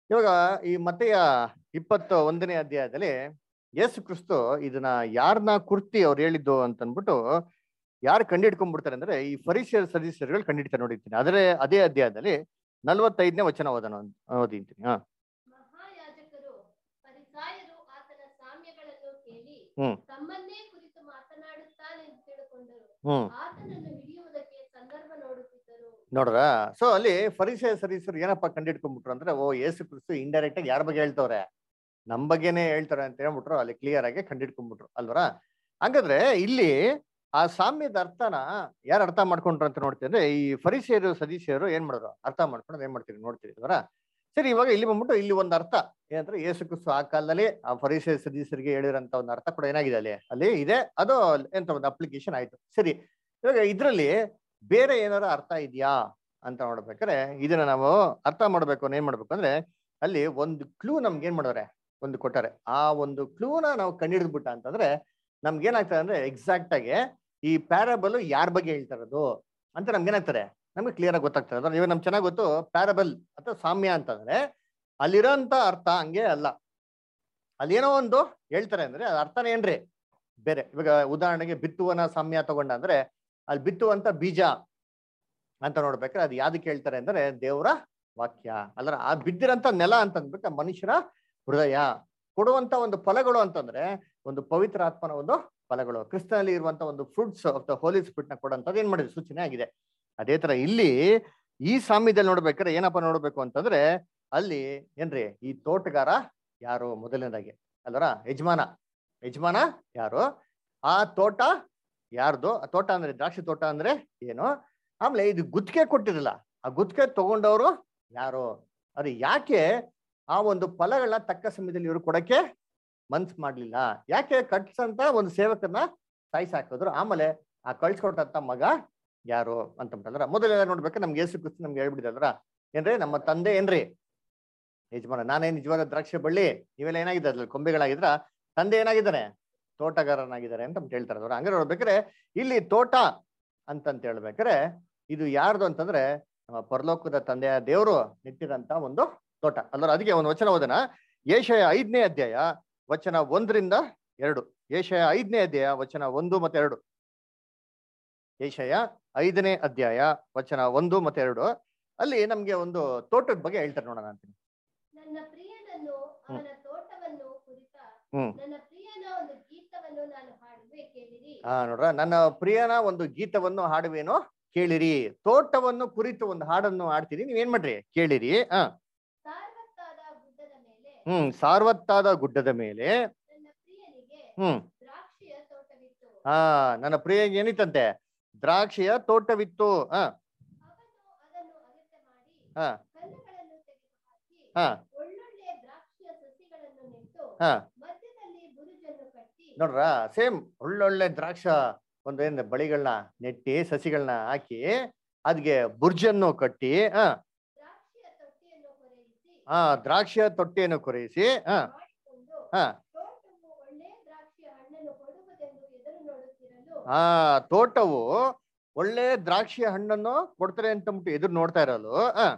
ಇವಾಗ ಈ ಮತ್ತೆಯ 21ನೇ ಅಧ್ಯಾಯದಲ್ಲಿ ಯೇಸು ಕ್ರಿಸ್ತು ಇದನ್ನ ಯಾರನ್ನ ಕುರ್ತಿ ಅವ್ರು ಹೇಳಿದ್ದು ಅಂತ ಅಂದ್ಬಿಟ್ಟು ಯಾರು ಕಂಡಿಡ್ಕೊಂಡ್ಬಿಡ್ತಾರೆ ಅಂದ್ರೆ ಈ ಫರಿಸಿಯರ್ ಸದಸ್ಯರುಗಳು ಕಂಡಿಡ್ತಾರೆ ನೋಡಿರ್ತೀನಿ. ಅದೇ ಅಧ್ಯಾಯದಲ್ಲಿ 45ನೇ ವಚನ ಓದಿಂತೀನಿ. ಮಹಾಯಾಜಕರು ಫರಿಸಾಯರು ಆತನ ಸಾಮ್ಯಗಳನ್ನು ಕೇಳಿ ತಮ್ಮನ್ನೇ ಕುರಿತು ಮಾತನಾಡುತ್ತಾನೆಂದು ತಿಳುಕೊಂಡರು. ಆತನನ್ನು ಹಿಡಿಯುವುದಕ್ಕೆ ಸಂದರ್ಭ ನೋಡುತ್ತಿದ್ದರು. ನೋಡ್ರ, ಸೊ ಅಲ್ಲಿ ಫರಿಸಾಯ ಸದಸ್ಯರು ಏನಪ್ಪ ಕಂಡಿಡ್ಕೊಂಡ್ಬಿಟ್ರು ಅಂದ್ರೆ, ಓ ಯೇಸು ಕ್ರಿಸ್ತು ಇಂಡೈರೆಕ್ಟ್ ಆಗಿ ಯಾರ ಬಗ್ಗೆ ಹೇಳ್ತವ್ರೆ, ನಮ್ ಬಗ್ಗೆನೇ ಹೇಳ್ತಾರೆ ಅಂತ ಹೇಳ್ಬಿಟ್ರು. ಅಲ್ಲಿ ಕ್ಲಿಯರ್ ಆಗಿ ಕಂಡಿಡ್ಕೊಂಡ್ಬಿಟ್ರು ಅಲ್ವರ. ಹಂಗಾದ್ರೆ ಇಲ್ಲಿ ಆ ಸಾಮ್ಯದ ಅರ್ಥನ ಯಾರು ಅರ್ಥ ಮಾಡ್ಕೊಂಡ್ರು ಅಂತ ನೋಡ್ತೀವಿ ಅಂದ್ರೆ, ಈ ಫರಿಸಿಯರು ಸದಸ್ಯರು ಏನ್ ಮಾಡಿದ್ರು, ಅರ್ಥ ಮಾಡ್ಕೊಂಡು ಏನ್ ಮಾಡ್ತೀವಿ ನೋಡ್ತೀವಿ ಅಲ್ವರ. ಸರಿ, ಇವಾಗ ಇಲ್ಲಿ ಬಂದ್ಬಿಟ್ಟು ಇಲ್ಲಿ ಒಂದು ಅರ್ಥ ಏನಂದ್ರೆ, ಯೇಸು ಕ್ರಿಸ್ತು ಆ ಕಾಲದಲ್ಲಿ ಆ ಫರಿಸಿಯ ಸದಸ್ಯರಿಗೆ ಹೇಳಿರಂತ ಒಂದು ಅರ್ಥ ಕೂಡ ಏನಾಗಿದೆ ಅಲ್ಲಿ ಇದೆ. ಅದು ಎಂತ ಒಂದು ಅಪ್ಲಿಕೇಶನ್ ಆಯ್ತು. ಸರಿ, ಇವಾಗ ಇದ್ರಲ್ಲಿ ಬೇರೆ ಏನಾರ ಅರ್ಥ ಇದೆಯಾ ಅಂತ ನೋಡ್ಬೇಕಾದ್ರೆ, ಇದನ್ನ ನಾವು ಅರ್ಥ ಮಾಡ್ಬೇಕು ಏನ್ ಮಾಡ್ಬೇಕು ಅಂದ್ರೆ, ಅಲ್ಲಿ ಒಂದು ಕ್ಲೂ ನಮ್ಗೆ ಏನ್ ಮಾಡೋರೆ, ಒಂದು ಕೊಟ್ಟಾರೆ. ಆ ಒಂದು ಕ್ಲೂನ ನಾವು ಕಂಡಿಡಿದ್ಬಿಟ್ಟ ಅಂತಂದ್ರೆ ನಮ್ಗೆ ಏನಾಗ್ತದೆ ಅಂದ್ರೆ, ಎಕ್ಸಾಕ್ಟ್ ಆಗಿ ಈ ಪ್ಯಾರಬಲ್ ಯಾರ ಬಗ್ಗೆ ಹೇಳ್ತಾರದು ಅಂತ ನಮ್ಗೆ ಏನಾಗ್ತಾರೆ, ನಮ್ಗೆ ಕ್ಲಿಯರ್ ಆಗಿ ಗೊತ್ತಾಗ್ತದೆ. ಅಂದ್ರೆ ಇವಾಗ ನಮ್ಗೆ ಚೆನ್ನಾಗಿ ಗೊತ್ತು ಪ್ಯಾರಬಲ್ ಅಥವಾ ಸಾಮ್ಯ ಅಂತಂದ್ರೆ ಅಲ್ಲಿರೋಂಥ ಅರ್ಥ ಹಂಗೆ ಅಲ್ಲ, ಅಲ್ಲಿ ಏನೋ ಒಂದು ಹೇಳ್ತಾರೆ ಅಂದ್ರೆ ಅದ್ ಅರ್ಥನೇ ಏನ್ರಿ ಬೇರೆ. ಇವಾಗ ಉದಾಹರಣೆಗೆ ಬಿತ್ತುವನ ಸಾಮ್ಯ ತಗೊಂಡ ಅಂದ್ರೆ, ಅಲ್ಲಿ ಬಿತ್ತುವಂತ ಬೀಜ ಅಂತ ನೋಡ್ಬೇಕಾದ್ರೆ ಅದು ಯಾವ್ದಕ್ಕೆ ಹೇಳ್ತಾರೆ ಅಂದ್ರೆ ದೇವರ ವಾಕ್ಯ. ಅಲ್ಲರ ಆ ಬಿದ್ದಿರಂತ ನೆಲ ಅಂತ ಅಂದ್ಬಿಟ್ಟು ಮನುಷ್ಯರ ಹೃದಯ. ಕೊಡುವಂತ ಒಂದು ಫಲಗಳು ಅಂತಂದ್ರೆ ಒಂದು ಪವಿತ್ರ ಆತ್ಮನ ಒಂದು ಫಲಗಳು, ಕ್ರಿಸ್ತನಲ್ಲಿ ಇರುವಂತ ಒಂದು fruits of the holy spirit ನ ಕೊಡಂತದ್ದು ಏನ್ ಮಾಡಿದ್ರು, ಸೂಚನೆ ಆಗಿದೆ. ಅದೇ ತರ ಇಲ್ಲಿ ಈ ಸಾಮ್ಯದಲ್ಲಿ ನೋಡ್ಬೇಕಾದ್ರೆ ಏನಪ್ಪಾ ನೋಡ್ಬೇಕು ಅಂತಂದ್ರೆ, ಅಲ್ಲಿ ಏನ್ರಿ ಈ ತೋಟಗಾರ ಯಾರು ಮೊದಲನೇದಾಗಿ ಅಲ್ವರ, ಯಜಮಾನ ಯಾರು, ಆ ತೋಟ ಯಾರ್ದು, ಆ ತೋಟ ಅಂದ್ರೆ ದ್ರಾಕ್ಷಿ ತೋಟ ಅಂದ್ರೆ ಏನು, ಆಮೇಲೆ ಇದು ಗುತ್ತಿಗೆ ಕೊಟ್ಟಿರಲ್ಲ, ಆ ಗುತ್ತಿಗೆ ತಗೊಂಡವರು ಯಾರು, ಅದು ಯಾಕೆ ಆ ಒಂದು ಫಲಗಳನ್ನ ತಕ್ಕ ಸಮಯದಲ್ಲಿ ಇವರು ಕೊಡಕ್ಕೆ ಮನ್ಸ್ ಮಾಡ್ಲಿಲ್ಲ, ಯಾಕೆ ಕಟ್ಸಂತ ಒಂದು ಸೇವಕರನ್ನ ಸಾಯಿಸಾಕಿದ್ರು, ಆಮೇಲೆ ಆ ಕಳ್ಸಿಕೊಟ್ಟಂತ ಮಗ ಯಾರು ಅಂತಂದ್ರೆ, ಮೊದಲೆಲ್ಲ ನೋಡ್ಬೇಕು ನಮ್ಗೆ ಯೇಸು ಕ್ರಿಸ್ತು ನಮ್ಗೆ ಹೇಳ್ಬಿಟ್ಟಿದ್ರ ಏನ್ರಿ, ನಮ್ಮ ತಂದೆ ಏನ್ರಿ ಯಜಮಾನ, ನಾನೇ ನಿಜವಾದ ದ್ರಾಕ್ಷಿ ಬಳ್ಳಿ, ನೀವೆಲ್ಲ ಏನಾಗಿದ್ದ ಅದ್ರಲ್ಲಿ ಕೊಂಬೆಗಳಾಗಿದ್ರ, ತಂದೆ ಏನಾಗಿದ್ದಾನೆ ತೋಟಗಾರನಾಗಿದ್ದಾರೆ ಅಂತ ಹೇಳ್ತಾರೆ. ಅವ್ರು ಹಂಗಾರೆ ನೋಡ್ಬೇಕಾರೆ ಇಲ್ಲಿ ತೋಟ ಅಂತಂತ ಹೇಳ್ಬೇಕಾರೆ ಇದು ಯಾರ್ದು ಅಂತಂದ್ರೆ ನಮ್ಮ ಪರಲೋಕದ ತಂದೆಯ ದೇವರು ನೆಟ್ಟಿರಂತ ಒಂದು ತೋಟ ಅಲ್ಲರ. ಅದಕ್ಕೆ ಒಂದು ವಚನ ಓದನ, ಯೆಶಾಯ 5ನೇ ಅಧ್ಯಾಯ ವಚನ 1-2. ಯೆಶಾಯ 5ನೇ ಅಧ್ಯಾಯ ವಚನ 1 ಮತ್ತು 2. ಯೆಶಾಯ 5ನೇ ಅಧ್ಯಾಯ ವಚನ 1 ಮತ್ತು 2 ಅಲ್ಲಿ ನಮ್ಗೆ ಒಂದು ತೋಟದ ಬಗ್ಗೆ ಹೇಳ್ತಾರೆ ನೋಡೋಣ ಅಂತೀನಿ. ನನ್ನ ಪ್ರಿಯನನ್ನು ಅವನ ತೋಟವನ್ನು ಕುರಿತ ನನ್ನ ಪ್ರಿಯನ ಒಂದು ಗೀತವನ್ನು ನಾನು ಹಾಡುವೆ ಕೇಳಿರಿ. ನೋಡ್ರ, ನನ್ನ ಪ್ರಿಯನ ಒಂದು ಗೀತವನ್ನು ಹಾಡುವೇನೋ ಕೇಳಿರಿ. ತೋಟವನ್ನು ಕುರಿತು ಒಂದು ಹಾಡನ್ನು ಹಾಡ್ತೀರಿ, ನೀವೇನ್ ಮಾಡ್ರಿ ಕೇಳಿರಿ. ಸಾರ್ವತ್ತಾದ ಗುಡ್ಡದ ಮೇಲೆ ಸಾರ್ವತ್ತಾದ ಗುಡ್ಡದ ಮೇಲೆ ನನ್ನ ಪ್ರಿಯನಿಗೆ ದ್ರಾಕ್ಷಿಯ ತೋಟವಿತ್ತು. ನನ್ನ ಪ್ರಿಯನಿಗೆ ಏನಿತ್ತಂತೆ, ದ್ರಾಕ್ಷಿಯ ತೋಟವಿತ್ತು. ಅವನು ಅದನ್ನು ಅಗತ್ಯ ಮಾಡಿ ಕಲ್ಲುಗಳನ್ನು ತೆಗೆದುಹಾಕಿ ಒಳ್ಳೊಳ್ಳೆ ದ್ರಾಕ್ಷಿಯ ಸಸಿಗಳನ್ನು ನೆಟ್ಟು ಮಧ್ಯದಲ್ಲಿ ಬುರುಜನ್ನು ಕಟ್ಟಿ. ನೋಡ್ರ, ಸೇಮ್ ಒಳ್ಳೊಳ್ಳೆ ದ್ರಾಕ್ಷ ಒಂದು ಏನ್ ಬಳಿಗಳನ್ನ ನೆಟ್ಟಿ ಸಸಿಗಳನ್ನ ಹಾಕಿ ಅದ್ಗೆ ಬುರ್ಜನ್ನು ಕಟ್ಟಿ ದ್ರಾಕ್ಷಿಯ ತೊಟ್ಟಿಯನ್ನು ಕೊರೆಯಿಸಿ ತೋಟವು ಒಳ್ಳೆ ದ್ರಾಕ್ಷಿಯ ಹಣ್ಣನ್ನು ಕೊಡ್ತಾರೆ ಅಂತ ಎದುರು ನೋಡ್ತಾ ಇರಲು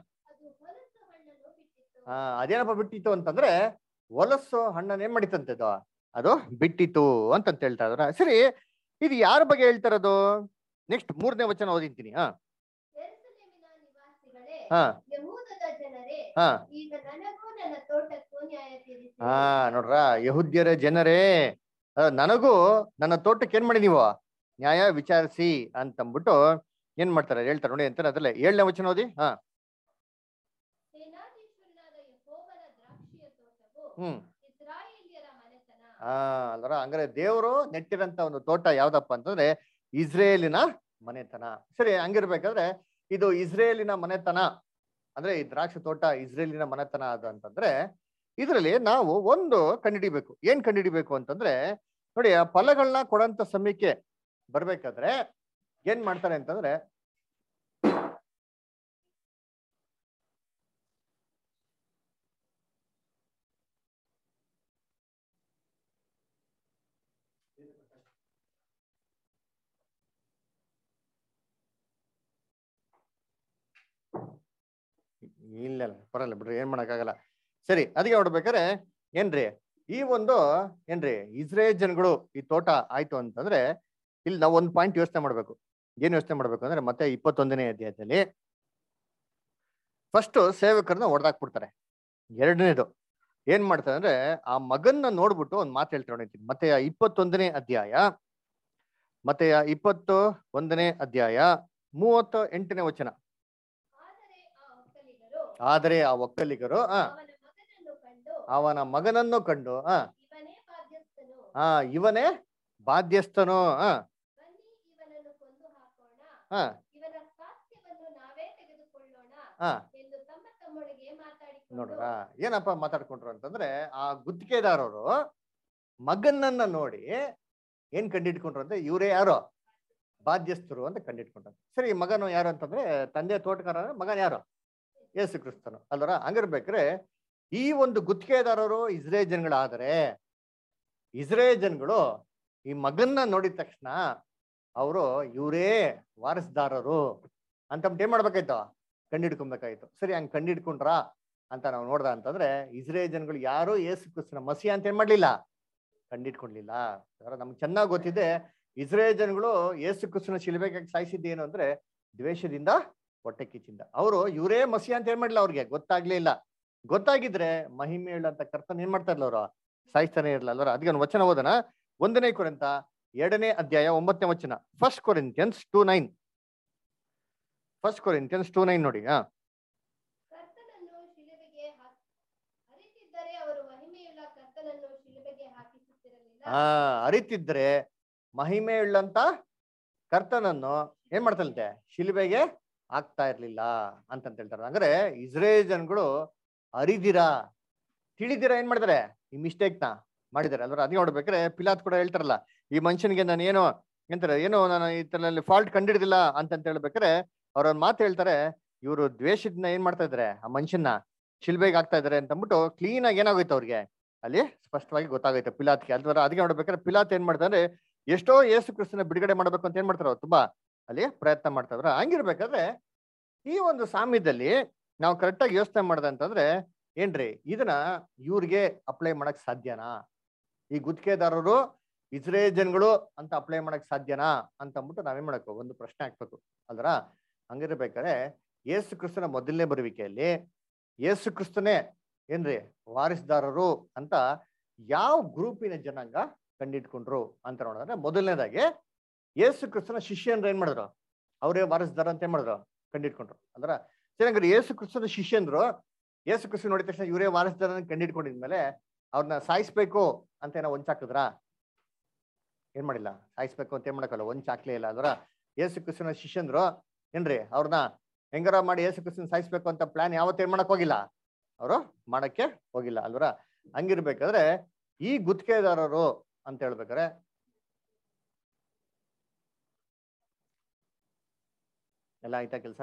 ಅದೇನಪ್ಪ ಬಿಟ್ಟಿತ್ತು ಅಂತಂದ್ರೆ, ಹೊಲಸು ಹಣ್ಣನ್ನು ಏನ್ ಮಾಡಿತ್ತಂತೆ ಅದು ಬಿಟ್ಟಿತ್ತು ಅಂತಂತ ಹೇಳ್ತಾ ಇದ್ರ. ಸರಿ, ಇದು ಯಾರ ಬಗ್ಗೆ ಹೇಳ್ತಾರದು? ನೆಕ್ಸ್ಟ್ 3ನೇ ವಚನ ಓದಿಂತೀನಿ. ನೋಡ್ರ, ಯಹೂದ್ಯರ ಜನರೇ, ನನಗೂ ನನ್ನ ತೋಟಕ್ಕೆ ಏನ್ ಮಾಡಿ ನೀವು ನ್ಯಾಯ ವಿಚಾರಿಸಿ ಅಂತಂದ್ಬಿಟ್ಟು ಏನ್ ಮಾಡ್ತಾರೆ ಹೇಳ್ತಾರೆ ನೋಡಿ ಅಂತಾರೆ. ಅದ್ರಲ್ಲೇ 7ನೇ ವಚನ ಓದಿ. ಅಲ್ವರ, ಹಂಗಾರೆ ದೇವರು ನೆಟ್ಟಿರಂತ ಒಂದು ತೋಟ ಯಾವ್ದಪ್ಪ ಅಂತಂದ್ರೆ ಇಸ್ರೇಲಿನ ಮನೆತನ. ಸರಿ, ಹಂಗಿರ್ಬೇಕಾದ್ರೆ ಇದು ಇಸ್ರೇಲಿನ ಮನೆತನ ಅಂದ್ರೆ ಈ ದ್ರಾಕ್ಷಿ ತೋಟ ಇಸ್ರೇಲಿನ ಮನೆತನ ಅದು ಅಂತಂದ್ರೆ, ಇದ್ರಲ್ಲಿ ನಾವು ಒಂದು ಕಂಡುಹಿಡಿಬೇಕು. ಏನ್ ಕಂಡುಹಿಡಿಬೇಕು ಅಂತಂದ್ರೆ ನೋಡಿ, ಆ ಫಲಗಳನ್ನ ಕೊಡಂತ ಸಮಯಕ್ಕೆ ಬರ್ಬೇಕಾದ್ರೆ ಏನ್ ಮಾಡ್ತಾರೆ ಅಂತಂದ್ರೆ, ಇಲ್ಲ ಪರವಾಗಿಲ್ಲ ಬಿಡ್ರಿ, ಏನ್ ಮಾಡಕ್ಕಾಗಲ್ಲ. ಸರಿ, ಅದಕ್ಕೆ ನೋಡ್ಬೇಕಾರೆ ಏನ್ರಿ ಈ ಒಂದು ಏನ್ರಿ ಇಸ್ರೇಲ್ ಜನಗಳು ಈ ತೋಟ ಆಯ್ತು ಅಂತಂದ್ರೆ ಇಲ್ಲಿ ನಾವು ಒಂದು ಪಾಯಿಂಟ್ ಯೋಚನೆ ಮಾಡ್ಬೇಕು. ಏನ್ ಯೋಚನೆ ಮಾಡ್ಬೇಕು ಅಂದ್ರೆ ಮತ್ತೆ 21ನೇ ಅಧ್ಯಾಯದಲ್ಲಿ ಫಸ್ಟ್ ಸೇವಕರನ್ನ ಹೊಡೆದಾಕ್ಬಿಡ್ತಾರೆ. ಎರಡನೇದು ಏನ್ ಮಾಡ್ತಾರೆ ಅಂದ್ರೆ ಆ ಮಗನ್ನ ನೋಡ್ಬಿಟ್ಟು ಒಂದ್ ಮಾತು ಹೇಳ್ತಾರೆ ನೋಡಿ. ಮತ್ತೆ 21ನೇ ಅಧ್ಯಾಯ, ಮತ್ತೆ 21ನೇ ಅಧ್ಯಾಯ 38ನೇ ವಚನ. ಆದರೆ ಆ ಒಕ್ಕಲಿಗರು ಅವನ ಮಗನನ್ನು ಕಂಡು ಇವನೇ ಬಾಧ್ಯಸ್ಥನು ನೋಡ್ರ ಏನಪ್ಪ ಮಾತಾಡ್ಕೊಂಡ್ರು ಅಂತಂದ್ರೆ ಆ ಗುತ್ತಿಗೆದಾರರು ಮಗನನ್ನ ನೋಡಿ ಏನ್ ಕಂಡಿಡ್ಕೊಂಡ್ರು ಅಂದ್ರೆ ಇವರೇ ಯಾರು ಬಾಧ್ಯಸ್ಥರು ಅಂತ ಕಂಡಿಡ್ಕೊಂಡ್ರು. ಸರಿ, ಮಗನು ಯಾರು ಅಂತಂದ್ರೆ ತಂದೆ ತೋಟಗಾರ, ಮಗನ್ ಯಾರು ಯೇಸು ಕ್ರಿಸ್ತನು ಅಲ್ವರ. ಹಂಗಿರ್ಬೇಕ್ರೆ ಈ ಒಂದು ಗುತ್ತಿಗೆದಾರರು ಇಸ್ರೇಲ್ ಜನಗಳಾದರೆ ಇಸ್ರೇಲ್ ಜನಗಳು ಈ ಮಗನ್ನ ನೋಡಿದ ತಕ್ಷಣ ಅವರು ಇವರೇ ವಾರಸ್ದಾರರು ಅಂತ ಏನ್ ಮಾಡ್ಬೇಕಾಯ್ತು, ಕಂಡಿಡ್ಕೊಬೇಕಾಯ್ತು. ಸರಿ, ಹಂಗ್ ಕಂಡಿಡ್ಕೊಂಡ್ರ ಅಂತ ನಾವು ನೋಡ್ದ ಅಂತಂದ್ರೆ ಇಸ್ರೇಲ್ ಜನಗಳು ಯಾರು ಯೇಸು ಕ್ರಿಸ್ತನ ಮಸಿ ಅಂತ ಏನ್ ಮಾಡ್ಲಿಲ್ಲ, ಕಂಡಿಡ್ಕೊಳ್ಲಿಲ್ಲ. ನಮ್ಗೆ ಚೆನ್ನಾಗ್ ಗೊತ್ತಿದೆ ಇಸ್ರೇಲ್ ಜನಗಳು ಯೇಸು ಕ್ರಿಸ್ತನ ಶಿಲುಬೆಗೆ ಸಾಯಿಸಿದ್ದೇನು ಅಂದ್ರೆ ದ್ವೇಷದಿಂದ, ಹೊಟ್ಟೆ ಕಿಚ್ಚಿಂದ. ಅವರು ಇವರೇ ಮಸಿ ಅಂತ ಏನ್ ಮಾಡಿಲ್ಲ, ಅವ್ರಿಗೆ ಗೊತ್ತಾಗ್ಲೇ ಇಲ್ಲ. ಗೊತ್ತಾಗಿದ್ರೆ ಮಹಿಮೆ ಅಂತ ಕರ್ತನ ಏನ್ ಮಾಡ್ತಾ ಇರ್ಲ, ಅವರು ಸಾಯಿಸ್ತಾನೆ ಇರಲ್ಲ ಅಲ್ವರ. ಅದಕ್ಕೆ ಒಂದು ವಚನ ಓದೋಣ. 1ನೇ ಕೊರಿಂಥ 2ನೇ ಅಧ್ಯಾಯ 9ನೇ ವಚನ. 1 Corinthians 2:9. 1 Corinthians 2:9 ನೋಡಿ. ಅರಿತಿದ್ರೆ ಮಹಿಮೆ ಉಳ್ಳಂತ ಕರ್ತನನ್ನು ಏನ್ ಮಾಡ್ತಂತೆ, ಶಿಲುಬೆಗೆ ಆಗ್ತಾ ಇರ್ಲಿಲ್ಲ ಅಂತಂತ ಹೇಳ್ತಾರೆ. ಅಂದ್ರೆ ಇಸ್ರೇಲ್ ಜನಗಳು ಅರಿದಿರಾ ತಿಳಿದಿರಾ ಏನ್ ಮಾಡಿದಾರೆ, ಈ ಮಿಸ್ಟೇಕ್ ನ ಮಾಡಿದಾರೆ ಅಲ್ವ. ಅದೇ ನೋಡ್ಬೇಕ್ರೆ ಪಿಲಾತ್ ಕೂಡ ಹೇಳ್ತಾರಲ್ಲ, ಈ ಮನುಷ್ಯನಿಗೆ ನಾನು ಏನೋ ಎಂತಾರೆ ಏನೋ ನಾನು ಇದರಲ್ಲಿ ಫಾಲ್ಟ್ ಕಂಡಿಡ್ದಿಲ್ಲ ಅಂತಂತ ಹೇಳ್ಬೇಕಾರೆ ಅವ್ರೊಂದ್ ಮಾತು ಹೇಳ್ತಾರೆ, ಇವರು ದ್ವೇಷದಿಂದ ಏನ್ ಮಾಡ್ತಾ ಇದಾರೆ, ಆ ಮನುಷ್ಯನ ಶಿಲ್ಬೆಗೆ ಆಗ್ತಾ ಇದಾರೆ ಅಂತ ಅಂದ್ಬಿಟ್ಟು ಕ್ಲೀನ್ ಆಗಿ ಏನಾಗೋಯ್ತು ಅವ್ರಿಗೆ ಅಲ್ಲಿ ಸ್ಪಷ್ಟವಾಗಿ ಗೊತ್ತಾಗೈತೆ ಪಿಲಾತ್ಗೆ ಅಲ್ವರ. ಅದಕ್ಕೆ ನೋಡ್ಬೇಕಾದ್ರೆ ಪಿಲಾತ್ ಏನ್ ಮಾಡ್ತಾರೆ, ಎಷ್ಟೋ ಯೇಸು ಕ್ರಿಸ್ತನ ಬಿಡುಗಡೆ ಮಾಡ್ಬೇಕು ಅಂತ ಏನ್ ಮಾಡ್ತಾರ, ತುಂಬಾ ಅಲ್ಲಿ ಪ್ರಯತ್ನ ಮಾಡ್ತಾವ್ರ. ಹಂಗಿರ್ಬೇಕಾದ್ರೆ ಈ ಒಂದು ಸಾಮ್ಯದಲ್ಲಿ ನಾವು ಕರೆಕ್ಟಾಗಿ ಯೋಚನೆ ಮಾಡ್ದೆ ಅಂತಂದ್ರೆ ಏನ್ರಿ ಇದನ್ನ ಇವ್ರಿಗೆ ಅಪ್ಲೈ ಮಾಡಕ್ ಸಾಧ್ಯನಾ, ಈ ಗುತ್ತಿಗೆದಾರರು ಇಸ್ರೇಲ್ ಜನಗಳು ಅಂತ ಅಪ್ಲೈ ಮಾಡಕ್ ಸಾಧ್ಯನಾ ಅಂತ ಅಂದ್ಬಿಟ್ಟು ನಾವೇನ್ ಮಾಡಬೇಕು, ಒಂದು ಪ್ರಶ್ನೆ ಹಾಕ್ಬೇಕು ಅಲ್ರ. ಹಂಗಿರ್ಬೇಕಾದ್ರೆ ಯೇಸು ಕ್ರಿಸ್ತನ ಮೊದಲನೇ ಬರುವಿಕೆಯಲ್ಲಿ ಯೇಸು ಕ್ರಿಸ್ತನೇ ಏನ್ರಿ ವಾರಿಸ್ದಾರರು ಅಂತ ಯಾವ ಗ್ರೂಪಿನ ಜನಾಂಗ ಕಂಡಿಡ್ಕೊಂಡ್ರು ಅಂತ ನೋಡಿದ್ರೆ ಮೊದಲನೇದಾಗಿ ಯೇಸು ಕ್ರಿಸ್ತನ ಶಿಷ್ಯನ್ರು ಏನ್ ಮಾಡಿದ್ರು, ಅವರೇ ವಾರಿಸ್ದಾರ ಅಂತ ಏನ್ ಮಾಡಿದ್ರು, ಕಂಡಿಡ್ಕೊಂಡ್ರು ಅಂದ್ರ. ಚೆನ್ನಾಗಿ ಯೇಸು ಕ್ರಿಸ್ತನ ಶಿಷ್ಯನ್ರು ಯೇಸು ಕ್ರಿಸ್ತ ನೋಡಿದ ತಕ್ಷಣ ಇವರೇ ವಾರಿಸ್ದಾರ ಕಂಡಿಡ್ಕೊಂಡಿದ್ಮೇಲೆ ಅವ್ರನ್ನ ಸಾಯಿಸ್ಬೇಕು ಅಂತ ಏನೋ ಒಂಚಾಕಿದ್ರ, ಏನ್ ಮಾಡಿಲ್ಲ, ಸಾಯಿಸ್ಬೇಕು ಅಂತ ಏನ್ ಮಾಡಕ್ಕಲ್ಲ, ಒಂಚಾಕ್ಲೇ ಇಲ್ಲ ಅಲ್ವರ. ಯೇಸು ಕ್ರಿಸ್ತನ ಶಿಷ್ಯನ್ರು ಏನ್ರಿ ಅವ್ರನ್ನ ಹೆಂಗಾರ ಮಾಡಿ ಯೇಸು ಕ್ರಿಸ್ತನ ಸಾಯಿಸ್ಬೇಕು ಅಂತ ಪ್ಲಾನ್ ಯಾವತ್ತೂ ಏನ್ ಮಾಡಕ್ ಹೋಗಿಲ್ಲ, ಅವರು ಮಾಡಕ್ಕೆ ಹೋಗಿಲ್ಲ ಅಲ್ವರ. ಹಂಗಿರ್ಬೇಕಾದ್ರೆ ಈ ಗುತ್ತಿಗೆದಾರರು ಅಂತ ಹೇಳ್ಬೇಕಾರೆ ಎಲ್ಲ ಆಯ್ತಾ ಕೆಲ್ಸ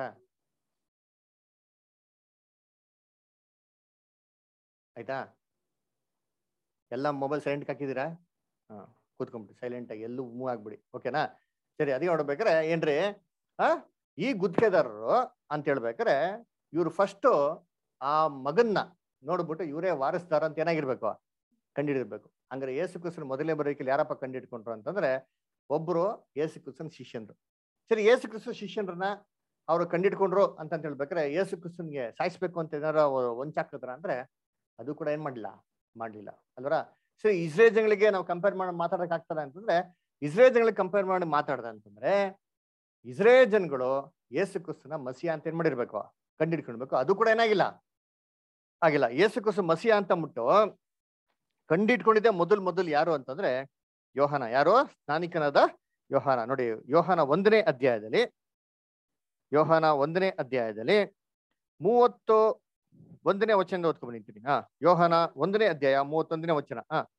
ಆಯ್ತಾ, ಎಲ್ಲ ಮೊಬೈಲ್ ಸೈಲೆಂಟ್ ಹಾಕಿದೀರಾ, ಕೂತ್ಕೊಂಡ್ಬಿಡಿ ಸೈಲೆಂಟ್ ಆಗಿ, ಎಲ್ಲೂ ಮೂವ್ ಆಗ್ಬಿಡಿ, ಓಕೆನಾ. ಸರಿ, ಅದೇ ನೋಡ್ಬೇಕಾರೆ ಏನ್ರಿ ಈ ಗುತ್ತಿಗೆದಾರರು ಅಂತ ಹೇಳ್ಬೇಕಾರೆ ಇವ್ರು ಫಸ್ಟ್ ಆ ಮಗನ್ನ ನೋಡ್ಬಿಟ್ಟು ಇವರೇ ವಾರಿಸ್ದಾರ ಅಂತ ಏನಾಗಿರ್ಬೇಕು, ಕಂಡಿಡಿರ್ಬೇಕು. ಹಂಗಾರೆ ಯೇಸು ಕ್ರಿಸ್ತನ ಮೊದಲನೇ ಬರೋಕೆ ಯಾರಪ್ಪ ಕಂಡಿಡ್ಕೊಂಡ್ರು ಅಂತಂದ್ರೆ ಒಬ್ರು ಯೇಸು ಕ್ರಿಸ್ತನ ಶಿಷ್ಯನ್ರು. ಸರಿ, ಯೇಸು ಕ್ರಿಸ್ತನ ಶಿಷ್ಯನ್ರನ್ನ ಅವ್ರು ಕಂಡಿಡ್ಕೊಂಡ್ರು ಅಂತ ಹೇಳ್ಬೇಕಾರೆ ಯೇಸು ಕ್ರಿಸ್ತನ್ಗೆ ಸಾಯಿಸ್ಬೇಕು ಅಂತ ಏನಾರ ಒಂಚಾಕಿದ್ರ ಅಂದ್ರೆ ಅದು ಕೂಡ ಏನ್ ಮಾಡ್ಲಿಲ್ಲ ಅಲ್ವರ. ಸರಿ, ಇಸ್ರೇಲ್ ಜನಗಳಿಗೆ ನಾವು ಕಂಪೇರ್ ಮಾಡಿ ಮಾತಾಡಕ್ ಆಗ್ತದ ಅಂತಂದ್ರೆ ಇಸ್ರೇಲ್ ಜನಗಳಿಗೆ ಕಂಪೇರ್ ಮಾಡಿ ಮಾತಾಡ್ದ ಅಂತಂದ್ರೆ ಇಸ್ರೇಲ್ ಜನಗಳು ಯೇಸು ಕ್ರಿಸ್ತನ ಮಸಿಯಾ ಅಂತ ಏನ್ ಮಾಡಿರ್ಬೇಕು, ಕಂಡಿಡ್ಕೊಳ್ಬೇಕು. ಅದು ಕೂಡ ಏನಾಗಿಲ್ಲ, ಆಗಿಲ್ಲ. ಯೇಸು ಕ್ರಿಸ್ತ ಮಸಿಯಾ ಅಂತ ಅಂದ್ಬಿಟ್ಟು ಕಂಡಿಟ್ಕೊಂಡಿದ್ದೆ ಮೊದಲು ಯಾರು ಅಂತಂದ್ರೆ ಯೋಹಾನ. ಯಾರು? ಸ್ನಾನಿಕನಾದ ಯೋಹಾನ. ನೋಡಿ, ಯೋಹಾನ 1ನೇ ಅಧ್ಯಾಯದಲ್ಲಿ 31ನೇ ವಚನ ಓದ್ಕೊಂಡು ಬಂದಿದ್ದೀನಿ. ಯೋಹಾನ 1ನೇ ಅಧ್ಯಾಯ 31ನೇ ವಚನ.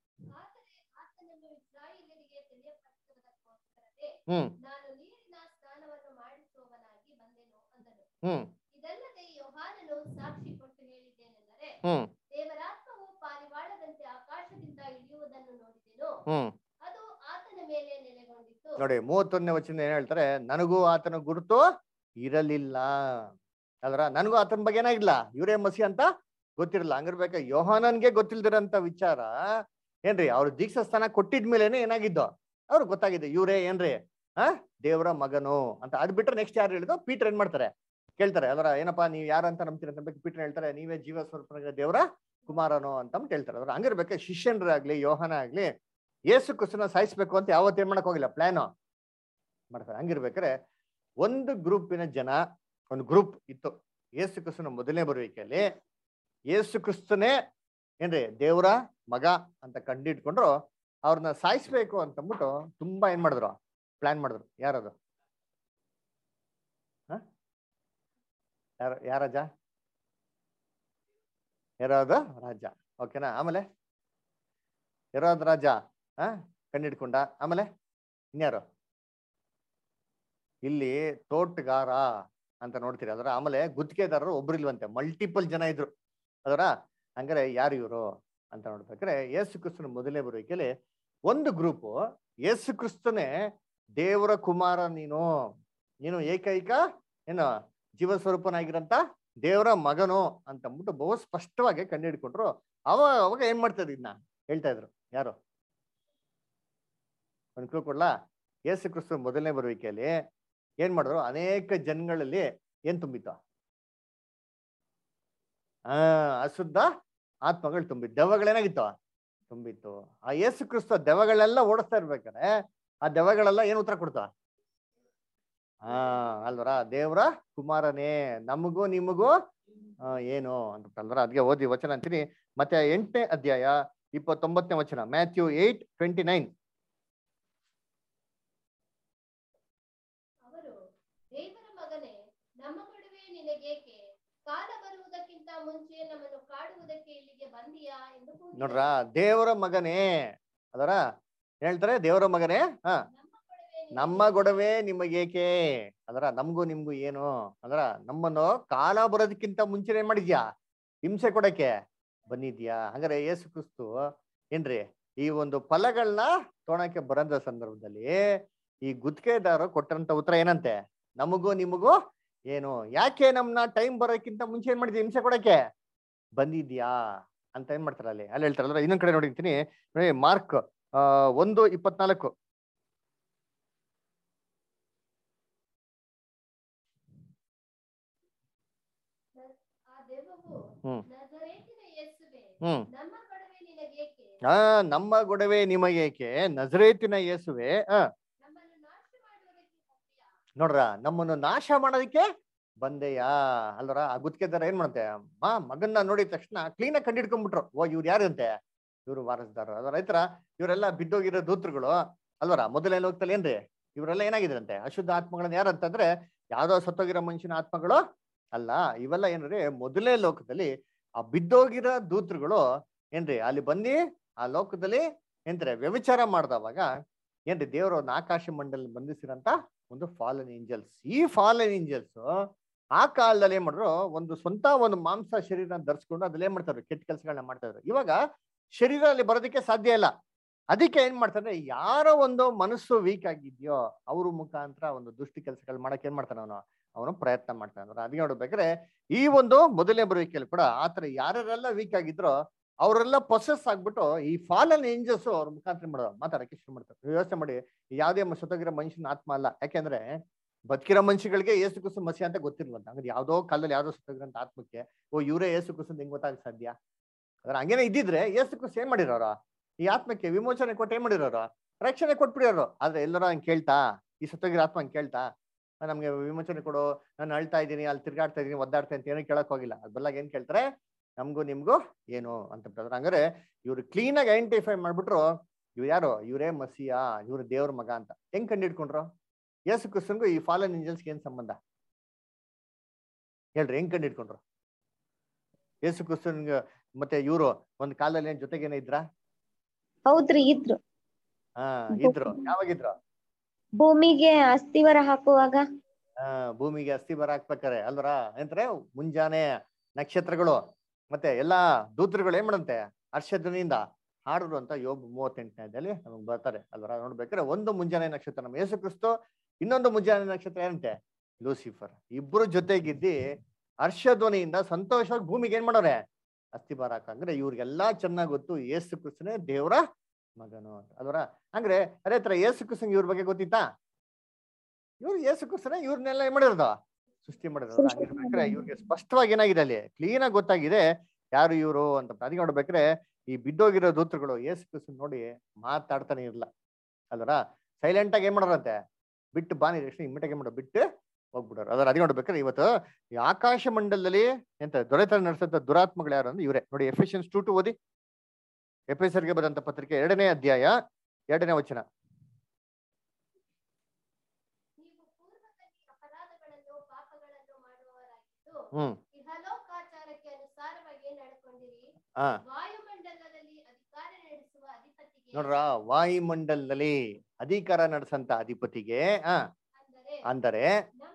ದೇವರಾತ್ಮವು ಪಾರಿವಾಳದಂತೆ ಆಕಾಶದಿಂದ ಇಳಿಯುವುದನ್ನು ನೋಡಿದೆನು, ಅದು ಆತನ ಮೇಲೆ ನೆಲೆಗೊಂಡಿತು. ನೋಡಿ, 31ನೇ ವಚನ ಏನ್ ಹೇಳ್ತಾರೆ, ನನಗೂ ಆತನ ಗುರುತು ಇರಲಿಲ್ಲ ಅಲ್ರ. ನನಗೂ ಆತನ ಬಗ್ಗೆ ಏನಾಗಿಲ್ಲ, ಇವರೇ ಮಸಿ ಅಂತ ಗೊತ್ತಿರಲ್ಲ. ಹಂಗಿರ್ಬೇಕ ಯೋಹಾನನ್ಗೆ ಗೊತ್ತಿಲ್ದಿರಂತ ವಿಚಾರ ಏನ್ರಿ ಅವ್ರ ದೀಕ್ಷಾ ಸ್ಥಾನ ಕೊಟ್ಟಿದ್ಮೇಲೆನೆ ಏನಾಗಿದ್ದು ಅವ್ರಿಗೆ ಗೊತ್ತಾಗಿದೆ ಇವ್ರೇ ಏನ್ರಿ ದೇವರ ಮಗನು ಅಂತ. ಅದ್ ಬಿಟ್ರೆ ನೆಕ್ಸ್ಟ್ ಯಾರು ಹೇಳಿದ್ರು ಪೀಟರ್ ಏನ್ ಮಾಡ್ತಾರೆ ಕೇಳ್ತಾರೆ, ಅದರ ಏನಪ್ಪಾ ನೀವ್ ಯಾರಂತ ನಂಬ್ತೀರ ಅಂತ ಪೀಟರ್ ಹೇಳ್ತಾರೆ, ನೀವೇ ಜೀವ ಸ್ವರೂಪ ದೇವರ ಕುಮಾರನು ಅಂತ ಹೇಳ್ತಾರೆ. ಅದ್ರ ಹಂಗಿರ್ಬೇಕು ಶಿಷ್ಯನ್ರಾಗ್ಲಿ ಯೋಹಾನ ಆಗ್ಲಿ ಯೇಸು ಕ್ರಿಸ್ತನ ಸಾಯಿಸ್ಬೇಕು ಅಂತ ಯಾವತ್ತೂ ಏನ್ ಮಾಡಕ್ ಹೋಗಿಲ್ಲ, ಪ್ಲಾನ್ ಮಾಡ್ತಾರೆ. ಹಂಗಿರ್ಬೇಕಾರೆ ಒಂದು ಗ್ರೂಪಿನ ಜನ, ಒಂದು ಗ್ರೂಪ್ ಇತ್ತು ಯೇಸು ಕ್ರಿಸ್ತನ ಮೊದಲನೇ ಬರುವಿಕೆಯಲ್ಲಿ ಯೇಸು ಕ್ರಿಸ್ತನೇ ಏನ್ರಿ ದೇವರ ಮಗ ಅಂತ ಕಂಡಿಡ್ಕೊಂಡ್ರು, ಅವ್ರನ್ನ ಸಾಯಿಸ್ಬೇಕು ಅಂತಂದ್ಬಿಟ್ಟು ತುಂಬಾ ಏನ್ ಮಾಡಿದ್ರು, ಪ್ಲಾನ್ ಮಾಡಿದ್ರು. ಯಾರದು ಯಾರಾಜ ಹೆರೋದ ರಾಜ, ಓಕೆನಾ. ಆಮೇಲೆ ಹೆರೋದ ರಾಜ ಕಂಡಿಡ್ಕೊಂಡ. ಆಮೇಲೆ ಇನ್ಯಾರು ಇಲ್ಲಿ ತೋಟಗಾರ ಅಂತ ನೋಡ್ತೀರಿ ಅದರ. ಆಮೇಲೆ ಗುತ್ತಿಗೆದಾರರು ಒಬ್ರು ಇಲ್ವಂತೆ, ಮಲ್ಟಿಪಲ್ ಜನ ಇದ್ರು ಅದರ. ಹಂಗಾರೆ ಯಾರು ಇವರು ಅಂತ ನೋಡ್ಬೇಕಾದ್ರೆ ಯೇಸು ಕ್ರಿಸ್ತನ ಮೊದಲೇ ಬರುವಿಕೆಯಲ್ಲಿ ಒಂದು ಗ್ರೂಪು ಯೇಸು ಕ್ರಿಸ್ತನೇ ದೇವರ ಕುಮಾರ, ನೀನು ಏಕೈಕ ಏನು ಜೀವ ಸ್ವರೂಪನಾಗಿರಂತ ದೇವರ ಮಗನು ಅಂತಂದ್ಬಿಟ್ಟು ಬಹು ಸ್ಪಷ್ಟವಾಗಿ ಕಂಡು ಹಿಡ್ಕೊಂಡ್ರು. ಅವಾಗ ಏನ್ ಮಾಡ್ತಾ ಇದ್ನ ಹೇಳ್ತಾ ಇದ್ರು. ಯಾರು ಒಂದು ಕ್ಲೂ ಕೊಡ್ಲಾ? ಯೇಸು ಕ್ರಿಸ್ತನ ಮೊದಲನೇ ಬರುವಿಕೆಯಲ್ಲಿ ಏನ್ ಮಾಡಿದ್ರು, ಅನೇಕ ಜನಗಳಲ್ಲಿ ಏನ್ ತುಂಬಿತ್ತು, ಅಶುದ್ಧ ಆತ್ಮಗಳು ತುಂಬಿತ್ತು, ದೆವ್ವಗಳೇನಾಗಿತ್ತು ತುಂಬಿತ್ತು. ಆ ಯೇಸು ಕ್ರಿಸ್ತ ದೆವ್ವಗಳೆಲ್ಲ ಓಡಿಸ್ತಾ ಇರ್ಬೇಕಾದ್ರೆ ಆ ದೆವ್ವಗಳೆಲ್ಲ ಏನ್ ಉತ್ತರ ಕೊಡ್ತಾವ, ಅಲ್ವರ ದೇವ್ರ ಕುಮಾರನೇ, ನಮಗೂ ನಿಮಗೂ ಏನು ಅಂತ ಅಲ್ವರ. ಅದಕ್ಕೆ ಓದಿ ವಚನ ಅಂತೀನಿ. ಮತ್ತೆ 8ನೇ ಅಧ್ಯಾಯ 29ನೇ ವಚನ, ಮ್ಯಾಥ್ಯೂ 8:29. ಅವರು ದೇವರ ಮಗನೇ, ನಮ್ಮ ನಡುವೆ ನಿನಗೇಕೆ, ಕಾಲ ಬರುವುದಕ್ಕಿಂತ ಮುಂಚೆ ನಮ್ಮನ್ನು ಕಾಡುವುದಕ್ಕೆ ಇಲ್ಲಿಗೆ ಬಂದಿಯಾ ಎಂದು ಕೂಗಿದರು. ನೋಡ್ರ, ದೇವರ ಮಗನೇ ಅದರ ಹೇಳ್ತಾರೆ, ದೇವರ ಮಗನೇ ನಮ್ಮ ಗೊಡವೆ ನಿಮಗೇಕೆ, ಅದರ ನಮ್ಗೂ ನಿಮ್ಗೂ ಏನು, ಅದರ ನಮ್ಮನ್ನು ಕಾಲ ಬರೋದಕ್ಕಿಂತ ಮುಂಚೆ ಏನ್ ಮಾಡಿದ್ಯಾ, ಹಿಂಸೆ ಕೊಡಕ್ಕೆ ಬಂದಿದ್ಯಾ. ಹಂಗಾರೆ ಯೇಸು ಕ್ರಿಸ್ತು ಏನ್ರಿ ಈ ಒಂದು ಫಲಗಳನ್ನ ತೊಗೊಳಕ್ಕೆ ಬರಂತ ಸಂದರ್ಭದಲ್ಲಿ ಈ ಗುತ್ತಿಗೆದಾರರು ಕೊಟ್ಟಂತ ಉತ್ತರ ಏನಂತೆ, ನಮಗೂ ನಿಮಗೂ ಏನು, ಯಾಕೆ ನಮ್ನ ಟೈಮ್ ಬರೋಕ್ಕಿಂತ ಮುಂಚೆ ಏನ್ ಮಾಡಿದ್ಯಾ, ಹಿಂಸೆ ಕೊಡಕ್ಕೆ ಬಂದಿದ್ಯಾ ಅಂತ ಏನ್ ಮಾಡ್ತಾರ ಅಲ್ಲಿ ಹೇಳ್ತಾರಲ್ಲ. ಇನ್ನೊಂದ್ ಕಡೆ ನೋಡಿರ್ತೀನಿ, ಮಾರ್ಕ್ 1:24. ನಮ್ಮ ಗೊಡವೆ ನಿಮಗೇಕೆ, ನಜರೇತಿನ ಯೇಸುವೆ ನೋಡ್ರ ನಮ್ಮನ್ನು ನಾಶ ಮಾಡೋದಕ್ಕೆ ಬಂದೆಯಾ ಅಲ್ವರ. ಆ ಗುತ್ತಿಗೆದಾರ ಏನ್ ಮಾಡುತ್ತೆ, ಮಗನ್ನ ನೋಡಿದ ತಕ್ಷಣ ಕ್ಲೀನ್ ಆಗಿ ಕಂಡಿಡ್ಕೊಂಡ್ಬಿಟ್ರು, ಇವ್ರು ಯಾರು ಅಂತೆ, ಇವ್ರು ವಾರಸ್ದಾರ ಅದ ರೈತರ. ಇವರೆಲ್ಲ ಬಿದ್ದೋಗಿರೋ ದೂತರುಗಳು ಅಲ್ವರ. ಮೊದಲನೇ ಲೋಕದಲ್ಲಿ ಏನ್ರಿ ಇವರೆಲ್ಲ ಏನಾಗಿದ್ರಂತೆ, ಅಶುದ್ಧ ಆತ್ಮಗಳನ್ನ ಯಾರಂತಂದ್ರೆ ಯಾವ್ದೋ ಸತ್ತೋಗಿರೋ ಮನುಷ್ಯನ ಆತ್ಮಗಳು ಅಲ್ಲ, ಇವೆಲ್ಲ ಏನ್ರಿ ಮೊದಲನೇ ಲೋಕದಲ್ಲಿ ಆ ಬಿದ್ದೋಗಿರೋ ದೂತರುಗಳು ಏನ್ರಿ ಅಲ್ಲಿ ಬಂದು ಆ ಲೋಕದಲ್ಲಿ ಏನ್ರಿ ವ್ಯಭಿಚಾರ ಮಾಡ್ದವಾಗ ಏನ್ರಿ ದೇವರು ಒಂದು ಆಕಾಶ ಮಂಡಲ ಬಂಧಿಸಿರಂತ ಒಂದು ಫಾಲನ್ ಏಂಜಲ್ಸ್. ಈ ಫಾಲನ್ ಏಂಜಲ್ಸ್ ಆ ಕಾಲದಲ್ಲಿ ಏನ್ ಮಾಡ್ರು, ಒಂದು ಮಾಂಸ ಶರೀರ ಧರಿಸ್ಕೊಂಡು ಅದ್ರಲ್ಲಿ ಏನ್ ಮಾಡ್ತಾರೆ, ಕೆಟ್ಟ ಕೆಲಸಗಳನ್ನ ಮಾಡ್ತಾ ಇದ್ರು. ಇವಾಗ ಶರೀರ ಅಲ್ಲಿ ಬರೋದಕ್ಕೆ ಸಾಧ್ಯ ಇಲ್ಲ. ಅದಕ್ಕೆ ಏನ್ ಮಾಡ್ತಾರೆ, ಯಾರೋ ಒಂದು ಮನಸ್ಸು ವೀಕ್ ಆಗಿದ್ಯೋ ಅವ್ರ ಮುಖಾಂತರ ಒಂದು ದುಷ್ಟ ಕೆಲಸಗಳು ಮಾಡಕ್ ಏನ್ ಮಾಡ್ತಾನೆ ಅವನು ಪ್ರಯತ್ನ ಮಾಡ್ತಾನೆ. ಅದಕ್ಕೆ ನೋಡ್ಬೇಕಾದ್ರೆ ಈ ಒಂದು ಮೊದಲನೇ ಬರುವಿಕೆಯಲ್ಲಿ ಕೂಡ ಆತರ ಯಾರೆಲ್ಲ ವೀಕ್ ಆಗಿದ್ರೋ ಅವರೆಲ್ಲ ಪೊಸೆಸ್ ಆಗ್ಬಿಟ್ಟು ಈ ಫಾಲನ್ ಏಂಜಲ್ಸ್ ಅವ್ರ ಮುಖಾಂತರ ಮಾತಾಡಕ್ಕೆ ಶುರು ಮಾಡ್ತಾರೆ. ವ್ಯವಸ್ಥೆ ಮಾಡಿ, ಯಾವುದೇ ಸತ್ತೋಗಿರೋ ಮನುಷ್ಯನ ಆತ್ಮ ಅಲ್ಲ. ಯಾಕೆಂದ್ರೆ ಬದುಕಿರೋ ಮನುಷ್ಯಗಳಿಗೆ ಯೇಸು ಕ್ರಿಸ್ತ ಮಸೀಹ ಅಂತ ಗೊತ್ತಿರ್ಲಂತ. ಹಂಗಾದ್ರೆ ಯಾವ್ದೋ ಕಾಲದಲ್ಲಿ ಯಾವ್ದೋ ಸತ್ತೋಗಿರೋಂಥ ಆತ್ಮಕ್ಕೆ ಇವರೇ ಯೇಸು ಕ್ರಿಸ್ತ ಹೆಂಗ್ ಗೊತ್ತಾಗ ಸಾಧ್ಯ? ಅದ್ರ ಹಂಗೇನೆ ಇದ್ದಿದ್ರೆ ಯೇಸು ಕ್ರಿಸ್ತ ಏನ್ ಮಾಡಿರೋರು, ಈ ಆತ್ಮಕ್ಕೆ ವಿಮೋಚನೆ ಕೊಟ್ಟು ಏನ್ ಮಾಡಿರೋರು, ರಕ್ಷಣೆ ಕೊಟ್ಬಿಡಿರೋರು. ಆದ್ರೆ ಎಲ್ಲರೂ ಹಂಗೆ ಕೇಳ್ತಾ, ಈ ಸತ್ತೋಗಿರೋ ಆತ್ಮ ಹಂಗೆ ಕೇಳ್ತಾ, ನಮ್ಗೆ ವಿಮೋಚನೆ ಕೊಡು, ನಾನು ಅಳ್ತಾ ಇದ್ದೀನಿ, ಅಲ್ಲಿ ತಿರ್ಗಾಡ್ತಾ ಇದ್ದೀನಿ, ಒದ್ದಾಡ್ತಾ ಅಂತ ಏನೋ ಕೇಳಕ್ ಹೋಗಿಲ್ಲ. ಅದ್ ಬದಲಾಗಿ ಏನ್ ಕೇಳ್ತಾರೆ, ನಮಗೂ ನಿಮ್ಗೂ ಏನು ಅಂತ. ಹಂಗಾರೆ ಇವ್ರು ಕ್ಲೀನ್ ಆಗಿ ಐಡೆಂಟಿಫೈ ಮಾಡ್ಬಿಟ್ರು, ಇವ್ರು ಯಾರು, ಇವರೇ ಮಸೀಹ, ಇವ್ರು ದೇವ್ರ ಮಗ ಅಂತ. ಹೆಂಗ್ ಕಂಡಿಡ್ಕೊಂಡ್ರು? ಯೇಸು ಕ್ರಿಸ್ತನ್ಗೂ ಈ ಫಾಲನ್ ಏಂಜಲ್ಸ್ಗೆ ಏನ್ ಸಂಬಂಧ ಹೇಳ್ರಿ, ಹೆಂಗ್ ಕಂಡಿಡ್ಕೊಂಡ್ರು? ಯೇಸು ಕ್ರಿಸ್ತನ್ಗೆ ಮತ್ತೆ ಇವ್ರು ಒಂದ್ ಕಾಲದಲ್ಲಿ ಏನ್ ಜೊತೆಗೇನೆ ಇದ್ರ? ಹೌದ್ರಿ, ಇದ್ರು. ಇದ್ರು. ಯಾವಾಗಿದ್ರು? ಭೂಮಿಗೆ ಅಸ್ಥಿವಾರ ಹಾಕುವಾಗ. ಭೂಮಿಗೆ ಅಸ್ಥಿವಾರ ಹಾಕ್ಬೇಕಾರೆ ಅಲ್ವರ. ಅಂದ್ರೆ ಮುಂಜಾನೆ ನಕ್ಷತ್ರಗಳು ಮತ್ತೆ ಎಲ್ಲಾ ದೂತರುಗಳು ಏನ್ ಮಾಡಂತೆ ಹರ್ಷಧ್ವನಿಯಿಂದ ಹಾಡಿದ್ರು ಅಂತ ಯೋಬ್ 38ನೇದಲ್ಲಿ ನಮಗ್ ಬರ್ತಾರೆ ಅಲ್ವರ. ನೋಡ್ಬೇಕಾದ್ರೆ ಒಂದು ಮುಂಜಾನೆ ನಕ್ಷತ್ರ ನಮ್ಮ ಯೇಸು ಕ್ರಿಸ್ತು, ಇನ್ನೊಂದು ಮುಂಜಾನೆ ನಕ್ಷತ್ರ ಏನಂತೆ ಲೂಸಿಫರ್. ಇಬ್ರು ಜೊತೆಗಿದ್ದಿ ಹರ್ಷಧ್ವನಿಯಿಂದ ಸಂತೋಷವಾಗಿ ಭೂಮಿಗೆ ಏನ್ ಮಾಡೋರೆ ಅಸ್ಥಿಭಾರ ಹಾಕ ಅಂದ್ರೆ ಇವ್ರಿಗೆಲ್ಲಾ ಚೆನ್ನಾಗ್ ಗೊತ್ತು ಯೇಸು ಕ್ರಿಸ್ತನೇ ದೇವ್ರ ಮಗನು ಅಂತ ಅಲ್ವರ. ಅಂದ್ರೆ ಅದೇ ತರ ಯೇಸು ಕ್ರಿಸ್ತಂಗೆ ಇವ್ರ ಬಗ್ಗೆ ಗೊತ್ತಿತ್ತಾ? ಇವ್ರು ಯೇಸು ಕ್ರಿಸ್ತನೇ ಇವ್ರನ್ನೆಲ್ಲ ಏನ್ ಮಾಡಿರೋದು? ಸೃಷ್ಟಿ ಮಾಡಿರೋದು. ಹಂಗಿರ್ಬೇಕಾದ್ರೆ ಇವ್ರಿಗೆ ಸ್ಪಷ್ಟವಾಗಿ ಏನಾಗಿದೆ ಅಲ್ಲಿ ಕ್ಲೀನ್ ಆಗಿ ಗೊತ್ತಾಗಿದೆ ಯಾರು ಇವರು ಅಂತ. ಅದಕ್ಕೆ ನೋಡ್ಬೇಕ್ರೆ ಈ ಬಿದ್ದೋಗಿರೋ ದೂತರುಗಳು ಯೇಸು ಕ್ರಿಸ್ತನ್ ನೋಡಿ ಮಾತಾಡ್ತಾನೆ ಇರಲ್ಲ ಅಲ್ವರ. ಸೈಲೆಂಟ್ ಆಗಿ ಏನ್ ಮಾಡೋರಂತೆ, ಬಿಟ್ಟು ಬಾನಿ ಇಮ್ಮಿಡಿಯಾಗಿ ಏನ್ ಮಾಡೋ ಬಿಟ್ಟು ಹೋಗ್ಬಿಡೋರು. ಅದರ ಅದೇ ನೋಡ್ಬೇಕಾದ್ರೆ ಇವತ್ತು ಈ ಆಕಾಶ ಮಂಡಲದಲ್ಲಿ ಎಂತ ದೊರೆತನ ನಡೆಸಂತ ದುರಾತ್ಮಗಳು ಯಾರು ಅಂದ್ರೆ ಇವರೇ ನೋಡಿ. ಎಫೆಸಿಯನ್ಸ್ 2 ಓದಿ. ಎಫೆಸರ್ಗೆ ಬರೆದಂತ ಪತ್ರಿಕೆ 2ನೇ ಅಧ್ಯಾಯ 2ನೇ ವಚನ. ನೀವು ಪೂರ್ವದಲ್ಲಿ ಅಪರಾಧಗಳನ್ನು ಪಾಪಗಳನ್ನು ಮಾಡುವವರಾಗಿದ್ದು ಇಹಲೋಕಾಚಾರಕ್ಕೆ ಅನುಸಾರವಾಗಿ ನಡ್ಕೊಂಡಿರಿ. ವಾಯುಮಂಡಲದಲ್ಲಿ ಅಧಿಕಾರ ನಡೆಸುವ ಅಧಿಪತಿಗೆ ನೋಡ್ರ, ವಾಯುಮಂಡಲದಲ್ಲಿ ಅಧಿಕಾರ ನಡೆಸಂತ ಅಧಿಪತಿಗೆ ಅಂದರೆ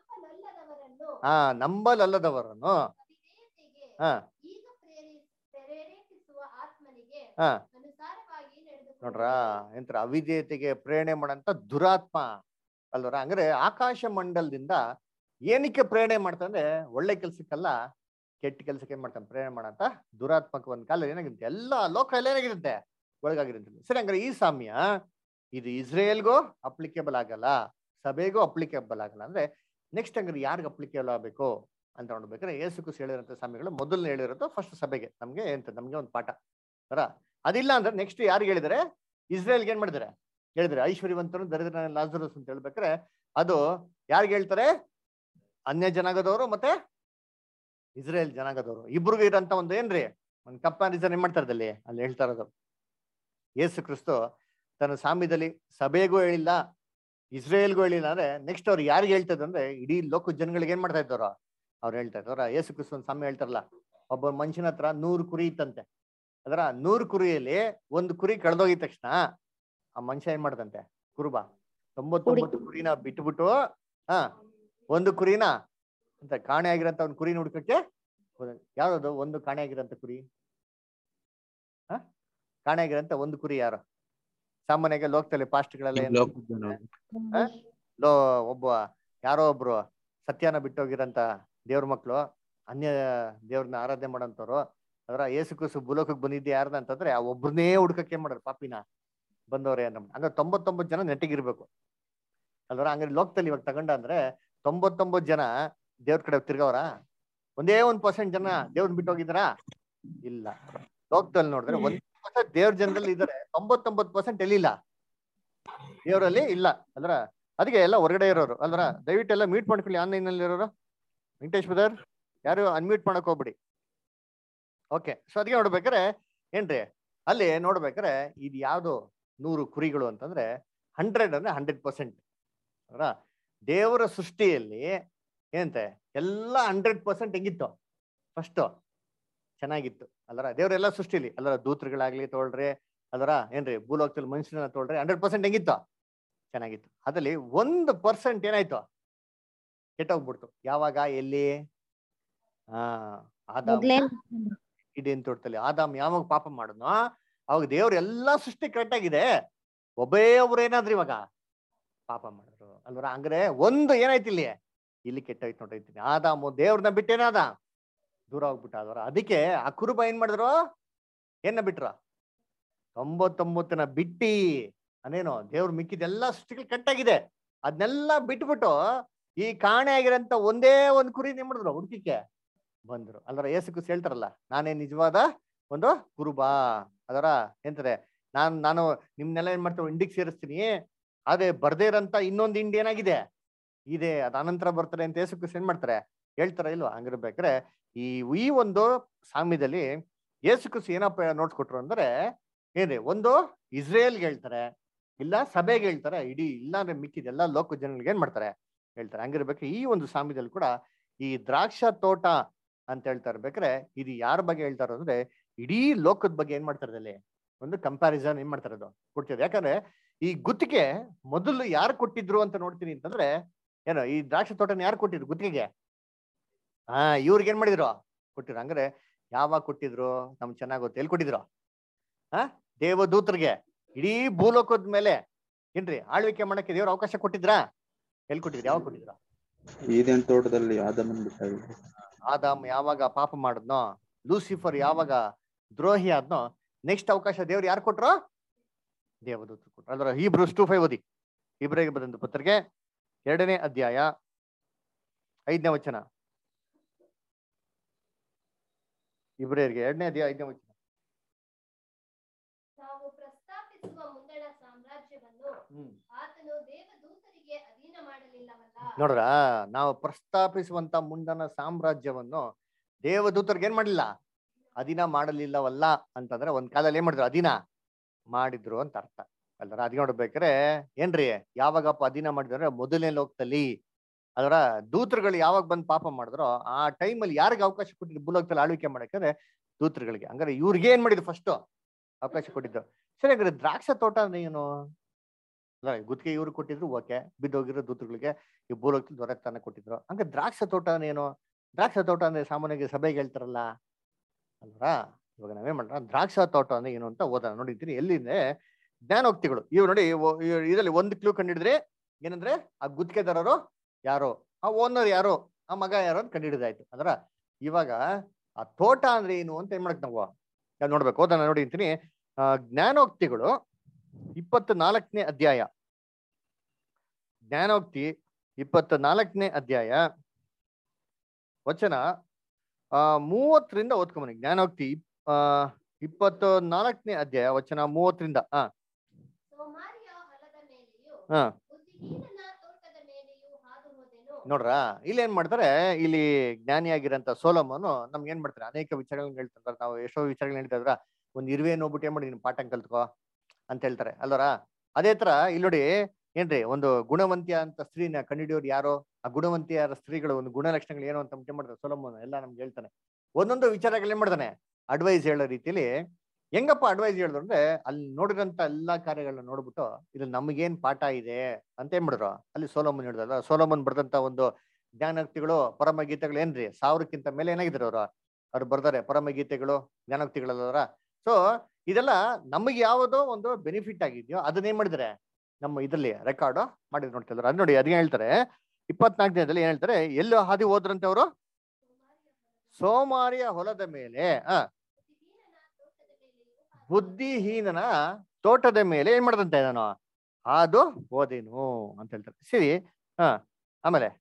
ನಂಬಲಲ್ಲದವರನ್ನು ಈಗ ಪ್ರೇರೇಪಿಸುವ ಆತ್ಮನಿಗೆ ಅನುಸಾರವಾಗಿ ನೋಡ್ರ ಎಂತ ಅವಿಧೇಯತೆಗೆ ಪ್ರೇರಣೆ ಮಾಡಂತ ದುರಾತ್ಮ ಅಲ್ವರ. ಅಂದ್ರೆ ಆಕಾಶ ಮಂಡಲದಿಂದ ಏನಕ್ಕೆ ಪ್ರೇರಣೆ ಮಾಡ್ತಂದ್ರೆ ಒಳ್ಳೆ ಕೆಲ್ಸಕ್ಕಲ್ಲ, ಕೆಟ್ಟ ಕೆಲ್ಸಕ್ಕೆ ಏನ್ ಮಾಡ್ತಾನೆ ಪ್ರೇರಣೆ ಮಾಡಂತ ದುರಾತ್ಮಕ ಒಂದ್ ಕಾಲ ಏನಾಗಿರುತ್ತೆ, ಎಲ್ಲಾ ಲೋಕ ಎಲ್ಲ ಏನಾಗಿರುತ್ತೆ ಒಳಗಾಗಿರುತ್ತೆ. ಸರಿ, ಹಂಗಾರೆ ಈ ಸಾಮ್ಯ ಇದು ಇಸ್ರೇಲ್ಗೂ ಅಪ್ಲಿಕೇಬಲ್ ಆಗಲ್ಲ, ಸಭೆಗೂ ಅಪ್ಲಿಕೇಬಲ್ ಆಗಲ್ಲ. ಅಂದ್ರೆ ನೆಕ್ಸ್ಟ್ ಹಂಗಾರೆ ಯಾರಿಗ ಅಪ್ಲಿಕೇಬಲ್ ಆಗಬೇಕು ಅಂತ ನೋಡ್ಬೇಕಾದ್ರೆ ಯೇಸು ಕ್ರಿಸ್ತ ಹೇಳಿರೋಂಥ ಸಾಮ್ಯಗಳು ಮೊದಲನೇ ಹೇಳಿರೋದು ಫಸ್ಟ್ ಸಭೆಗೆ, ನಮ್ಗೆ ಒಂದು ಪಾಠ ಅರ. ಅದಿಲ್ಲ ಅಂದ್ರೆ ನೆಕ್ಸ್ಟ್ ಯಾರಿಗೆ ಹೇಳಿದರೆ? ಇಸ್ರೇಲ್ಗೆ ಏನ್ ಮಾಡಿದಾರೆ ಹೇಳಿದ್ರೆ, ಐಶ್ವರ್ಯವಂತರು ದರಿದ್ರ ಲಾಜರಸ್ ಅಂತ ಹೇಳ್ಬೇಕಾರೆ ಅದು ಯಾರಿಗೆ ಹೇಳ್ತಾರೆ? ಅನ್ಯ ಜನಾಂಗದವರು ಮತ್ತೆ ಇಸ್ರೇಲ್ ಜನಾಂಗದವರು ಇಬ್ರಿಗೂ ಇರೋಂಥ ಒಂದು ಏನ್ರಿ ಒಂದು ಕಂಪ್ಯಾರಿಸನ್ ಏನ್ ಮಾಡ್ತಾ ಇರೋದಲ್ಲಿ ಅಲ್ಲಿ ಹೇಳ್ತಾ ಇರೋದು. ಯೇಸು ಕ್ರಿಸ್ತು ತನ್ನ ಸಾಮ್ಯದಲ್ಲಿ ಸಭೆಗೂ ಹೇಳಿಲ್ಲ, ಇಸ್ರೇಲ್ಗೂ ಹೇಳಿಲ್ಲ. ಅಂದ್ರೆ ನೆಕ್ಸ್ಟ್ ಅವ್ರು ಯಾರಿಗೆ ಹೇಳ್ತದ ಅಂದ್ರೆ ಇಡೀ ಲೋಕ ಜನಗಳಿಗೆ ಏನ್ ಮಾಡ್ತಾ ಇದ್ದವ್ರು ಅವ್ರು ಹೇಳ್ತಾ ಇದ್ದವ್ರ. ಯೇಸು ಕ್ರಿಸ್ತು ಒಂದು ಸಾಮ್ಯ ಹೇಳ್ತಾರಲ್ಲ, ಒಬ್ಬ ಮನುಷ್ಯನ ಹತ್ರ 100 ಕುರಿ ಇತ್ತಂತೆ. ಅದರ 100 ಕುರಿಯಲ್ಲಿ ಒಂದು ಕುರಿ ಕಳೆದೋಗಿದ ತಕ್ಷಣ ಆ ಮನುಷ್ಯ ಏನ್ ಮಾಡ್ದಂತೆ, ಕುರುಬ 99 ಕುರಿನ ಬಿಟ್ಬಿಟ್ಟು ಒಂದು ಕುರಿನ ಅಂತ ಕಾಣೆ ಆಗಿರಂತ ಒಂದು ಕುರಿನ ಹುಡ್ಕಕ್ಕೆ. ಯಾವ್ದು ಒಂದು ಕಾಣೆ ಆಗಿರಂತ ಕುರಿ? ಕಾಣೆ ಆಗಿರಂತ ಒಂದು ಕುರಿ ಯಾರು? ಸಾಮಾನ್ಯವಾಗಿ ಲೋಕದಲ್ಲಿ ಪಾಸ್ಟ್ಗಳೆಲ್ಲ ಒಬ್ಬ ಯಾರೋ ಒಬ್ರು ಸತ್ಯನ ಬಿಟ್ಟೋಗಿರಂತ ದೇವ್ರ ಮಕ್ಳು, ಅನ್ಯ ದೇವ್ರನ್ನ ಆರಾಧನೆ ಮಾಡೋಂಥವ್ರು. ಅದರ ಯೇಸು ಕ್ರಿಸ್ತು ಭೂಲೋಕಕ್ಕೆ ಬಂದಿದ್ದೆ ಯಾರ್ದ ಅಂತಂದ್ರೆ ಆ ಒಬ್ರನ್ನೇ ಹುಡ್ಕಕ್ಕೆ ಮಾಡೋರು ಪಾಪಿನ ಬಂದವ್ರೆ ಅಂತ. ಹಂಗ 99 ಜನ ನೆಟ್ಟಿಗಿರ್ಬೇಕು ಅಲ್ವರ. ಹಂಗಾರೆ ಲೋಕದಲ್ಲಿ ಇವಾಗ ತಗೊಂಡ ಅಂದ್ರೆ 99 ಜನ ದೇವ್ರ ಕಡೆ ತಿರ್ಗವ್ರ? ಒಂದೇ 1% ಜನ ದೇವ್ರನ್ನ ಬಿಟ್ಟು ಹೋಗಿದಾರ? ಇಲ್ಲ. ಲೋಕದಲ್ಲಿ ನೋಡಿದ್ರೆ 1% ದೇವ್ರ ಜನದಲ್ಲಿ ಇದಾರೆ, 99% ಎಲ್ಲಿಲ್ಲ, ದೇವರಲ್ಲಿ ಇಲ್ಲ ಅಲ್ರ. ಅದಕ್ಕೆ ಎಲ್ಲ ಹೊರಗಡೆ ಇರೋರು ಅಲ್ರ. ದಯವಿಟ್ಟು ಎಲ್ಲ ಮ್ಯೂಟ್ ಮಾಡ್ಕೊಳ್ಳಿ ಆನ್ಲೈನ್ ನಲ್ಲಿ ಇರೋರು. ವೆಂಕಟೇಶ್ ಬ್ರದರ್ ಯಾರು ಅನ್ಮ್ಯೂಟ್ ಮಾಡಕ್ ಹೋಗ್ಬಿಡಿ. ಓಕೆ. ಸೊ ಅದಕ್ಕೆ ನೋಡ್ಬೇಕಾರೆ ಏನ್ರಿ ಅಲ್ಲಿ ನೋಡ್ಬೇಕಾರೆ ಇದು ಯಾವ್ದು 100 ಕುರಿಗಳು ಅಂತಂದ್ರೆ 100 ಅಂದ್ರೆ 100% ಅವರ ದೇವರ ಸೃಷ್ಟಿಯಲ್ಲಿ ಏನಂತೆ ಎಲ್ಲ 100% ಹೆಂಗಿತ್ತು? ಫಸ್ಟ್ ಚೆನ್ನಾಗಿತ್ತು ಅಲ್ಲರ. ದೇವರೆಲ್ಲ ಸೃಷ್ಟಿಲಿ ಅಲ್ಲರ, ದೂತರುಗಳಾಗ್ಲಿ ತಗೊಳ್ರಿ ಅದರ ಏನ್ರಿ, ಭೂಲೋಕದಲ್ಲಿ ಮನುಷ್ಯನ ತಗೊಳ್ರಿ 100% ಹೆಂಗಿತ್ತು? ಚೆನ್ನಾಗಿತ್ತು. ಅದ್ರಲ್ಲಿ 1% ಏನಾಯ್ತು? ಕೆಟ್ಟೋಗ್ಬಿಡ್ತು. ಯಾವಾಗ? ಎಲ್ಲಿ? ಆದಾಮ್ ಇಡೇನ್ ತೋಟದಲ್ಲಿ ಆದಾಮ್ ಯಾವಾಗ ಪಾಪ ಮಾಡಿದ್ನೋ ಅವಾಗ ದೇವ್ರ ಎಲ್ಲಾ ಸೃಷ್ಟಿ ಕರೆಕ್ಟ್ ಆಗಿದೆ, ಒಬ್ಬೇ ಒಬ್ರು ಏನಾದ್ರೂ ಇವಾಗ ಪಾಪ ಮಾಡಿದ್ರು ಅಲ್ವರ. ಹಂಗ್ರೆ ಒಂದು ಏನಾಯ್ತು ಇಲ್ಲಿ ಕೆಟ್ಟೋಯ್ತು ನೋಡ್ರಿ. ಆದಾಮು ದೇವ್ರನ್ನ ಬಿಟ್ಟೇನಾದ ದೂರ ಹೋಗ್ಬಿಟ್ಟ ಅಲ್ವರ. ಅದಕ್ಕೆ ಆ ಕುರುಬ ಏನ್ ಮಾಡಿದ್ರು? ಏನ ಬಿಟ್ರು? 99ನ ಬಿಟ್ಟಿ ಅದೇನೋ ದೇವ್ರು ಮಿಕ್ಕಿದೆಲ್ಲಾ ಸೃಷ್ಟಿಗಳು ಕಟ್ಟಾಗಿದೆ ಅದನ್ನೆಲ್ಲ ಬಿಟ್ಬಿಟ್ಟು ಈ ಕಾಣೆ ಆಗಿರೋಂಥ ಒಂದೇ ಒಂದು ಕುರಿ ಏನ್ ಮಾಡಿದ್ರು ಹುಡುಕಿಕ್ಕೆ ಬಂದ್ರು ಅಲ್ವರ. ಯೇಸು ಕ್ರಿಸ್ತ ಹೇಳ್ತಾರಲ್ಲ, ನಾನೇ ನಿಜವಾದ ಒಂದು ಕುರುಬ ಅದರ ಎಂತಾರೆ, ನಾನು ನಿಮ್ನೆಲ್ಲ ಏನ್ ಮಾಡ್ತಾರೆ ಇಂಡಿಗೆ ಸೇರಿಸ್ತೀನಿ, ಅದೇ ಬರ್ದೇ ಇರೋಂಥ ಇನ್ನೊಂದು ಇಂಡಿ ಏನಾಗಿದೆ ಇದೆ, ಅದ ಅನಂತರ ಬರ್ತಾರೆ ಅಂತ ಯೇಸು ಕ್ರಿಸ್ತ ಏನ್ ಮಾಡ್ತಾರೆ ಹೇಳ್ತಾರ ಇಲ್ವಾ? ಹಂಗಿರ್ಬೇಕಾರೆ ಈ ಒಂದು ಸಾಮ್ಯದಲ್ಲಿ ಯೇಸು ಕ್ರಿಸ್ತ ಏನಪ್ಪ ನೋಡ್ಸ್ಕೊಟ್ರು ಅಂದ್ರೆ ಏನ್ರಿ, ಒಂದು ಇಸ್ರೇಲ್ಗೆ ಹೇಳ್ತಾರೆ, ಇಲ್ಲ ಸಭೆಗೆ ಹೇಳ್ತಾರೆ, ಇಡೀ ಇಲ್ಲ ಅಂದ್ರೆ ಮಿಕ್ಕಿದೆಲ್ಲ ಲೋಕ ಜನಗಳಿಗೆ ಏನ್ ಮಾಡ್ತಾರೆ ಹೇಳ್ತಾರೆ. ಹಂಗಿರ್ಬೇಕು ಈ ಒಂದು ಸಾಮ್ಯದಲ್ಲಿ ಕೂಡ ಈ ದ್ರಾಕ್ಷ ತೋಟ ಅಂತ ಹೇಳ್ತಾ ಇರ್ಬೇಕಾರೆ ಇದು ಯಾರ ಬಗ್ಗೆ ಹೇಳ್ತಾರ ಅಂದ್ರೆ ಇಡೀ ಲೋಕದ ಬಗ್ಗೆ ಏನ್ ಮಾಡ್ತಾರೆ ಅಲ್ಲಿ ಒಂದು ಕಂಪ್ಯಾರಿಸನ್ ಏನ್ ಮಾಡ್ತಾರೆ ಅದು ಕೊಡ್ತಿದ್ರು. ಯಾಕಂದ್ರೆ ಈ ಗುತ್ತಿಗೆ ಮೊದಲು ಯಾರು ಕೊಟ್ಟಿದ್ರು ಅಂತ ನೋಡ್ತೀನಿ ಅಂತಂದ್ರೆ ಏನೋ ಈ ದ್ರಾಕ್ಷ ತೋಟನ ಯಾರು ಕೊಟ್ಟಿದ್ರು ಗುತ್ತಿಗೆಗೆ? ಇವ್ರಿಗೆ ಏನ್ ಮಾಡಿದ್ರು ಕೊಟ್ಟಿದ್ರು. ಹಂಗಾರೆ ಯಾವಾಗ ಕೊಟ್ಟಿದ್ರು ನಮ್ಗೆ ಚೆನ್ನಾಗ್ ಗೊತ್ತು. ಎಲ್ಲಿ ಕೊಟ್ಟಿದ್ರು? ದೇವದೂತರಿಗೆ ಇಡೀ ಭೂಲೋಕದ ಮೇಲೆ ಏನ್ರಿ ಆಳ್ವಿಕೆ ಮಾಡಕ್ಕೆ ದೇವ್ರ ಅವಕಾಶ ಕೊಟ್ಟಿದ್ರಾ? ಎಲ್ಲಿ ಕೊಟ್ಟಿದ್ರು? ಯಾವಾಗ ಕೊಟ್ಟಿದ್ರು? ಈದೇನ್ ತೋಟದಲ್ಲಿ ಆದಾಮ್ ಯಾವಾಗ ಪಾಪ ಮಾಡಿದ್ನೋ ಲೂಸಿಫರ್ ಯಾವಾಗ ದ್ರೋಹಿ ಆದ್ನೋ ನೆಕ್ಸ್ಟ್ ಅವಕಾಶ ದೇವ್ರು ಯಾರು ಕೊಟ್ರು? ದೇವದೂತರು ಕೊಟ್ರು. ಅದರ Hebrews 2:5 ಓದಿ. ಇಬ್ರಿಗೆ ಬರೆದ ಪತ್ರಿಕೆ 2ನೇ ಅಧ್ಯಾಯ 5ನೇ ವಚನ. ಇಬ್ರಿಯರಿಗೆ 2ನೇ ಅಧ್ಯಾಯ 5ನೇ ವಚನ. ನಾವು ಪ್ರಸ್ತಾಪಿಸುವ ಮುಂದಣ ಸಾಮ್ರಾಜ್ಯವನ್ನು ಆತನು ದೇವದೂತರಿಗೆ ಅಧೀನ ಮಾಡಲಿಲ್ಲವಲ್ಲ. ನೋಡ್ರ, ನಾವು ಪ್ರಸ್ತಾಪಿಸುವಂತ ಮುಂದಣ ಸಾಮ್ರಾಜ್ಯವನ್ನು ದೇವದೂತರಿಗೆ ಏನ್ ಮಾಡಲಿಲ್ಲ? ಅಧೀನ ಮಾಡಲಿಲ್ಲವಲ್ಲ ಅಂತಂದ್ರೆ ಒಂದ್ ಕಾಲದಲ್ಲಿ ಏನ್ ಮಾಡಿದ್ರು? ಅಧೀನ ಮಾಡಿದ್ರು ಅಂತ ಅರ್ಥ ಅಲ್ದ್ರ. ಅದ್ ನೋಡ್ಬೇಕಾರೆ ಏನ್ರಿ, ಯಾವಾಗಪ್ಪ ಅಧೀನ ಮಾಡಿದ್ರೆ ಮೊದಲನೇ ಲೋಕದಲ್ಲಿ ಅದರ ದೂತರುಗಳು ಯಾವಾಗ ಬಂದು ಪಾಪ ಮಾಡಿದ್ರು ಆ ಟೈಮಲ್ಲಿ ಯಾರಿಗೆ ಅವಕಾಶ ಕೊಟ್ಟಿದ್ರು ಭೂಲೋಕದಲ್ಲಿ ಆಳ್ವಿಕೆ ಮಾಡಕ್ಕೆ? ದೂತರುಗಳಿಗೆ. ಹಂಗಾರೆ ಇವ್ರಿಗೆ ಏನ್ ಮಾಡಿದ್ರು? ಫಸ್ಟ್ ಅವಕಾಶ ಕೊಟ್ಟಿದ್ದು. ಸರಿ, ಹಂಗಾರೆ ದ್ರಾಕ್ಷ ತೋಟ ಅಂದ್ರೆ ಏನು? ಗುತ್ತಿಗೆ ಇವ್ರು ಕೊಟ್ಟಿದ್ರು, ಓಕೆ. ಬಿದ್ದೋಗಿರೋ ದೂತರುಗಳಿಗೆ ಈ ಭೂಲೋಕದಲ್ಲಿ ದೊರೆತನ ಕೊಟ್ಟಿದ್ರು. ಹಂಗ ದ್ರಾಕ್ಷ ತೋಟ ಏನು? ದ್ರಾಕ್ಷ ತೋಟ ಅಂದ್ರೆ ಸಾಮಾನ್ಯವಾಗಿ ಸಭೆಗೆ ಹೇಳ್ತಾರಲ್ಲ ಅಲ್ವಾ. ಇವಾಗ ನಾವೇನ್ ಮಾಡ್ರ ದ್ರಾಕ್ಷ ತೋಟ ಅಂದ್ರೆ ಏನು ಅಂತ ಓದೋಣ. ನೋಡಿದ್ದೀನಿ ಎಲ್ಲಿಂದ ಜ್ಞಾನೋಕ್ತಿಗಳು ಇವ್ ನೋಡಿ. ಇದರಲ್ಲಿ ಒಂದು ಕ್ಲೂ ಕಂಡಿಡಿದ್ರೆ ಏನಂದ್ರೆ ಆ ಗುತ್ತಿಗೆದಾರರು ಯಾರೋ, ಆ ಓನರ್ ಯಾರೋ, ಆ ಮಗ ಯಾರೋ ಅಂತ ಕಂಡಿಡಿದಾಯ್ತು. ಅದರ ಇವಾಗ ಆ ತೋಟ ಅಂದ್ರೆ ಏನು ಅಂತ ಏನ್ ಮಾಡಕ್ ನಾವು ನೋಡ್ಬೇಕು. ಓದೋಣ. ನೋಡಿರ್ತೀನಿ ಜ್ಞಾನೋಕ್ತಿಗಳು 24ನೇ ಅಧ್ಯಾಯ. ಜ್ಞಾನೋಕ್ತಿ 24ನೇ ಅಧ್ಯಾಯ ವಚನ 30ರಿಂದ ಓದ್ಕೊಂಬನಿ. ಜ್ಞಾನೋಕ್ತಿ 24ನೇ ಅಧ್ಯಾಯ ವಚನ 30ರಿಂದ. ಸೋಮಾರಿಯ ಹೊಲದ ಮೇಲೆಯೂ ಹಾ ಬುದ್ಧಿಹೀನನ ತೋಟದ ಮೇಲೆಯೂ ಹಾದು ಹೋದೆನು. ನೋಡ್ರ, ಇಲ್ಲಿ ಏನ್ ಮಾಡ್ತಾರೆ? ಇಲ್ಲಿ ಜ್ಞಾನಿಯಾಗಿರಂತ ಸೊಲೊಮೋನು ನಮ್ಗೆ ಏನ್ ಮಾಡ್ತಾರೆ? ಅನೇಕ ವಿಚಾರಗಳನ್ನ ಹೇಳ್ತಾರೆ. ನಾವು ಎಷ್ಟೋ ವಿಚಾರಗಳನ್ನ ಹೇಳ್ತಾ ಇದ್ರ ಒಂದ್ ಇರುವೆ ನೋಡ್ಬಿಟ್ಟು ಏನ್ ಮಾಡಿ ನೀನ್ ಪಾಠ ಕಲ್ತ್ಕೋ ಅಂತ ಹೇಳ್ತಾರೆ ಅಲ್ವರ. ಅದೇ ತರ ಇಲ್ಲಿ ನೋಡಿ ಏನ್ರಿ, ಒಂದು ಗುಣವಂತಿಯ ಅಂತ ಸ್ತ್ರೀನ ಕಂಡಿಡಿಯೋರು ಯಾರೋ, ಆ ಗುಣವಂತಿಯರ ಸ್ತ್ರೀಗಳು ಒಂದು ಗುಣಲಕ್ಷಣಗಳು ಏನು ಅಂತ ಏನ್ ಮಾಡ್ತಾರೆ? ಸೊಲೊಮೋನ್ ಎಲ್ಲ ನಮ್ಗೆ ಹೇಳ್ತಾನೆ. ಒಂದೊಂದು ವಿಚಾರಗಳು ಏನ್ ಮಾಡ್ತಾನೆ? ಅಡ್ವೈಸ್ ಹೇಳೋ ರೀತಿಲಿ. ಹೆಂಗಪ್ಪ ಅಡ್ವೈಸ್ ಹೇಳಿದ್ರು ಅಂದ್ರೆ ಅಲ್ಲಿ ನೋಡಿರಂತ ಎಲ್ಲಾ ಕಾರ್ಯಗಳನ್ನ ನೋಡ್ಬಿಟ್ಟು ಇದ್ರಲ್ಲಿ ನಮಗೇನ್ ಪಾಠ ಇದೆ ಅಂತ ಏನ್ ಮಾಡಿದ್ರು? ಅಲ್ಲಿ ಸೊಲೊಮೋನ್ ಹೇಳಿದ್ರಲ್ಲ. ಸೊಲೊಮೋನ್ ಬರ್ದಂತ ಒಂದು ಜ್ಞಾನೋಕ್ತಿಗಳು ಪರಮಗೀತೆಗಳು ಏನ್ರಿ 1000ಕ್ಕಿಂತ ಮೇಲೆ ಏನಾಗಿದ್ರು ಅವ್ರು ಬರ್ದಾರೆ ಪರಮಗೀತೆಗಳು ಜ್ಞಾನೋಕ್ತಿಗಳಲ್ಲವರ. ಸೊ ಇದೆಲ್ಲ ನಮಗೆ ಯಾವುದೋ ಒಂದು ಬೆನಿಫಿಟ್ ಆಗಿದ್ಯೋ ಅದನ್ನೇನ್ ಮಾಡಿದಾರೆ? ನಮ್ಮ ಇದ್ರಲ್ಲಿ ರೆಕಾರ್ಡ್ ಮಾಡಿದ್ ನೋಡ್ತಿದ್ರು. ಅದ್ ನೋಡಿ ಅದೇ ಹೇಳ್ತಾರೆ 24ನೇ ದಿನದಲ್ಲಿ ಏನ್ ಹೇಳ್ತಾರೆ? ಎಲ್ಲೋ ಹಾದಿ ಹೋದ್ರಂತೆ ಅವರು? ಸೋಮಾರಿಯ ಹೊಲದ ಮೇಲೆ, ಬುದ್ಧಿಹೀನನ ತೋಟದ ಮೇಲೆ ಏನ್ ಮಾಡದಂತೆ ನಾನು ಹಾದು ಹೋದೇನು ಅಂತ ಹೇಳ್ತಾರೆ. ಸರಿ, ಆಮೇಲೆ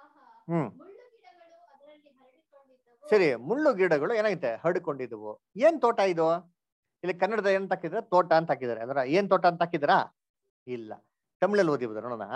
ಸರಿ, ಮುಳ್ಳು ಗಿಡಗಳು ಏನಾಗುತ್ತೆ? ಹರಡಿಕೊಂಡಿದ್ವು. ಏನ್ ತೋಟ ಇದು? ಇಲ್ಲಿ ಕನ್ನಡದ ಏನ್ ಹಾಕಿದ್ರೆ ತೋಟ ಅಂತ ಹಾಕಿದ್ದಾರೆ. ಅಂದ್ರೆ ಏನ್ ತೋಟ ಅಂತ ಹಾಕಿದಾರಾ? ಇಲ್ಲ, ತಮಿಳಲ್ಲಿ ಓದಿಬೋದ ನೋಡೋಣ.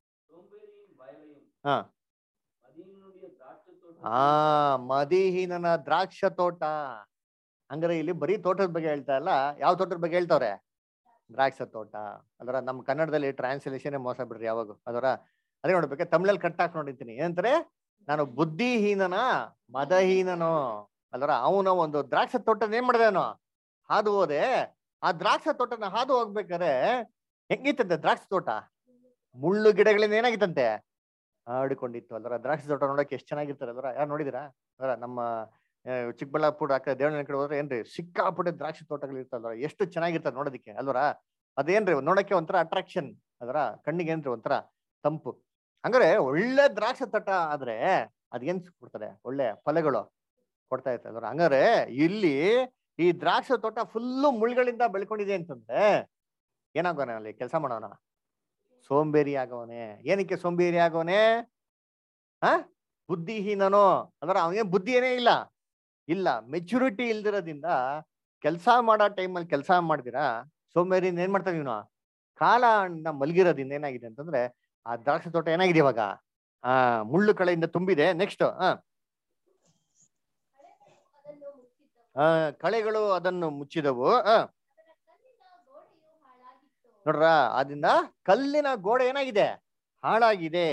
ಮದಿಹೀನನ ದ್ರಾಕ್ಷ ತೋಟ. ಹಂಗಾರೆ ಇಲ್ಲಿ ಬರೀ ತೋಟದ ಬಗ್ಗೆ ಹೇಳ್ತಾ ಇಲ್ಲ, ಯಾವ ತೋಟದ ಬಗ್ಗೆ ಹೇಳ್ತವ್ರೆ? ದ್ರಾಕ್ಷ ತೋಟ. ಅದರ ನಮ್ ಕನ್ನಡದಲ್ಲಿ ಟ್ರಾನ್ಸ್ಲೇಷನ್ ಮೋಸ ಬಿಡ್ರಿ ಯಾವಾಗ. ಅದರ ಅದೇ ನೋಡ್ಬೇಕು. ತಮಿಳಲ್ಲಿ ಕಟ್ ಹಾಕಿ ನೋಡಿರ್ತೀನಿ ಏನಂತಾರೆ? ನಾನು ಬುದ್ಧಿಹೀನನ ಮದಹೀನನು. ಅದರ ಅವನ ಒಂದು ದ್ರಾಕ್ಷ ತೋಟನ ಏನ್ ಮಾಡಿದೆ? ಹಾದು ಹೋದೆ. ಆ ದ್ರಾಕ್ಷ ತೋಟನ ಹಾದು ಹೋಗ್ಬೇಕಾದ್ರೆ ಹೆಂಗಿತ್ತಂತೆ ದ್ರಾಕ್ಷ ತೋಟ? ಮುಳ್ಳು ಗಿಡಗಳಿಂದ ಏನಾಗಿತ್ತಂತೆ? ಹರಡಿಕೊಂಡಿತ್ತು. ಅಲ್ರ ದ್ರಾಕ್ಷ ತೋಟ ನೋಡಕ್ಕೆ ಎಷ್ಟು ಚೆನ್ನಾಗಿರ್ತಾರೆ ಅಲ್ರ. ಯಾರು ನೋಡಿದಿರಾ? ಅದರ ನಮ್ಮ ಚಿಕ್ಕಬಳ್ಳಾಪುರ ಆ ಕಡೆ ದೇವನ ಕಡೆ ಹೋದ್ರೆ ಏನ್ರಿ ಸಿಕ್ಕಾಪಟ್ಟೆ ದ್ರಾಕ್ಷಿ ತೋಟಗಳು ಇರ್ತಲ್ವ. ಎಷ್ಟು ಚೆನ್ನಾಗಿರ್ತಾರೆ ನೋಡೋದಿಕ್ಕೆ ಅಲ್ವರ. ಅದೇನ್ರಿ ನೋಡಕ್ಕೆ ಒಂಥರ ಅಟ್ರಾಕ್ಷನ್. ಅದರ ಕಣ್ಣಿಗೆ ಏನ್ರಿ ಒಂಥರ ತಂಪು. ಹಂಗಾರೆ ಒಳ್ಳೆ ದ್ರಾಕ್ಷ ತೋಟ ಆದ್ರೆ ಅದೇನ್ ಕೊಡ್ತಾರೆ? ಒಳ್ಳೆ ಫಲಗಳು ಕೊಡ್ತಾ ಇರ್ತಾರೆ ಅಲ್ವರ. ಹಂಗಾರೆ ಇಲ್ಲಿ ಈ ದ್ರಾಕ್ಷ ತೋಟ ಫುಲ್ಲು ಮುಳ್ಗಳಿಂದ ಬೆಳ್ಕೊಂಡಿದೆ ಅಂತಂದ್ರೆ ಏನಾಗೋಣ? ಅಲ್ಲಿ ಕೆಲಸ ಮಾಡೋಣ ಸೋಂಬೇರಿ ಆಗವನೆ. ಏನಕ್ಕೆ ಸೋಂಬೇರಿ ಆಗವನೆ? ಬುದ್ಧಿಹೀನನು. ಅಂದ್ರೆ ಅವನಿಗೆ ಬುದ್ಧಿ ಏನೇ ಇಲ್ಲ ಮೆಚುರಿಟಿ ಇಲ್ದಿರೋದ್ರಿಂದ ಕೆಲಸ ಮಾಡೋ ಟೈಮಲ್ಲಿ ಕೆಲಸ ಮಾಡ್ದಿರಾ ಸೋಂಬೇರಿಯಿಂದ ಏನ್ ಮಾಡ್ತಾ ಇದೀವಿ ನಾವು? ಕಾಲ ಮಲಗಿರೋದ್ರಿಂದ ಏನಾಗಿದೆ ಅಂತಂದ್ರೆ ಆ ದ್ರಾಕ್ಷಿ ತೋಟ ಏನಾಗಿದೆ ಇವಾಗ? ಮುಳ್ಳು ಕಳೆಯಿಂದ ತುಂಬಿದೆ. ನೆಕ್ಸ್ಟ್ ಕಳೆಗಳು ಅದನ್ನು ಮುಚ್ಚಿದವು. ನೋಡ್ರ, ಅದರಿಂದ ಕಲ್ಲಿನ ಗೋಡೆ ಏನಾಗಿದೆ? ಹಾಳಾಗಿದೆ.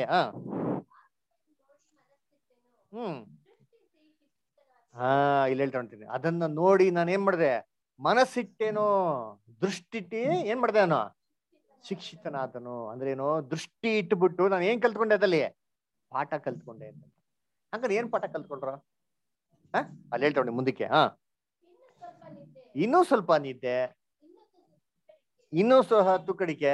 ಇಲ್ಲಿ ಹೇಳ್ತಾ ಹೊಂತೀನಿ. ಅದನ್ನ ನೋಡಿ ನಾನು ಏನ್ ಮಾಡಿದೆ? ಮನಸ್ಸಿಟ್ಟೇನೋ, ದೃಷ್ಟಿಟ್ಟಿ ಏನ್ ಮಾಡಿದೆ? ನಾನು ಶಿಕ್ಷಿತನಾದನು. ಅಂದ್ರೆ ಏನು? ದೃಷ್ಟಿ ಇಟ್ಬಿಟ್ಟು ನಾನು ಏನ್ ಕಲ್ತ್ಕೊಂಡೆ? ಅದಲ್ಲಿ ಪಾಠ ಕಲ್ತ್ಕೊಂಡೆ ಅಂತ. ಹಂಗಾರೆ ಏನ್ ಪಾಠ ಕಲ್ತ್ಕೊಂಡ್ರ? ಅಲ್ಲಿ ಹೇಳ್ತಾ ಹೊಂಡಿ ಮುಂದಕ್ಕೆ. ಇನ್ನೂ ಸ್ವಲ್ಪ ನಿದ್ದೆ, ಇನ್ನೂ ಸಹ ತುಕಡಿಕೆ.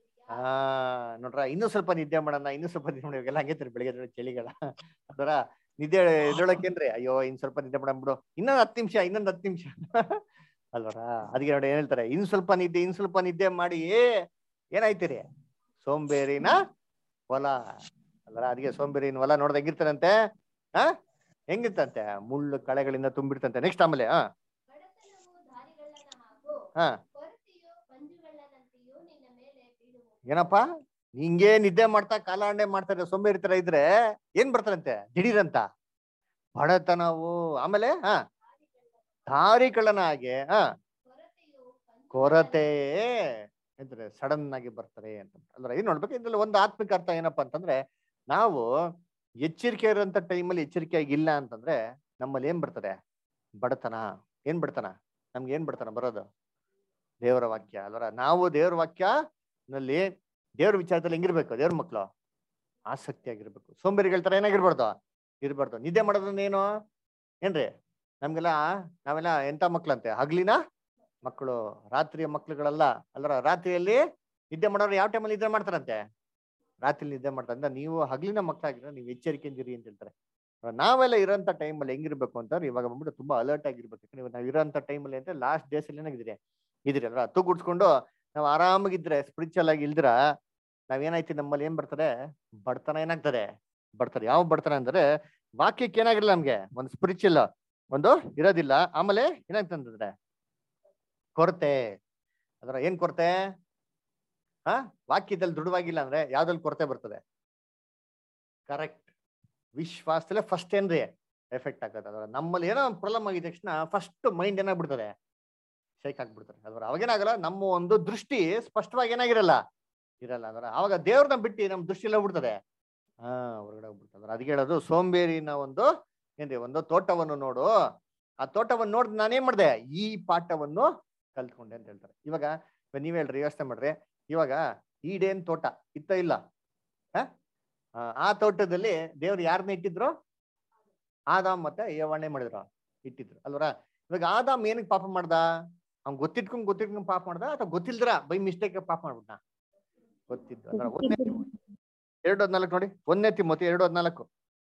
ನೋಡ್ರ, ಇನ್ನೂ ಸ್ವಲ್ಪ ನಿದ್ದೆ ಮಾಡೋಣ, ಇನ್ನೂ ಸ್ವಲ್ಪ ನಿದ್ದೆ ಮಾಡ್ಬೇಕಲ್ಲ. ಹಂಗೆ ಬೆಳಿಗ್ಗೆ ಚಳಿಗಳ ಅದರ ನಿದ್ದೆ ಎದ್ದೊಳಕೇನ್ರಿ, ಅಯ್ಯೋ ಇನ್ ಸ್ವಲ್ಪ ನಿದ್ದೆ ಮಾಡಬಿಡು, ಇನ್ನೊಂದು 10 ನಿಮಿಷ, ಇನ್ನೊಂದು 10 ನಿಮಿಷ ಅಲ್ವರ. ಅದಕ್ಕೆ ನೋಡಿ ಏನ್ ಹೇಳ್ತಾರೆ, ಇನ್ ಸ್ವಲ್ಪ ನಿದ್ದೆ ಮಾಡಿ ಏನಾಯ್ತೀರಿ, ಸೋಂಬೇರಿನ ಹೊಲ ಅಲ್ವರ. ಅದಕ್ಕೆ ಸೋಂಬೇರಿನ ಹೊಲ ನೋಡ್ದ ಹೆಂಗಿರ್ತಾರಂತೆ, ಹೆಂಗಿರ್ತಂತೆ, ಮುಳ್ಳು ಕಳೆಗಳಿಂದ ತುಂಬಿರ್ತಂತೆ. ನೆಕ್ಸ್ಟ್ ಆಮೇಲೆ ಬಡತನವು ದಾರಿಗಳ್ಳನ ಹಾಗೂ ಹಾ ಕೊರತೆಯು ಮಂಜುಗಳ್ಳನಂತೆಯೂ ನಿನ್ನ ಮೇಲೆ ಬೀಳುವುದು. ಏನಪ್ಪಾ, ಹಿಂಗೆ ನಿದ್ದೆ ಮಾಡ್ತಾ ಕಾಲಾಂಡೆ ಮಾಡ್ತಾರೆ ಸೋಂಬೇರಿ ತರ ಇದ್ರೆ ಏನ್ ಬರ್ತಾರಂತೆ ದಿಢೀರಂತ ಬಡತನವು, ಆಮೇಲೆ ದಾರಿಗಳನ್ನ ಹಾಗೆ ಕೊರತೆಯು ಕೊರತೆ ಎಂದ್ರೆ ಸಡನ್ ಆಗಿ ಬರ್ತಾರೆ ಅಂತ. ಅಂದ್ರೆ ಏನ್ ನೋಡ್ಬೇಕು, ಇದ್ರಲ್ಲಿ ಒಂದು ಆತ್ಮಿಕ ಅರ್ಥ ಏನಪ್ಪಾ ಅಂತಂದ್ರೆ, ನಾವು ಎಚ್ಚರಿಕೆ ಇರೋಂಥ ಟೈಮಲ್ಲಿ ಎಚ್ಚರಿಕೆ ಆಗಿಲ್ಲ ಅಂತಂದ್ರೆ ನಮ್ಮಲ್ಲಿ ಏನ್ ಬರ್ತದೆ, ಬಡತನ. ಏನ್ ಬಡತನ, ನಮ್ಗೆ ಏನ್ ಬಡತನ ಬರೋದು, ದೇವರ ವಾಕ್ಯ ಅಲ್ವರ. ನಾವು ದೇವರ ವಾಕ್ಯ ನಲ್ಲಿ ದೇವ್ರ ವಿಚಾರದಲ್ಲಿ ಹೆಂಗಿರ್ಬೇಕು, ದೇವ್ರ ಮಕ್ಳು ಆಸಕ್ತಿ ಆಗಿರ್ಬೇಕು. ಸೋಂಬೇರಿಗಳ ತರ ಏನಾಗಿರ್ಬಾರ್ದು, ಇರ್ಬಾರ್ದು. ನಿದ್ದೆ ಮಾಡೋದನ್ನ ಏನು ಏನ್ರಿ, ನಮ್ಗೆಲ್ಲ ನಾವೆಲ್ಲ ಎಂತ ಮಕ್ಳಂತೆ, ಹಗ್ಲಿನ ಮಕ್ಕಳು, ರಾತ್ರಿಯ ಮಕ್ಳುಗಳಲ್ಲ ಅಲ್ವರ. ರಾತ್ರಿಯಲ್ಲಿ ನಿದ್ದೆ ಮಾಡೋರು ಯಾವ ಟೈಮಲ್ಲಿ ನಿದ್ದೆ ಮಾಡ್ತಾರಂತೆ, ರಾತ್ರಿ ನಿದ್ದೆ ಮಾಡ್ತಾರೆ. ಅಂದ್ರೆ ನೀವು ಹಗ್ಲಿನ ಮಕ್ಕಳಾಗಿರೋ ನೀವು ಎಚ್ಚರಿಕೆಯಿಂದಿರಿ ಅಂತ ಹೇಳ್ತಾರೆ. ನಾವೆಲ್ಲ ಇರೋಂಥ ಟೈಮಲ್ಲಿ ಹೆಂಗಿರ್ಬೇಕು ಅಂತಂದ್ರೆ, ಇವಾಗ ಬಂದ್ಬಿಟ್ಟು ತುಂಬಾ ಅಲರ್ಟ್ ಆಗಿರ್ಬೇಕು. ನೀವು ನಾವು ಇರೋಂಥ ಟೈಮಲ್ಲಿ ಅಂದ್ರೆ ಲಾಸ್ಟ್ ಡೇಸ್ ಅಲ್ಲಿ ಏನಾಗಿದ್ದೀರಿ ಅಲ್ವಾ, ತೂಗುಡ್ಸ್ಕೊಂಡು ನಾವು ಆರಾಮಾಗಿದ್ರೆ ಸ್ಪಿರಿಚುವಲ್ ಆಗಿ ಇಲ್ದ್ರ ನಾವೇನಾಯ್ತಿ, ನಮ್ಮಲ್ಲಿ ಏನ್ ಬರ್ತಾರೆ, ಬಡತನ ಏನಾಗ್ತದೆ, ಬರ್ತಾರೆ. ಯಾವ ಬಡತನ ಅಂದ್ರೆ ವಾಕ್ಯಕ್ಕೆ ಏನಾಗಿರಲ್ಲ, ನಮ್ಗೆ ಒಂದು ಸ್ಪಿರಿಚುವಲ್ ಒಂದು ಇರೋದಿಲ್ಲ. ಆಮೇಲೆ ಏನಾಗ್ತಂದ್ರೆ ಕೊರತೆ. ಅದರ ಏನ್ ಕೊರತೆ, ವಾಕ್ಯದಲ್ಲಿ ದೃಢವಾಗಿಲ್ಲ ಅಂದ್ರೆ ಯಾವ್ದ್ರಲ್ಲಿ ಕೊರತೆ ಬರ್ತದೆ, ಕರೆಕ್ಟ್ ವಿಶ್ವಾಸದಲ್ಲೇ ಫಸ್ಟ್ ಏನ್ರಿ ಎಫೆಕ್ಟ್ ಆಗತ್ತೆ. ಅದರ ನಮ್ಮಲ್ಲಿ ಏನೋ ಪ್ರಾಬ್ಲಮ್ ಆಗಿದ ತಕ್ಷಣ ಫಸ್ಟ್ ಮೈಂಡ್ ಏನಾಗ್ಬಿಡ್ತದೆ, ಶೇಕ್ ಆಗ್ಬಿಡ್ತಾರೆ. ಅದ್ರ ಅವಾಗೇನಾಗಲ್ಲ, ನಮ್ಮ ಒಂದು ದೃಷ್ಟಿ ಸ್ಪಷ್ಟವಾಗಿ ಏನಾಗಿರಲ್ಲ ಇರಲ್ಲ. ಅದರ ಅವಾಗ ದೇವ್ರನ್ನ ಬಿಟ್ಟು ನಮ್ ದೃಷ್ಟಿ ಎಲ್ಲ ಬಿಡ್ತದೆ, ಹೊರಗಡೆ ಹೋಗ್ಬಿಡ್ತದೆ. ಅದಕ್ಕೆ ಹೇಳೋದು, ಸೋಂಬೇರಿನ ಒಂದು ಏನ್ರಿ, ಒಂದು ತೋಟವನ್ನು ನೋಡು, ಆ ತೋಟವನ್ನು ನೋಡಿದ್ ನಾನೇನ್ ಮಾಡ್ದೆ, ಈ ಪಾಠವನ್ನು ಕಲ್ತ್ಕೊಂಡೆ ಅಂತ ಹೇಳ್ತಾರೆ. ಇವಾಗ ನೀವ್ ಹೇಳ್ರಿ, ಯೋಚನೆ ಮಾಡ್ರಿ, ಇವಾಗ ಈಡೇನ್ ತೋಟ ಇತ್ತ ಇಲ್ಲ, ಆ ತೋಟದಲ್ಲಿ ದೇವ್ರು ಯಾರನ್ನ ಇಟ್ಟಿದ್ರು, ಆದಾಮ್ ಮತ್ತೆ ಏವಣ್ಣೆ ಮಾಡಿದ್ರು, ಇಟ್ಟಿದ್ರು ಅಲ್ವರ. ಇವಾಗ ಆದಾಮ್ ಏನಕ್ಕೆ ಪಾಪ ಮಾಡ್ದ, ಅವ್ನ್ ಗೊತ್ತಿಟ್ಕೊಂಡ್ ಪಾಪ ಮಾಡ್ದ, ಅಥವಾ ಗೊತ್ತಿಲ್ದ್ರ ಬೈ ಮಿಸ್ಟೇಕ್ ಪಾಪ ಮಾಡ್ಬಿಟ್ಟ, ಗೊತ್ತಿದ್ದು. ಅಂದ್ರೆ 2:14 ನೋಡಿ, 1 ತಿಮೋತಿ 2:14,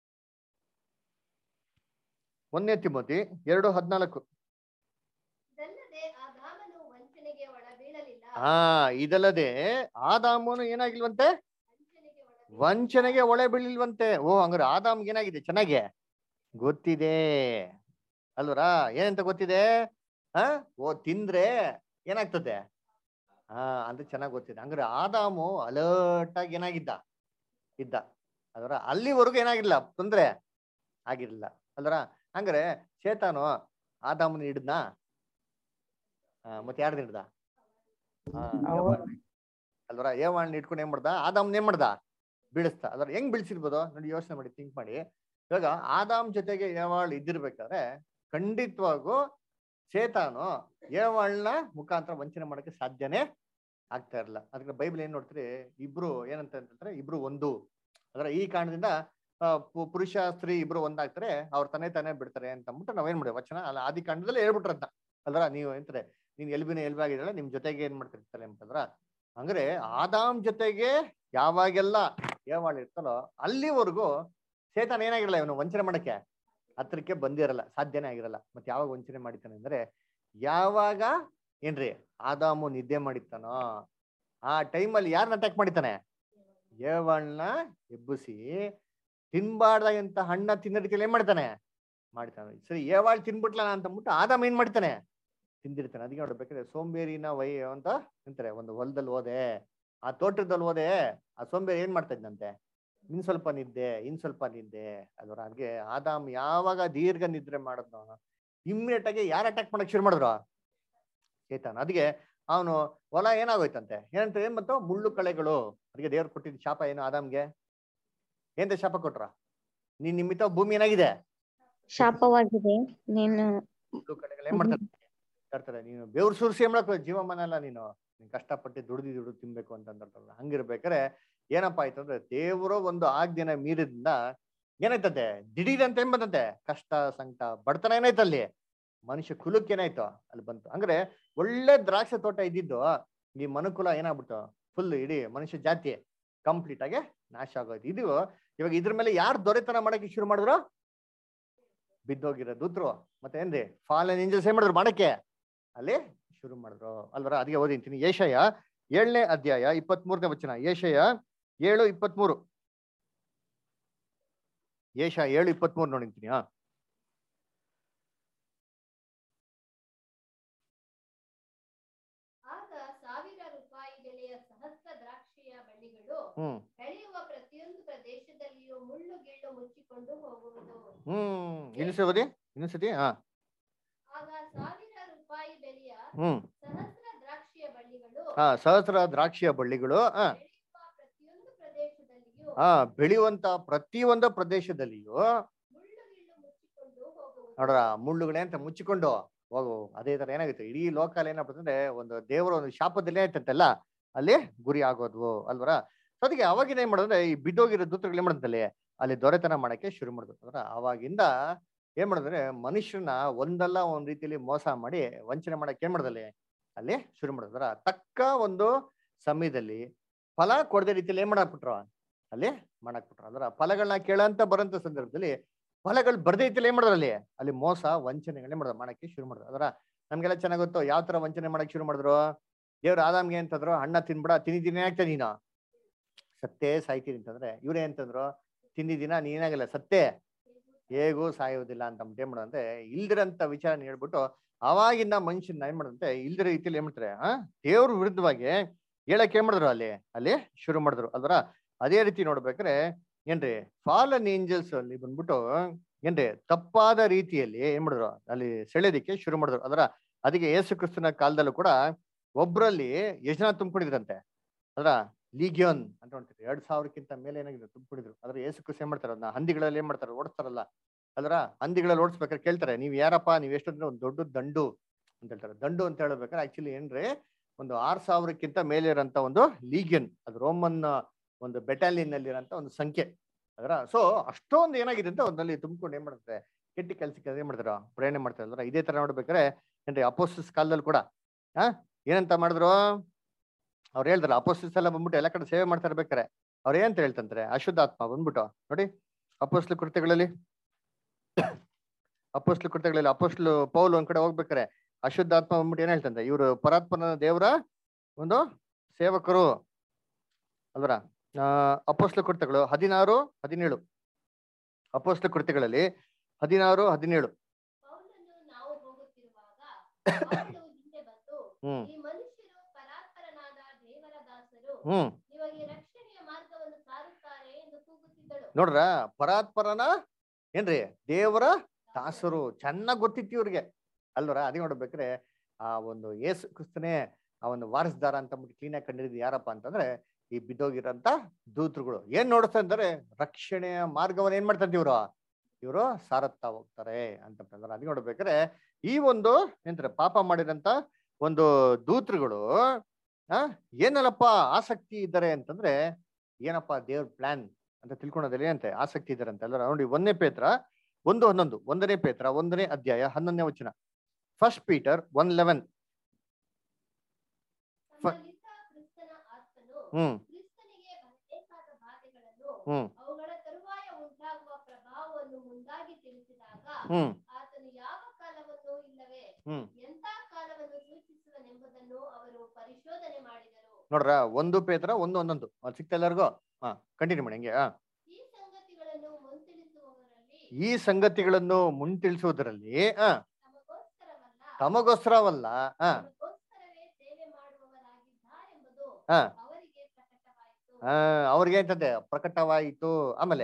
1 ತಿಮೋತಿ 2:14. ಇದಲ್ಲದೆ ಆದಾಮನು ವಂಚನೆಗೆ ಒಳಬೀಳಲಿಲ್ಲ. ಇದಲ್ಲದೆ ಆದಾಮನು ಏನಾಗಿಲ್ವಂತೆ, ವಂಚನೆಗೆ ಒಳೆ ಬೀಳಿಲ್ವಂತೆ. ಹಂಗಾರೆ ಆದಾಮ್ಗೆ ಏನಾಗಿದೆ, ಚೆನ್ನಾಗಿ ಗೊತ್ತಿದೆ ಅಲ್ವರ. ಏನಂತ ಗೊತ್ತಿದೆ, ತಿಂದ್ರೆ ಏನಾಗ್ತದೆ ಅಂತ ಚೆನ್ನಾಗಿ ಗೊತ್ತಿದೆ. ಹಂಗಾರೆ ಆದಾಮು ಅಲರ್ಟ್ ಆಗಿ ಏನಾಗಿದ್ದ ಇದ್ದ ಅಲ್ವರ. ಅಲ್ಲಿವರೆಗೂ ಏನಾಗಿರ್ಲಿಲ್ಲ, ತೊಂದ್ರೆ ಆಗಿರ್ಲಿಲ್ಲ ಅಲ್ವರ. ಹಂಗಾರೆ ಶೇತಾನು ಆದಾಮನ ಹಿಡ್ದಾ, ಮತ್ತೆ ಯಾರ್ದು ಹಿಡ್ದ, ಅಲ್ವರ. ಏವಾಳ್ ಇಟ್ಕೊಂಡು ಏನ್ ಮಾಡ್ದ, ಆದಾಮ್ನ ಏನ್ ಮಾಡ್ದ, ಬೀಳಿಸ್ತಾ. ಅದ್ರ ಹೆಂಗ್ ಬೀಳ್ಸಿರ್ಬೋದು ನೋಡಿ, ಯೋಚನೆ ಮಾಡಿ, ಥಿಂಕ್ ಮಾಡಿ. ಇವಾಗ ಆದಾಮ್ ಜೊತೆಗೆ ಏವಾಳ್ ಇದ್ದಿರ್ಬೇಕಾದ್ರೆ ಖಂಡಿತವಾಗೂ ಶೇತಾನು ಏವಾಳ್ನ ಮುಖಾಂತರ ವಂಚನೆ ಮಾಡಕ್ಕೆ ಸಾಧ್ಯನೇ ಆಗ್ತಾ ಇರಲ್ಲ. ಅದಕ್ಕೆ ಬೈಬಲ್ ಏನ್ ನೋಡ್ತೀರಿ, ಇಬ್ರು ಏನಂತ ಅಂತಂದ್ರೆ ಇಬ್ರು ಒಂದು. ಅದರ ಈ ಕಾರಣದಿಂದ ಪುರುಷ ಸ್ತ್ರೀ ಇಬ್ರು ಒಂದಾಗ್ತಾರೆ, ಅವ್ರ ತಾನೇ ಬಿಡ್ತಾರೆ ಅಂತ ಅಂದ್ಬಿಟ್ಟು ನಾವೇನ್ ಮಾಡಿವಿ, ವಚನ ಅಲ್ಲ ಆದಿ ಕಾಂಡದಲ್ಲಿ ಹೇಳ್ಬಿಟ್ರಂತ ಅಲ್ವರ. ನೀವು ಎಂತಾರೆ, ನೀನ್ ಎಲ್ಬಾಗಿರಲ್ಲ, ನಿಮ್ ಜೊತೆಗೆ ಏನ್ ಮಾಡ್ತಿರ್ತಾರೆ ಅಂತಂದ್ರ. ಅಂದ್ರೆ ಆದಾಮ್ ಜೊತೆಗೆ ಯಾವಾಗೆಲ್ಲ ಏವಾಳ್ ಇರ್ತಲೋ ಅಲ್ಲಿವರೆಗೂ ಶೇತಾನ್ ಏನಾಗಿರಲ್ಲ, ಇವನು ವಂಚನೆ ಮಾಡಕ್ಕೆ ಹತ್ರಕ್ಕೆ ಬಂದಿರಲ್ಲ, ಸಾಧ್ಯನೇ ಆಗಿರಲ್ಲ. ಮತ್ತೆ ಯಾವಾಗ ವಂಚನೆ ಮಾಡಿತಾನೆ ಅಂದ್ರೆ, ಯಾವಾಗ ಏನ್ರಿ ಆದಾಮು ನಿದ್ದೆ ಮಾಡಿತ್ತಾನೋ ಆ ಟೈಮಲ್ಲಿ ಯಾರನ್ನ ಅಟ್ಯಾಕ್ ಮಾಡಿತಾನೆ, ಏವಾಳ್ನ ಎಬ್ಬಿಸಿ ತಿನ್ಬಾರ್ದಂತ ಹಣ್ಣ ತಿನ್ನ ರೀತಿಯಲ್ಲಿ ಏನ್ ಮಾಡ್ತಾನೆ, ಮಾಡ್ತಾನೆ. ಸರಿ, ಏವಾಳ್ ತಿನ್ಬಿಟ್ಲ ಅಂತ ಅಂದ್ಬಿಟ್ಟು ಆದಾಮ ಏನ್ ಮಾಡ್ತಾನೆ, ತಿಂದಿರ್ತಾನೆ. ಅದಕ್ಕೆ ನೋಡ್ಬೇಕಾದ್ರೆ ಸೋಂಬೇರಿನ ಅಂತ ಅಂತಾರೆ, ಒಂದು ಹೊಲದಲ್ಲಿ ಹೋದೆ, ಆ ತೋಟದಲ್ಲಿ ಹೋದೆ, ಆ ಸೋಂಬೇರಿ ಏನ್ ಮಾಡ್ತಾ ಇದ್ದಂತೆ, ಇನ್ ಸ್ವಲ್ಪ ನಿದ್ದೆ ಅದರ. ಹಾಗೆ ಆದಾಮ್ ಯಾವಾಗ ದೀರ್ಘ ನಿದ್ರೆ ಮಾಡಿದ್ನೋ ಇಮ್ಮಿಡಿಯೇಟ್ ಆಗಿ ಯಾರು ಅಟ್ಯಾಕ್ ಮಾಡಕ್ ಶುರು ಮಾಡಿದ್ರು, ಶೇತಾನ್. ಅದಕ್ಕೆ ಅವನು ಹೊಲ ಏನಾಗೋಯ್ತಂತೆ, ಏನ್ ಬಂತು, ಮುಳ್ಳು ಕಳೆಗಳು. ಅದಕ್ಕೆ ದೇವ್ರು ಕೊಟ್ಟಿದ್ದ ಶಾಪ ಏನು ಆದಾಮ್ಗೆ, ಏನ್ ಶಾಪ ಕೊಟ್ರ, ನೀನ್ ನಿಮಿತ್ತ ಭೂಮಿ ಏನಾಗಿದೆ, ಶಾಪವಾಗಿದೆ. ನೀನು ಮುಳ್ಳು ಕಳೆಗಳು ಏನ್ ಮಾಡ್ತಾರೆ, ನೀನು ಬೆವ್ರು ಸುರಿಸಿ ಏನ್ ಮಾಡಕ್ ಜೀವಮಾನ ಅಲ್ಲ, ನೀನು ಕಷ್ಟಪಟ್ಟು ದುಡ್ದು ತಿನ್ಬೇಕು ಅಂತಂದ್ರೆ. ಹಂಗಿರ್ಬೇಕಾರೆ ಏನಪ್ಪಾ ಆಯ್ತು ಅಂದ್ರೆ, ದೇವರ ಒಂದು ಆಜ್ಞೆನ ಮೀರಿದ್ರಿಂದ ಏನಾಯ್ತಂತೆ, ದಿಢೀರಂತ ಏನ್ ಬಂದಂತೆ, ಕಷ್ಟ ಸಂಕಟ ಬಡತನ ಏನಾಯ್ತು, ಅಲ್ಲಿ ಮನುಷ್ಯ ಕುಲಕ್ಕೆ ಏನಾಯ್ತು ಅಲ್ಲಿ ಬಂತು. ಅಂದ್ರೆ ಒಳ್ಳೆ ದ್ರಾಕ್ಷ ತೋಟ ಇದ್ದಿದ್ದು ಈ ಮನುಕುಲ ಏನಾಗ್ಬಿಟ್ಟು ಫುಲ್ ಇಡೀ ಮನುಷ್ಯ ಜಾತಿ ಕಂಪ್ಲೀಟ್ ಆಗಿ ನಾಶ ಆಗೋಯ್ತು. ಇದು ಇವಾಗ ಇದ್ರ ಮೇಲೆ ಯಾರು ದೊರೆತನ ಮಾಡಕ್ಕೆ ಶುರು ಮಾಡಿದ್ರು, ಬಿದ್ದೋಗಿರೋ ದೂತರು ಮತ್ತೆ ಏನ್ರಿ ಫಾಲನ್ ಏಂಜಲ್ಸ್ ಏನ್ ಮಾಡಿದ್ರು ಮಾಡಕ್ಕೆ ಅಲ್ಲಿ ಶುರು ಮಾಡಿದ್ರು ಅಲ್ವರ. ಅದಕ್ಕೆ ಓದಿಂತೀನಿ ಯೆಶಯ 7ನೇ ಅಧ್ಯಾಯ 23ನೇ ವಚನ. ಯೆಶಯ 7:23. ಯೆಶಯ 7:23 ನೋಡಿಂತೀನಿ. ಆಗ 1000 ರೂಪಾಯಿ ಬೆಲೆಯ ಸಹಸ್ರ ದ್ರಾಕ್ಷಿಯ ಬಳ್ಳಿಗಳು ಬೆಳೆಯುವ ಪ್ರತಿಯೊಂದು ಪ್ರದೇಶದಲ್ಲಿಯೂ ಮುಳ್ಳು ಗಿಳ್ಳು ಮುಚ್ಚಿಕೊಂಡು ಹೋಗುವುದು. ಇನ್ನೊಂದ್ಸತಿ. ಆಗ 1000 ರೂಪಾಯಿ ಬೆಲೆಯ ಸಹಸ್ರ ದ್ರಾಕ್ಷಿಯ ಬಳ್ಳಿಗಳು ಸಹಸ್ರ ದ್ರಾಕ್ಷಿಯ ಬಳ್ಳಿಗಳು ಬೆಳೆಯುವ ಪ್ರತಿಯೊಂದು ಪ್ರದೇಶದಲ್ಲಿಯೂ ಬೆಳೆಯುವಂತ ಪ್ರತಿಯೊಂದು ಪ್ರದೇಶದಲ್ಲಿಯೂ ಮುಳ್ಳು ಗಿಳ್ಳು ಮುಚ್ಚಿಕೊಂಡು ಹೋಗುವುದು. ನೋಡ್ರ ಮುಳ್ಳುಗಳೇ ಅಂತ ಮುಚ್ಚಿಕೊಂಡು ಹೋಗು. ಅದೇ ತರ ಏನಾಗುತ್ತೆ ಇಡೀ ಲೋಕಲ್ ಏನಪ್ಪಂದ್ರೆ ಒಂದು ದೇವರ ಒಂದು ಶಾಪದಲ್ಲೇ ಆಯ್ತಂತೆಲ್ಲ ಅಲ್ಲಿ ಗುರಿ ಆಗೋದ್ವು ಅಲ್ವರ. ಅದಕ್ಕೆ ಅವಾಗಿನ ಏನ್ ಮಾಡೋದ್ರೆ ಈ ಬಿದ್ದೋಗಿರೋ ದೂತರುಗಳು ಏನ್ ಮಾಡಿದಲ್ಲಿ ಅಲ್ಲಿ ದೊರೆತನ ಮಾಡಕ್ಕೆ ಶುರು ಮಾಡಿದ್ರು. ಅಂದ್ರೆ ಅವಾಗಿಂದ ಏನ್ ಮಾಡಿದ್ರೆ ಮನುಷ್ಯನ ಒಂದಲ್ಲ ಒಂದ್ ರೀತಿಯಲ್ಲಿ ಮೋಸ ಮಾಡಿ ವಂಚನೆ ಮಾಡಕ್ಕೆ ಏನ್ ಮಾಡಿದಲ್ಲಿ ಅಲ್ಲಿ ಶುರು ಮಾಡಿದ್ರ. ತಕ್ಕ ಒಂದು ಸಮಯದಲ್ಲಿ ಫಲ ಕೊಡದೆ ರೀತಿಯಲ್ಲಿ ಏನ್ ಮಾಡಾಕ್ಬಿಟ್ರು ಅಲ್ಲಿ ಮಾಡಾಕ್ಬಿಟ್ರು. ಅಂದ್ರೆ ಫಲಗಳನ್ನ ಕೇಳಂತ ಬರೋಂತ ಸಂದರ್ಭದಲ್ಲಿ ಫಲಗಳು ಬರ್ದೇ ರೀತಿಯಲ್ಲಿ ಏನ್ ಮಾಡಿದ್ರು ಅಲ್ಲಿ ಮೋಸ ವಂಚನೆಗಳೇ ಮಾಡಿದ್ರು ಮಾಡಕ್ಕೆ ಶುರು ಮಾಡಿದ್ರು. ಅದರ ನಮ್ಗೆಲ್ಲ ಚೆನ್ನಾಗ್ ಗೊತ್ತು ಯಾವ ತರ ವಂಚನೆ ಮಾಡಕ್ ಶುರು ಮಾಡಿದ್ರು. ದೇವ್ರು ಆದಾಮ್ಗೆ ಅಂತಂದ್ರು ಹಣ್ಣ ತಿನ್ಬಿಡ, ತಿಂದಿದ್ದೀನಿ ಆಗ್ತಾ ನೀನು ಸತ್ತೇ ಸಾಯ್ತೀನಿ ಅಂತಂದ್ರೆ ಇವ್ರೇ ಅಂತಂದ್ರು ತಿಂದಿದ್ದೀನ ನೀನಾಗಲ್ಲ ಸತ್ತೇ ಹೇಗೂ ಸಾಯೋದಿಲ್ಲ ಅಂತ ಏನ್ ಮಾಡೋದಂತೆ ಇಲ್ದಿರಂತ ವಿಚಾರ ಹೇಳ್ಬಿಟ್ಟು ಅವಾಗಿಂದ ಮನುಷ್ಯನ ಏನ್ ಮಾಡದಂತೆ ಇಲ್ದಿರ ರೀತಿಯಲ್ಲಿ ಏನ್ ಮಾಡ್ತಾರೆ ದೇವ್ರ ವಿರುದ್ಧವಾಗಿ ಹೇಳಕ್ ಏನ್ ಮಾಡಿದ್ರು ಅಲ್ಲಿ ಶುರು ಮಾಡಿದ್ರು ಅಲ್ವರ. ಅದೇ ರೀತಿ ನೋಡ್ಬೇಕ್ರೆ ಏನ್ರಿ ಫಾಲನ್ ಏಂಜಲ್ಸ್ ಅಲ್ಲಿ ಬಂದ್ಬಿಟ್ಟು ಏನ್ರಿ ತಪ್ಪಾದ ರೀತಿಯಲ್ಲಿ ಏನ್ ಮಾಡಿದ್ರು ಅಲ್ಲಿ ಸೆಳೆದಿಕ್ಕೆ ಶುರು ಮಾಡಿದ್ರು. ಅದರ ಅದಕ್ಕೆ ಯೇಸು ಕ್ರಿಸ್ತನ ಕಾಲದಲ್ಲೂ ಕೂಡ ಒಬ್ರಲ್ಲಿ ಎಷ್ಟು ಜನ ತುಂಬಿಕೊಂಡಿದ್ರಂತೆ ಅದ್ರ ಲೀಗಿಯೋನ್ ಅಂತ ಹೇಳ್ತಾರೆ. 2000ಕ್ಕಿಂತ ಮೇಲೆ ಏನಾಗಿದೆ ತುಂಬಿಕೊಂಡಿದ್ರು. ಅದ್ರ ಯೇಸು ಕ್ರಿಸ್ತ ಏನ್ ಮಾಡ್ತಾರೆ ಅದನ್ನ ಹಂದಿಗಳಲ್ಲಿ ಏನ್ ಮಾಡ್ತಾರೆ ಓಡಿಸ್ತಾರಲ್ಲ ಅದ್ರ ಹಂದಿಗಳಲ್ಲಿ ಓಡಿಸ್ಬೇಕಾದ್ರೆ ಕೇಳ್ತಾರೆ ನೀವ್ ಯಾರಪ್ಪ ನೀವ್ ಎಷ್ಟಂದ್ರೆ ಒಂದು ದೊಡ್ಡ ದಂಡು ಅಂತ ಹೇಳ್ತಾರೆ. ದಂಡು ಅಂತ ಹೇಳ್ಬೇಕಾದ್ರೆ ಆಕ್ಚುಲಿ ಏನ್ರಿ ಒಂದು 6000ಕ್ಕಿಂತ ಮೇಲೆ ಇರೋಂತ ಒಂದು ಲೀಗಿಯನ್ ಅದು ರೋಮನ್ ಒಂದು ಬೆಟಾಲಿಯನ್ ಅಲ್ಲಿ ಇರೋಂತ ಒಂದು ಸಂಖ್ಯೆ ಅದರ. ಸೊ ಅಷ್ಟೊಂದು ಏನಾಗಿದೆ ಅಂತ ಒಂದಲ್ಲಿ ತುಂಬಿಕೊಂಡು ಏನ್ ಮಾಡ್ತಾರೆ ಕೆಟ್ಟ ಕೆಲ್ಸಕ್ಕೆ ಏನ್ ಮಾಡ್ತಾರ ಪ್ರಯಾಣ ಮಾಡ್ತಾರೆ ಅಲ್ರ. ಇದೇ ತರ ನೋಡ್ಬೇಕಾದ್ರೆ ಏನ್ರಿ ಅಪೋಸ್ತಲರ ಕಾಲದಲ್ಲಿ ಕೂಡ ಏನಂತ ಮಾಡಿದ್ರು ಅವ್ರು ಹೇಳ್ತಾರ ಅಪೋಸ್ತಲರು ಎಲ್ಲ ಬಂದ್ಬಿಟ್ಟು ಎಲ್ಲ ಕಡೆ ಸೇವೆ ಮಾಡ್ತಾ ಇರ್ಬೇಕಾರೆ ಅವ್ರ ಏನಂತ ಹೇಳ್ತಂತಾರೆ ಅಶುದ್ಧಾತ್ಮ ಬಂದ್ಬಿಟ್ಟು ನೋಡಿ ಅಪೋಸ್ತಲ ಕೃತ್ಯಗಳಲ್ಲಿ ಅಪೋಸ್ತಲ ಪೌಲ್ ಒಂದ್ ಕಡೆ ಹೋಗ್ಬೇಕಾರೆ ಅಶುದ್ಧಾತ್ಮ ಬಂದ್ಬಿಟ್ಟು ಏನ್ ಹೇಳ್ತಂದ್ರೆ ಇವ್ರು ಪರಾತ್ಮನ ದೇವರ ಒಂದು ಸೇವಕರು ಅಲ್ವರ. ಅಪೋಸ್ತಲ ಕೃತ್ಯಗಳು 16-17 ಅಪೋಸ್ತಲ ಕೃತ್ಯಗಳಲ್ಲಿ 16-17 ಪೌಲನು ನಾವು ಹೋಗುತ್ತಿರುವಾಗ ಅವಳು ಹಿಂದೆ ಬಂದು ಈ ಮನುಷ್ಯರು ಪರಾತ್ಪರನಾದ ದೇವರ ದಾಸರು ನಿಮಗೆ ರಕ್ಷಣೆಯ ಮಾರ್ಗವನ್ನು ಸಾರುತ್ತಾರೆ ಎಂದು ಕೂಗುತ್ತಿದ್ದಳು. ನೋಡ್ರ ಪರಾತ್ಪರನ ಏನ್ರಿ ದೇವರ ದಾಸರು ಚೆನ್ನಾಗ್ ಗೊತ್ತಿತ್ತು ಇವ್ರಿಗೆ ಅಲ್ವರ. ಅದೇ ನೋಡ್ಬೇಕ್ರೆ ಆ ಒಂದು ಯೇಸು ಕ್ರಿಸ್ತನೇ ಆ ಒಂದು ವಾರಸ್ದಾರ ಅಂತ ಕ್ಲೀನ್ ಆಗಿ ಕಂಡಿದ್ದು ಯಾರಪ್ಪ ಅಂತಂದ್ರೆ ಈ ಬಿದ್ದೋಗಿರೋಂತ ದೂತರುಗಳು. ಏನ್ ನೋಡ್ತಾ ಇದ್ದಾರೆ ರಕ್ಷಣೆಯ ಮಾರ್ಗವನ್ನ ಏನ್ ಮಾಡ್ತಾರೆ ಇವರು ಸಾರತ್ತಾ ಹೋಗ್ತಾರೆ ಅಂತಂದ್ರೆ ಅದ್ ನೋಡ್ಬೇಕಾದ್ರೆ ಈ ಒಂದು ಎಂತಾರೆ ಪಾಪ ಮಾಡಿರಂತ ಒಂದು ದೂತರುಗಳು ಏನಲ್ಲಪ್ಪ ಆಸಕ್ತಿ ಇದ್ದಾರೆ ಅಂತಂದ್ರೆ ಏನಪ್ಪಾ ದೇವ್ರ ಪ್ಲಾನ್ ಅಂತ ತಿಳ್ಕೊಳೋದಲ್ಲಿ ಅಂತೆ ಆಸಕ್ತಿ ಇದ್ದಾರೆ ಅಂತ ಅಲ್ವ. ನೋಡಿ 1 ಪೇತ್ರ 1:11 1 ಪೇತ್ರ 1ನೇ ಅಧ್ಯಾಯ 11ನೇ ವಚನ. 1 Peter 1:11 ಕ್ರಿಸ್ತನಿಗೆ ಬರಬೇಕಾದ ಬಾಧೆಗಳನ್ನು ಅವುಗಳ ತರುವಾಯ ಉಂಟಾಗುವ ಪ್ರಭಾವವನ್ನು ಮುಂದಾಗಿ ತಿಳಿಸಿದಾಗ ಆತನು ಯಾವ ಕಾಲವನ್ನು ಇಲ್ಲವೇ ಎಂತ ಕಾಲವನ್ನು ಸೂಚಿಸುವನೆಂಬುದನ್ನು ಅವರು ಪರಿಶೋಧನೆ ಮಾಡಿದರು. ನೋಡ್ರ 1 ಪೇತ್ರ 1:11 ಸಿಕ್ತ ಎಲ್ಲರಿಗೂ ಕಂಟಿನ್ಯೂ ಮಾಡಿ ಹಂಗೆ. ಈ ಸಂಗತಿಗಳನ್ನು ಮುಂತಿಳಿಸುವುದರಲ್ಲಿ ತಮಗೋಸ್ಕರವಲ್ಲ ಅವ್ರಿಗೆ ಅಂತಂದೆ ಪ್ರಕಟವಾಯಿತು. ಆಮೇಲೆ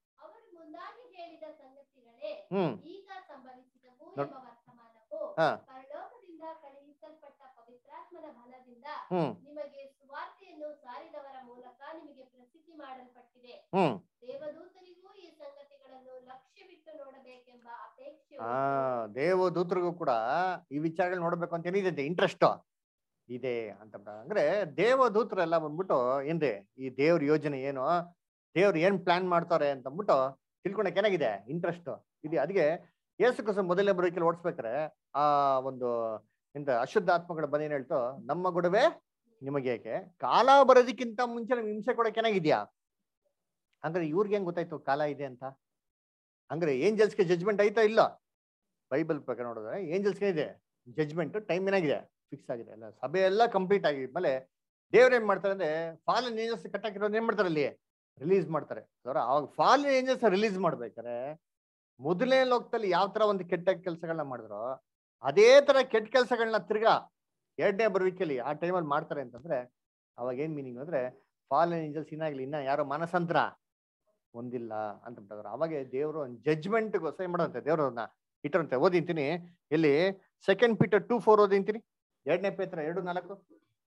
ನಿಮಗೆ ಸುವಾರ್ತೆಯನ್ನು ಸಾರಿದವರ ಮೂಲಕ ನಿಮಗೆ ಪ್ರಸಿದ್ಧಿ ಮಾಡಲ್ಪಟ್ಟಿದೆ. ದೇವದೂತರಿಗೂ ಈ ಸಂಗತಿಗಳನ್ನು ಲಕ್ಷ್ಯವಿಟ್ಟು ನೋಡಬೇಕೆಂಬ ಅಪೇಕ್ಷೆ. ದೇವದೂತರಿಗೂ ಕೂಡ ಈ ವಿಚಾರಗಳು ನೋಡ್ಬೇಕು ಅಂತ ಏನಿದೆ ಇಂಟ್ರೆಸ್ಟ್ ಇದೆ ಅಂತ ಅಂದ್ರೆ ದೇವದೂತರೆಲ್ಲ ಬಂದ್ಬಿಟ್ಟು ಏನ್ರಿ ಈ ದೇವ್ರ ಯೋಜನೆ ಏನು ದೇವ್ರು ಏನ್ ಪ್ಲಾನ್ ಮಾಡ್ತಾರೆ ಅಂತ ಅಂದ್ಬಿಟ್ಟು ತಿಳ್ಕೊಳಕ್ ಏನಾಗಿದೆ ಇಂಟ್ರೆಸ್ಟ್ ಇದೆ. ಅದಕ್ಕೆ ಯೇಸು ಕ್ರಿಸ್ತ ಮೊದಲನೇ ಬರೋಕೆಲ್ಲ ಓಡಿಸ್ಬೇಕಾರೆ ಆ ಒಂದು ಎಂತ ಅಶುದ್ಧ ಆತ್ಮಗಳ ಬಂದು ಏನ್ ಹೇಳ್ತು ನಮ್ಮ ಗುಡವೆ ನಿಮಗೆ ಏಕೆ ಕಾಲ ಬರೋದಕ್ಕಿಂತ ಮುಂಚೆ ನಮ್ಗೆ ಹಿಂಸೆ ಕೊಡಕ್ಕೆ ಏನಾಗಿದ್ಯಾ ಅಂದ್ರೆ ಇವ್ರಿಗೆ ಹೆಂಗ್ ಗೊತ್ತಾಯ್ತು ಕಾಲ ಇದೆ ಅಂತ ಹಂಗ್ರೆ ಏಂಜಲ್ಸ್ಗೆ ಜಜ್ಮೆಂಟ್ ಆಯ್ತಾ ಇಲ್ಲ? ಬೈಬಲ್ ಪ್ರಕಾರ ನೋಡಿದ್ರೆ ಏಂಜಲ್ಸ್ಗೆ ಇದೆ ಜಜ್ಮೆಂಟ್, ಟೈಮ್ ಏನಾಗಿದೆ ಫಿಕ್ಸ್ ಆಗಿದೆ. ಎಲ್ಲ ಸಭೆ ಎಲ್ಲ ಕಂಪ್ಲೀಟ್ ಆಗಿದ್ಮೇಲೆ ದೇವ್ರು ಏನ್ ಮಾಡ್ತಾರೆ ಅಂದ್ರೆ ಫಾಲನ್ ಏಂಜಲ್ಸ್ ಕಟ್ಟಾಕಿರೋದು ಏನ್ ಮಾಡ್ತಾರೆ ಅಲ್ಲಿ ರಿಲೀಸ್ ಮಾಡ್ತಾರೆ. ಅವಾಗ ಫಾಲನ್ ಏಂಜಲ್ಸ್ ರಿಲೀಸ್ ಮಾಡ್ಬೇಕಾರೆ ಮೊದಲನೇ ಲೋಕದಲ್ಲಿ ಯಾವ ತರ ಒಂದು ಕೆಟ್ಟ ಕೆಲಸಗಳನ್ನ ಮಾಡಿದ್ರು ಅದೇ ತರ ಕೆಟ್ಟ ಕೆಲಸಗಳನ್ನ ತಿರ್ಗಾ ಎರಡನೇ ಬರುವಿಕೆಯಲ್ಲಿ ಆ ಟೈಮಲ್ಲಿ ಮಾಡ್ತಾರೆ ಅಂತಂದ್ರೆ ಅವಾಗ ಏನ್ ಮೀನಿಂಗ್ ಅಂದ್ರೆ ಫಾಲನ್ ಏಂಜಲ್ಸ್ ಇನ್ನಾಗ್ಲಿ ಇನ್ನ ಯಾರೋ ಮಾನಸಾಂತರ ಹೊಂದಿಲ್ಲ ಅಂತ ಬಿಟ್ಟವ್ರು. ಅವಾಗ ದೇವರು ಒಂದು ಜಜ್ಮೆಂಟ್ಗೋಸ್ಕರ ಏನ್ ಮಾಡಂತೆ ದೇವ್ರನ್ನ ಇಟ್ಟರಂತೆ. ಓದಿಂತೀನಿ ಇಲ್ಲಿ 2 Peter 2:4 ಓದಿಂತೀನಿ. 2 ಪೇತ್ರ 2:4.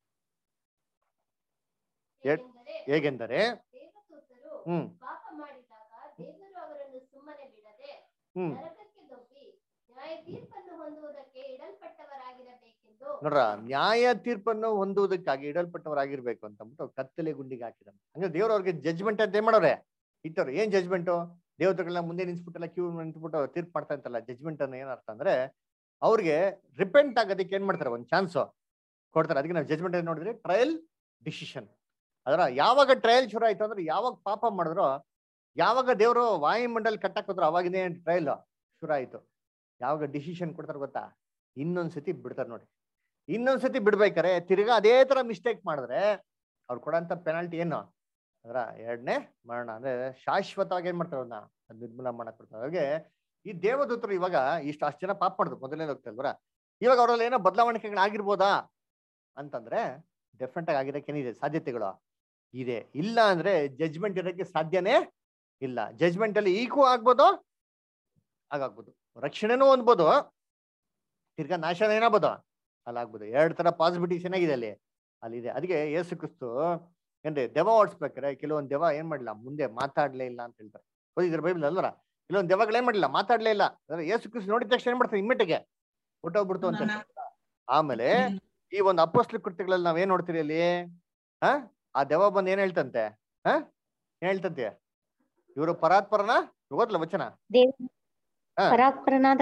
ಹೇಗೆಂದರೆ ದೇವದೂತರು ಹ್ಮ್ ಪಾಪ ಮಾಡಿದಾಗ ದೇವರು ಅವರನ್ನು ಸುಮ್ಮನೆ ಬಿಡದೆ ಹ್ಮ್ ನರಕಕ್ಕೆ ದೊಬ್ಬಿ ನ್ಯಾಯ ತೀರ್ಪನ್ನು ಹೊಂದುವುದಕ್ಕೆ ಇಡಲ್ಪಟ್ಟವರಾಗಿರಬೇಕೆಂದು ನೋಡ್ರ ನ್ಯಾಯ ತೀರ್ಪನ್ನು ಹೊಂದುವುದಕ್ಕಾಗಿ ಇಡಲ್ಪಟ್ಟವರಾಗಿರ್ಬೇಕು ಅಂತ ಅಂದ್ಬಿಟ್ಟು ಕತ್ತಲೆ ಗುಂಡಿಗೆ ಹಾಕಿದ. ಹಂಗೆ ದೇವ್ರ ಅವ್ರಿಗೆ ಜಜ್ಮೆಂಟ್ ಅಂತ ಏನ್ ಮಾಡೋರೆ ಇಟ್ಟವ್ರು. ಏನ್ ಜಜ್ಮೆಂಟು? ದೇವತೆಗಳನ್ನ ಮುಂದೆ ನಿಂತ್ಬಿಟ್ಟಲ್ಲ ಕ್ಯೂ ನಿಂತ್ಬಿಟ್ಟು ತೀರ್ಪು ಮಾಡ್ತಾ ಇರ್ತಲ್ಲ. ಜಜ್ಮೆಂಟ್ ಅನ್ನ ಏನ್ ಅರ್ಥ ಅಂದ್ರೆ ಅವ್ರಿಗೆ ರಿಪೆಂಟ್ ಆಗೋದಕ್ಕೆ ಏನ್ ಮಾಡ್ತಾರೆ ಒಂದು ಚಾನ್ಸ್ ಕೊಡ್ತಾರೆ. ಅದಕ್ಕೆ ನಾವು ಜಜ್ಮೆಂಟ್ ಏನ್ ನೋಡಿದ್ರಿ ಟ್ರಯಲ್ ಡಿಸಿಷನ್. ಅದರ ಯಾವಾಗ ಟ್ರಯಲ್ ಶುರು ಆಯ್ತು ಅಂದ್ರೆ ಯಾವಾಗ ಪಾಪ ಮಾಡಿದ್ರು, ಯಾವಾಗ ದೇವರು ವಾಯುಮಂಡಲ್ ಕಟ್ಟಾಕೋದ್ರು ಅವಾಗಿನೇ ಟ್ರಯಲ್ ಶುರು ಆಯ್ತು. ಯಾವಾಗ ಡಿಸಿಷನ್ ಕೊಡ್ತಾರೆ ಗೊತ್ತಾ? ಇನ್ನೊಂದ್ಸತಿ ಬಿಡ್ತಾರೆ ನೋಡಿ. ಇನ್ನೊಂದ್ಸತಿ ಬಿಡ್ಬೇಕಾರೆ ತಿರ್ಗಾ ಅದೇ ತರ ಮಿಸ್ಟೇಕ್ ಮಾಡಿದ್ರೆ ಅವ್ರು ಕೊಡೋಂಥ ಪೆನಾಲ್ಟಿ ಏನು ಅದರ ಎರಡನೇ ಮರಣ. ಅಂದ್ರೆ ಶಾಶ್ವತವಾಗಿ ಏನ್ ಮಾಡ್ತಾರೆ ಅವ್ರನ್ನ ನಿರ್ಮೂಲ ಮಾಡಕ್ ಕೊಡ್ತಾರೆ. ಹಾಗೆ ಈ ದೇವದೂತರು ಇವಾಗ ಅಷ್ಟು ಜನ ಪಾಪ ಮಾಡಿದ್ರು ಮೊದಲನೇ ಹೋಗ್ತಲ್ವರ, ಇವಾಗ ಅವರಲ್ಲಿ ಏನೋ ಬದಲಾವಣೆಗಳಾಗಿರ್ಬೋದಾ ಅಂತಂದ್ರೆ ಡೆಫಿನೆಟ್ ಆಗಿ ಆಗಿರಕ್ಕೆ ಏನಿದೆ ಸಾಧ್ಯತೆಗಳು ಇದೆ. ಇಲ್ಲ ಅಂದ್ರೆ ಜಜ್ಮೆಂಟ್ ಇರೋಕ್ಕೆ ಸಾಧ್ಯನೇ ಇಲ್ಲ. ಜಜ್ಮೆಂಟ್ ಅಲ್ಲಿ ಈಗೂ ಆಗ್ಬೋದು, ಹಾಗಾಗ್ಬೋದು. ರಕ್ಷಣೆನೂ ಹೊಂದ್ಬೋದು, ತಿರ್ಗಾ ನಾಶನ ಏನಾಗ್ಬೋದು ಅಲ್ಲಾಗ್ಬೋದು. ಎರಡು ತರ ಪಾಸಿಬಿಲಿಟೀಸ್ ಏನಾಗಿದೆ ಅಲ್ಲಿದೆ. ಅದಕ್ಕೆ ಯೇಸು ಕ್ರಿಸ್ತು ಏನ್ರಿ ದೆವ್ವ ಓಡಿಸ್ಬೇಕಾರೆ ಕೆಲವೊಂದು ದೆವ್ವ ಏನ್ ಮಾಡಿಲ್ಲ ಮುಂದೆ ಮಾತಾಡ್ಲೇ ಇಲ್ಲ ಅಂತ ಹೇಳ್ತಾರೆ. ಓದಿದ್ರೆ ಬೈಬಲ್ ಅಲ್ವರ? ಕೆಲವೊಂದು ದೆವ್ವಗಳು ಏನ್ ಮಾಡಿಲ್ಲ ಮಾತಾಡ್ಲೇ ಇಲ್ಲ. ಅಂದ್ರೆ ಯೇಸು ಕ್ರಿಸ್ತು ನೋಡಿದ ತಕ್ಷಣ ಏನ್ ಮಾಡ್ತಾರೆ ಇಮ್ಮಿಡಿಯೇಟ್ಗೆ ಹೊಟ್ಟೋಗ್ಬಿಡ್ತು ಅಂತ ಹೇಳ್ತಾರೆ. ಆಮೇಲೆ ಈ ಒಂದು ಅಪೊಸ್ತಲ ಕೃತ್ಯಗಳಲ್ಲಿ ನಾವ್ ಏನ್ ನೋಡ್ತೀರಿ ಅಲ್ಲಿ ಆ ದೆವ್ವ ಬಂದು ಏನ್ ಹೇಳ್ತಂತೆ ಏನ್ ಹೇಳ್ತಂತೆ ಇವರು ಪರಾತ್ಪರನ ಓದ್ಲ ವಚನ ಪರಾತ್ಪರನಾದ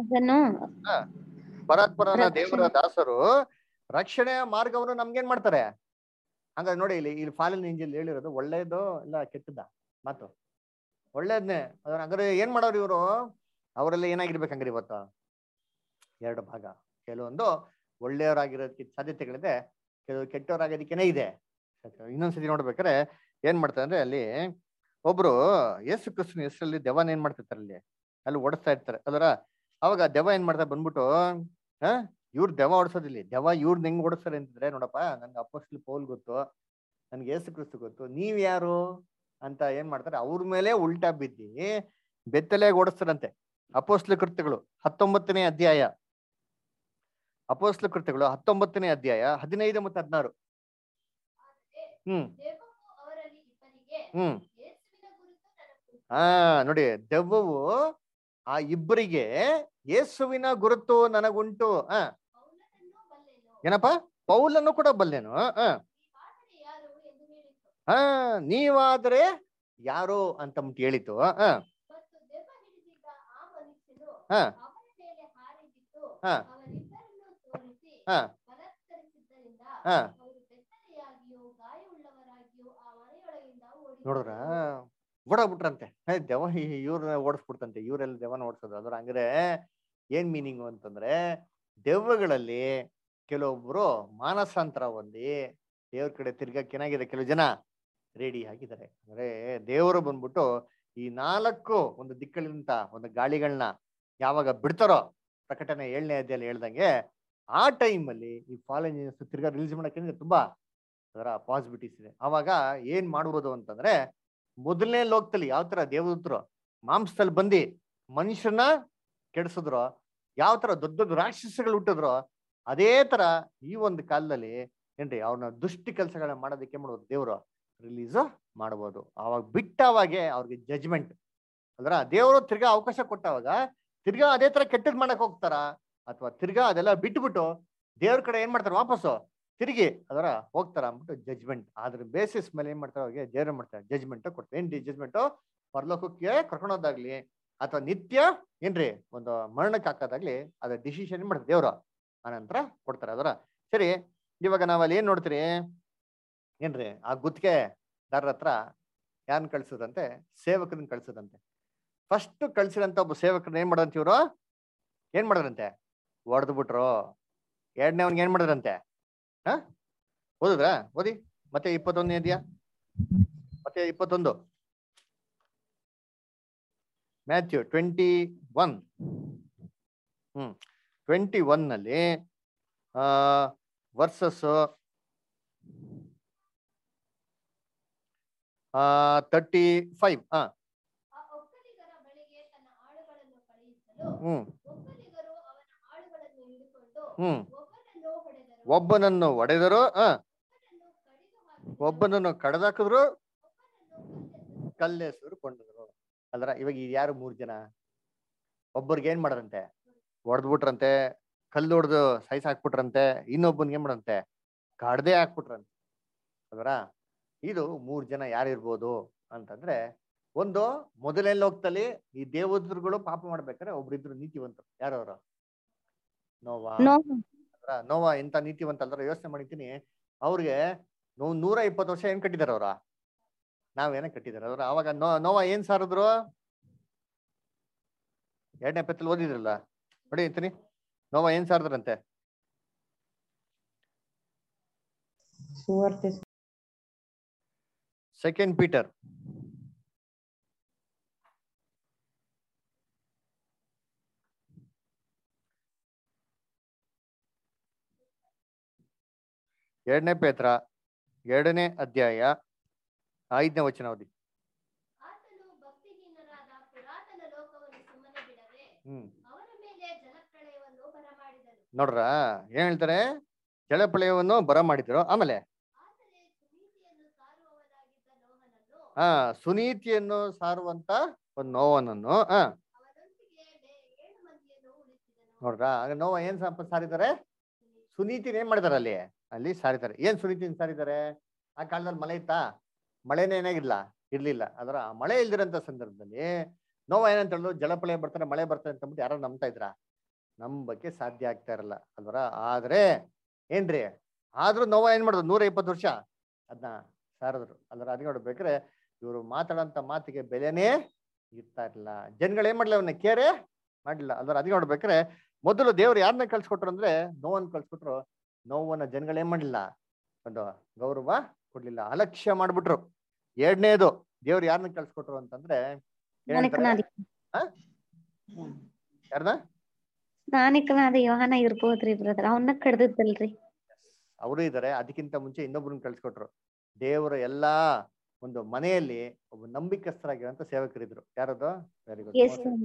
ಪರಾತ್ಪರನ ದೇವರ ದಾಸರು ರಕ್ಷಣೆಯ ಮಾರ್ಗವನ್ನು ನಮ್ಗೇನ್ ಮಾಡ್ತಾರೆ. ಹಂಗಾದ್ರೆ ನೋಡಿ ಇಲ್ಲಿ ಫಾಲಿನ್ ಏಂಜಲ್ ಹೇಳಿರೋದು ಒಳ್ಳೇದು ಇಲ್ಲ ಕೆಟ್ಟದ ಮಾತು? ಒಳ್ಳೇದ್ನೇ. ಅದ್ರ ಹಂಗಾರೆ ಏನ್ ಮಾಡೋರು ಇವರು? ಅವರೆಲ್ಲ ಏನಾಗಿರ್ಬೇಕಂಗ್ರಿ ಇವತ್ತು ಎರಡು ಭಾಗ. ಕೆಲವೊಂದು ಒಳ್ಳೆಯವರಾಗಿರೋದಕ್ಕೆ ಸಾಧ್ಯತೆಗಳಿದೆ, ಕೆಲವು ಕೆಟ್ಟವರಾಗೋದಕ್ಕೇನೆ ಇದೆ. ಇನ್ನೊಂದ್ಸತಿ ನೋಡ್ಬೇಕಾರೆ ಏನ್ ಮಾಡ್ತಾರೆ ಅಂದ್ರೆ ಅಲ್ಲಿ ಒಬ್ರು ಯೇಸು ಕ್ರಿಸ್ತನ ಹೆಸರಲ್ಲಿ ದೆವ್ವನ ಏನ್ ಮಾಡ್ತಿರ್ತಾರೆ ಅಲ್ಲಿ ಓಡಿಸ್ತಾ ಇರ್ತಾರೆ ಅದರ. ಅವಾಗ ದೆವ್ವ ಏನ್ ಮಾಡ್ತಾರೆ ಬಂದ್ಬಿಟ್ಟು ಇವ್ರು ದೆವ್ವ ಓಡಿಸೋದಿಲ್ಲ. ದೆವ್ವ ಇವ್ರನ್ನ ಹೆಂಗ್ ಓಡಿಸ್ತಾರೆ ಅಂತಂದ್ರೆ, ನೋಡಪ್ಪ ನನ್ಗೆ ಅಪೊಸ್ತಲ ಪೌಲ್ ಗೊತ್ತು, ನನ್ಗೆ ಯೇಸು ಕ್ರಿಸ್ತ ಗೊತ್ತು, ನೀವ್ ಯಾರು ಅಂತ ಏನ್ ಮಾಡ್ತಾರೆ ಅವ್ರ ಮೇಲೆ ಉಲ್ಟಾ ಬಿದ್ದಿ ಬೆತ್ತಲೆಯಾಗಿ ಓಡಿಸ್ತಾರಂತೆ. ಅಪೊಸ್ತಲ ಕೃತ್ಯಗಳು 19ನೇ ಅಧ್ಯಾಯ, ಅಪೊಸ್ತಲ ಕೃತ್ಯಗಳು 19ನೇ ಅಧ್ಯಾಯ 15 ಮತ್ತು 16. ನೋಡಿ ದೆವ್ವವು ಆ ಇಬ್ಬರಿಗೆ ಯೇಸುವಿನ ಗುರುತು ನನಗುಂಟು. ಏನಪ್ಪಾ? ಪೌಲನ್ನು ಕೂಡ ಬಲ್ಲೆನು. ನೀವಾದ್ರೆ ಯಾರು ಅಂತ ಹೇಳಿತು. ನೋಡ್ರ ಓಡಾಗ್ಬಿಟ್ರಂತೆ. ದೆವ್ವ ಇವ್ರನ್ನ ಓಡಿಸ್ಬಿಡ್ತಂತೆ. ಇವರೆಲ್ಲ ದೆವ್ವನ ಓಡಿಸೋದು ಅದ್ರ. ಹಂಗ್ರೆ ಏನ್ ಮೀನಿಂಗು ಅಂತಂದ್ರೆ ದೆವ್ವಗಳಲ್ಲಿ ಕೆಲವೊಬ್ರು ಮಾನಸಾಂತರ ಹೊಂದಿ ದೇವ್ರ ಕಡೆ ತಿರ್ಗಕ್ಕೆ ಏನಾಗಿದೆ ಕೆಲವು ಜನ ರೆಡಿ ಆಗಿದ್ದಾರೆ. ಅಂದ್ರೆ ದೇವರು ಬಂದ್ಬಿಟ್ಟು ಈ 4 ಒಂದು ದಿಕ್ಕಳಿಂದ ಒಂದು ಗಾಳಿಗಳನ್ನ ಯಾವಾಗ ಬಿಡ್ತಾರೋ, ಪ್ರಕಟಣೆ 7ನೇ ಅಧ್ಯಾಯದಲ್ಲಿ ಹೇಳ್ದಂಗೆ, ಆ ಟೈಮಲ್ಲಿ ಈ ಫಾಲನ್ ತಿರ್ಗಾ ರಿಲೀಸ್ ಮಾಡಕ್ಕೆ ತುಂಬಾ ಅದರ ಪಾಸಿಬಿಲಿಟೀಸ್ ಇದೆ. ಅವಾಗ ಏನ್ ಮಾಡ್ಬೋದು ಅಂತಂದ್ರೆ ಮೊದಲನೇ ಲೋಕದಲ್ಲಿ ಯಾವ ತರ ದೇವದೂತರು ಮಾಂಸದಲ್ಲಿ ಬಂದು ಮನುಷ್ಯನ ಕೆಡಿಸಿದ್ರು, ಯಾವ ತರ ದೊಡ್ಡ ದೊಡ್ಡ ರಾಕ್ಷಸಗಳು ಹುಟ್ಟಿದ್ರು, ಅದೇ ತರ ಈ ಒಂದು ಕಾಲದಲ್ಲಿ ಏನ್ರಿ ಅವ್ರನ್ನ ದುಷ್ಟಿ ಕೆಲಸಗಳನ್ನ ಮಾಡೋದಕ್ಕೆ ಮಾಡ್ಬೋದು ದೇವರು ರಿಲೀಸ್ ಮಾಡ್ಬೋದು. ಅವಾಗ ಬಿಟ್ಟವಾಗೆ ಅವ್ರಿಗೆ ಜಜ್ಮೆಂಟ್ ಅಲ್ರ. ದೇವರು ತಿರ್ಗಾ ಅವಕಾಶ ಕೊಟ್ಟವಾಗ ತಿರ್ಗಾ ಅದೇ ತರ ಕೆಟ್ಟದ್ ಮಾಡಕ್ ಹೋಗ್ತಾರ, ಅಥವಾ ತಿರ್ಗಾ ಅದೆಲ್ಲ ಬಿಟ್ಬಿಟ್ಟು ದೇವ್ರ ಕಡೆ ಏನ್ ಮಾಡ್ತಾರೆ ವಾಪಸ್ಸು ತಿರುಗಿ ಅದರ ಹೋಗ್ತಾರ ಅಂದ್ಬಿಟ್ಟು ಜಜ್ಮೆಂಟ್. ಅದ್ರ ಬೇಸಿಸ್ ಮೇಲೆ ಏನ್ ಮಾಡ್ತಾರೆ ಅವ್ರಿಗೆ ದೇವ್ರ ಮಾಡ್ತಾರೆ ಜಜ್ಮೆಂಟ್ ಕೊಡ್ತಾರೆ. ಏನ್ರಿ ಜಜ್ಮೆಂಟು? ಪರಲೋಕಕ್ಕೆ ಕರ್ಕೊಂಡೋದಾಗ್ಲಿ ಅಥವಾ ನಿತ್ಯ ಏನ್ರಿ ಒಂದು ಮರಣಕ್ಕೆ ಹಾಕೋದಾಗ್ಲಿ ಅದ್ರ ಡಿಸಿಷನ್ ಏನ್ ಮಾಡ್ತಾರೆ ದೇವ್ರು ಆನಂತರ ಕೊಡ್ತಾರೆ ಅದರ. ಸರಿ, ಇವಾಗ ನಾವಲ್ಲಿ ಏನ್ ನೋಡ್ತೀರಿ ಏನ್ರಿ ಆ ಗುತ್ತಿಗೆ ದಾರರ ಹತ್ರ ಯಾರನ್ನ ಕಳ್ಸೋದಂತೆ? ಸೇವಕರನ್ನ ಕಳ್ಸೋದಂತೆ. ಫಸ್ಟ್ ಕಳ್ಸಿರಂತ ಒಬ್ಬ ಸೇವಕರನ್ನ ಏನ್ ಮಾಡಂತ ಇವ್ರು ಏನ್ ಮಾಡಿದ್ರಂತೆ ಹೊಡೆದು ಬಿಟ್ರು. ಎರಡನೇ ಅವ್ನಿಗೆ ಏನ್ ಮಾಡಿದ್ರಂತೆ ಹ ಓದಿದ್ರಾ? ಓದಿ ಮತ್ತೆ 21 ಇದೆಯಾ? ಮತ್ತೆ 21 ಮ್ಯಾಥ್ಯೂ 21 21 ನಲ್ಲಿ ವರ್ಸಸ್ 35 ಆ ಒಕ್ಕಲಿಗರ ಬಳಿಗೆ ತನ್ನ ಆಳುಗಳನ್ನು ಕಳುಹಿಸಲು ಒಕ್ಕಲಿಗರು ಅವನ ಆಳುಗಳನ್ನು ಹಿಡಿದುಕೊಂಡು ಒಬ್ಬನನ್ನು ಹೊಡೆದರು, ಒಬ್ಬನನ್ನು ಒಬ್ಬನನ್ನು ಕಡ್ದಾಕಿದ್ರು, ಒಬ್ಬನನ್ನು ಕಲ್ಲೆಸರು ಕೊಂಡರು. ಅಲ್ರ ಇವಾಗ ಯಾರು 3 ಜನ ಒಬ್ಬರಿಗೆ ಏನ್ ಮಾಡರಂತೆ ಹೊಡೆದ್ಬಿಟ್ರಂತೆ, ಕಲ್ಲು ಹೊಡೆದು ಸೈಸ್ ಹಾಕ್ಬಿಟ್ರಂತೆ, ಇನ್ನೊಬ್ಬನ್ಗೆ ಏನ್ ಮಾಡಂತೆ ಕಡ್ದೆ ಹಾಕ್ಬಿಟ್ರಂತೆ. ಅದರ ಇದು 3 ಜನ ಯಾರಿರ್ಬೋದು ಅಂತಂದ್ರೆ, ಒಂದು ಮೊದಲನೇ ಲೋಕದಲ್ಲಿ ಈ ದೇವದೂತರುಗಳು ಪಾಪ ಮಾಡ್ಬೇಕಾದ್ರೆ ಒಬ್ರಿದ್ರು ನೀತಿವಂತರು. ಯಾರವರು? ನೋವಾ. ನೋವಾ ಎಂತ ನೀತಿವಂತ ಅಲ್ರ. ಯೋಚನೆ ಮಾಡಿದ್ದೀನಿ, ಅವ್ರಿಗೆ 120 ವರ್ಷ ಏನ್ ಕಟ್ಟಿದಾರ ಅವ್ರ? ನಾವೇನ ಕಟ್ಟಿದಾರ ಅವ್ರ? ಅವಾಗ ನೋವಾ ಏನ್ ಸಾರಿದ್ರು? 2ನೇ ಪೆತ್ತಲ್ಲಿ ಓದಿದ್ರಲ್ಲ ನೋಡಿ ಅಂತೀನಿ, ನೋವಾ ಏನ್ ಸಾರದ್ರಂತೆ? ಸೆಕೆಂಡ್ ಪೀಟರ್ ಎರಡನೇ ಪೇತ್ರ 2ನೇ ಅಧ್ಯಾಯ 5ನೇ ವಚನ ಓದಿ. ಆತನು ಭಕ್ತಿಹೀನರಾದ ಪುರಾತನ ಲೋಕವನ್ನು ಸುಮ್ಮನೆ ಬಿಡದೆ ಅವರ ಮೇಲೆ ಜಲಪ್ರಳಯವನ್ನು ಬರಮಾಡಿದನು. ನೋಡ್ರ ಏನ್ ಹೇಳ್ತಾರೆ? ಜಲಪ್ರಳಯವನ್ನು ಬರಮಾಡಿದ್ರು. ಆಮೇಲೆ ಆದರೆ ಸುನೀತಿಯನ್ನು ಸಾರುವವನಾಗಿದ್ದ ನೋಹನನ್ನು ಸುನೀತಿಯನ್ನು ಸಾರುವಂತ ಒಂದು ನೋವನನ್ನು ಅವನೊಂದಿಗೆ 7 ಮಂದಿಯನ್ನು ಉಳಿಸಿದನು. ನೋಡ್ರ ನೋವ ಏನ್ ಸಾರಿದ್ದಾರೆ? ಸುನೀತಿನ ಏನ್ ಮಾಡಿದಾರೆ ಅಲ್ಲಿ ಸಾರಿದ್ದಾರೆ. ಏನ್ ಸುನೀತಿನ ಸಾರಿದ್ದಾರೆ? ಆ ಕಾಲದಲ್ಲಿ ಮಳೆ ಇತ್ತಾ? ಮಳೆನೇ ಏನಾಗಿರ್ಲಿಲ್ಲ, ಇರ್ಲಿಲ್ಲ. ಅದರ ಮಳೆ ಇಲ್ದಿರಂತ ಸಂದರ್ಭದಲ್ಲಿ ನೋವ ಏನಂತ ಹೇಳಿದ್ರು, ಜಲಪ್ರಳಯ ಬರ್ತಾರೆ, ಮಳೆ ಬರ್ತಾರೆ ಅಂತ ಅಂದ್ಬಿಟ್ಟು ಯಾರು ನಂಬ್ತಾ ಇದ್ರ? ನಂಬಕ್ಕೆ ಸಾಧ್ಯ ಆಗ್ತಾ ಇರಲ್ಲ ಅಲ್ವರ. ಆದ್ರೆ ಏನ್ರಿ, ಆದ್ರೂ ನೋವ ಏನ್ ಮಾಡಿದ್ರು? 120 ವರ್ಷ ಅದನ್ನ ಸಾರಿದ್ರು ಅಲ್ವರ. ಅದಕ್ಕೆ ನೋಡ್ಬೇಕ್ರೆ ಇವ್ರು ಮಾತಾಡೋಂತ ಮಾತಿಗೆ ಬೆಲೆನೇ ಇರ್ತಾ ಇರ್ಲಿಲ್ಲ. ಜನಗಳು ಏನ್ ಮಾಡ್ಲಿಲ್ಲ, ಅವನ್ನ ಕೇರೆ ಮಾಡ್ಲಿಲ್ಲ ಅಲ್ವರ. ಅದಕ್ಕೆ ನೋಡ್ಬೇಕ್ರೆ ಮೊದಲು ದೇವ್ರು ಯಾರನ್ನ ಕಳ್ಸಿಕೊಟ್ರು ಅಂದ್ರೆ ನೋವನ್ನ ಕಳ್ಸಿಕೊಟ್ರು. ನೋವನ್ನ ಜನಗಳು ಏನ್ ಮಾಡ್ಲಿಲ್ಲ, ಒಂದು ಗೌರವ ಕೊಡ್ಲಿಲ್ಲ, ಅಲಕ್ಷ್ಯ ಮಾಡ್ಬಿಟ್ರು. ಎರಡನೇದು ದೇವ್ರು ಯಾರನ್ನ ಕಳ್ಸಿಕೊಟ್ರು ಅಂತಂದ್ರೆ ಯಾರನ್ನ? ಸ್ನಾನಿಕನಾದ ಯೋಹಾನ ಇರ್ಬೋದ್ರಿ ಬ್ರದರ್, ಅವನ್ನ ಕಡ್ದಲ್ರಿ. ಅವರು ಇದಾರೆ. ಅದಕ್ಕಿಂತ ಮುಂಚೆ ಇನ್ನೊಬ್ರನ್ನ ಕಳ್ಸಿಕೊಟ್ರು. ದೇವರ ಎಲ್ಲಾ ಒಂದು ಮನೆಯಲ್ಲಿ ಒಬ್ಬ ನಂಬಿಕಸ್ಥರಾಗಿರೋಂಥ ಸೇವಕರಿದ್ರು. ಯಾರದು? ವೆರಿ ಗುಡ್,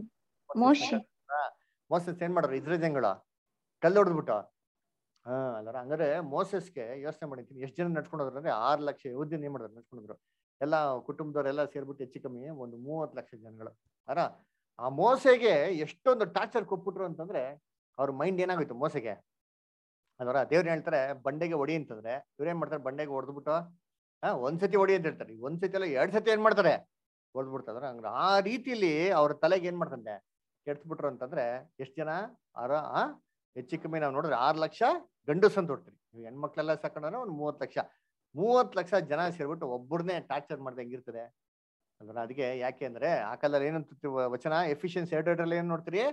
ಮೋಸೆಸ್ ಏನ್ ಮಾಡ್ರು? ಇಸ್ರೇಲ್ ಜನಗಳು ಕಲ್ಲು ಹೊಡೆದ್ಬಿಟ್ಟು ಅಲ್ಲರ. ಹಂಗಾರೆ ಮೋಸೆಸ್ಗೆ ಯೋಚನೆ ಮಾಡಿದ್ದೀನಿ, ಎಷ್ಟು ಜನ ನಡ್ಕೊಂಡು ಹೋದ್ರು ಅಂದ್ರೆ 6 ಲಕ್ಷ ಯಹೂದ್ಯರು ಏನ್ ಮಾಡಿದ್ರು? ನಡ್ಕೊಂಡ್ರು. ಎಲ್ಲ ಕುಟುಂಬದವರೆಲ್ಲ ಸೇರ್ಬಿಟ್ಟು ಹೆಚ್ಚು ಕಮ್ಮಿ ಒಂದು 30 ಲಕ್ಷ ಜನಗಳು. ಅರ ಆ ಮೋಸೆಗೆ ಎಷ್ಟೊಂದು ಟಾರ್ಚರ್ ಕೊಟ್ಬಿಟ್ರು ಅಂತಂದ್ರೆ ಅವ್ರ ಮೈಂಡ್ ಏನಾಗೋಯ್ತು ಮೋಸೆಗೆ ಅದರ. ದೇವ್ರು ಹೇಳ್ತಾರೆ ಬಂಡೆಗೆ ಹೊಡಿ ಅಂತಂದ್ರೆ ಇವ್ರೇನ್ ಮಾಡ್ತಾರೆ? ಬಂಡೆಗೆ ಹೊಡೆದ್ಬಿಟ್ಟು ಒಂದ್ಸತಿ ಹೊಡಿ ಅಂತ ಹೇಳ್ತಾರೆ. ಒಂದ್ಸತಿ ಅಲ್ಲ 2 ಸತಿ ಏನ್ ಮಾಡ್ತಾರೆ? ಹೊಡೆದ್ಬಿಡ್ತಾರೆ. ಹಂಗ ಆ ರೀತಿಲಿ ಅವ್ರ ತಲೆಗೆ ಏನ್ ಮಾಡ್ತಂತೆ ಕೆಡ್ಸ್ಬಿಟ್ರು ಅಂತಂದ್ರೆ ಎಷ್ಟು ಜನ? ಹೆಚ್ಚು ಕಮ್ಮಿ ನಾವು ನೋಡಿದ್ರೆ 6 ಲಕ್ಷ ಗಂಡಸ್ ಅಂತ ಹೊಡ್ತೀವಿ. ನೀವು ಹೆಣ್ಮಕ್ಳೆಲ್ಲ ಸಾಕೊಂಡ್ರೆ ಒಂದು 30 ಲಕ್ಷ ಜನ ಸೇರ್ಬಿಟ್ಟು ಒಬ್ಬರನ್ನೇ ಟಾರ್ಚರ್ ಮಾಡ್ದೆ ಹೆಂಗಿರ್ತದೆ ಅಂದ್ರೆ. ಅದಕ್ಕೆ ಯಾಕೆ ಅಂದ್ರೆ ಆ ಕಾಲದಲ್ಲಿ ಏನಂತ ವಚನ ಎಫಿಷಿಯನ್ಸಿ 2:2 ಏನ್ ನೋಡ್ತೀರಿ?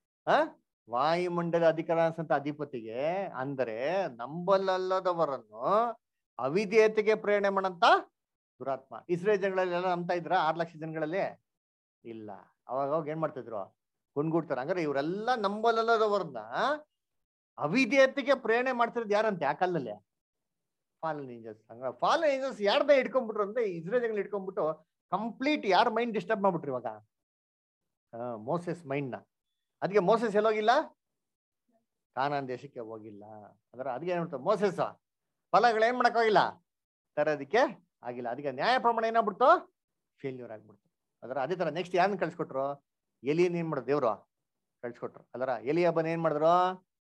ವಾಯುಮಂಡಲ ಅಧಿಕಾರ ಅಂತ ಅಧಿಪತಿಗೆ ಅಂದರೆ ನಂಬಲಲ್ಲದವರನ್ನು ಅವಿಧೇಯತೆಗೆ ಪ್ರೇರಣೆ ಮಾಡಂತ ದುರಾತ್ಮ. ಇಸ್ರೇಲ್ ಜನಗಳಲ್ಲಿ ಎಲ್ಲ ನಂಬ್ತಾ ಇದ್ರ? 6 ಲಕ್ಷ ಜನಗಳಲ್ಲಿ ಇಲ್ಲ. ಅವಾಗ ಏನ್ ಮಾಡ್ತಿದ್ರು? ಕೊಂಡ್ಗುಡ್ತಾರೆ. ಹಂಗಾರೆ ಇವರೆಲ್ಲ ನಂಬಲಲ್ಲದವ್ರನ್ನ ಅವಿಧೇಯತೆಗೆ ಪ್ರೇರಣೆ ಮಾಡ್ತಿರೋದು ಯಾರಂತೆ ಆ ಕಾಲದಲ್ಲಿ? Fallen angels. ಹಂಗ ಫಾಲನ್ ಏಂಜಲ್ಸ್ ಯಾರ್ದ ಇಟ್ಕೊಂಡ್ಬಿಟ್ರು ಅಂದ್ರೆ ಇಸ್ರೇಲ್ ಜನಗಳು ಇಟ್ಕೊಂಡ್ಬಿಟ್ಟು ಕಂಪ್ಲೀಟ್ ಯಾರ ಮೈಂಡ್ ಡಿಸ್ಟರ್ಬ್ ಮಾಡ್ಬಿಟ್ರು ಇವಾಗ? ಮೋಸೆಸ್ ಮೈಂಡ್ ನ. ಅದಕ್ಕೆ ಮೋಸೆಸ್ ಎಲ್ಲೋಗಿಲ್ಲ? ಕಾನಾನ್ ದೇಶಕ್ಕೆ ಹೋಗಿಲ್ಲ. ಅಂದ್ರೆ ಅದಕ್ಕೆ ಏನ್ಬಿಡ್ತು ಮೋಸೆಸ್ ಫಲಗಳು ಏನ್ ಮಾಡಕ್ ಹೋಗಿಲ್ಲ, ತರೋದಕ್ಕೆ ಆಗಿಲ್ಲ. ಅದಕ್ಕೆ ನ್ಯಾಯ ಪ್ರಮಾಣ ಏನಾಗ್ಬಿಡ್ತು? ಫೇಲ್ಯೂರ್ ಆಗ್ಬಿಡ್ತು. ಅದರ ಅದೇ ತರ ನೆಕ್ಸ್ಟ್ ಯಾರನ್ನ ಕಳ್ಸಿಕೊಟ್ರು? ಎಲಿಯನ್ ಏನ್ ಮಾಡಿದ್ರು? ದೇವ್ರು ಕಳ್ಸಿಕೊಟ್ರು. ಅದರ ಎಲಿಯಬ್ಬನ್ ಏನ್ ಮಾಡಿದ್ರು?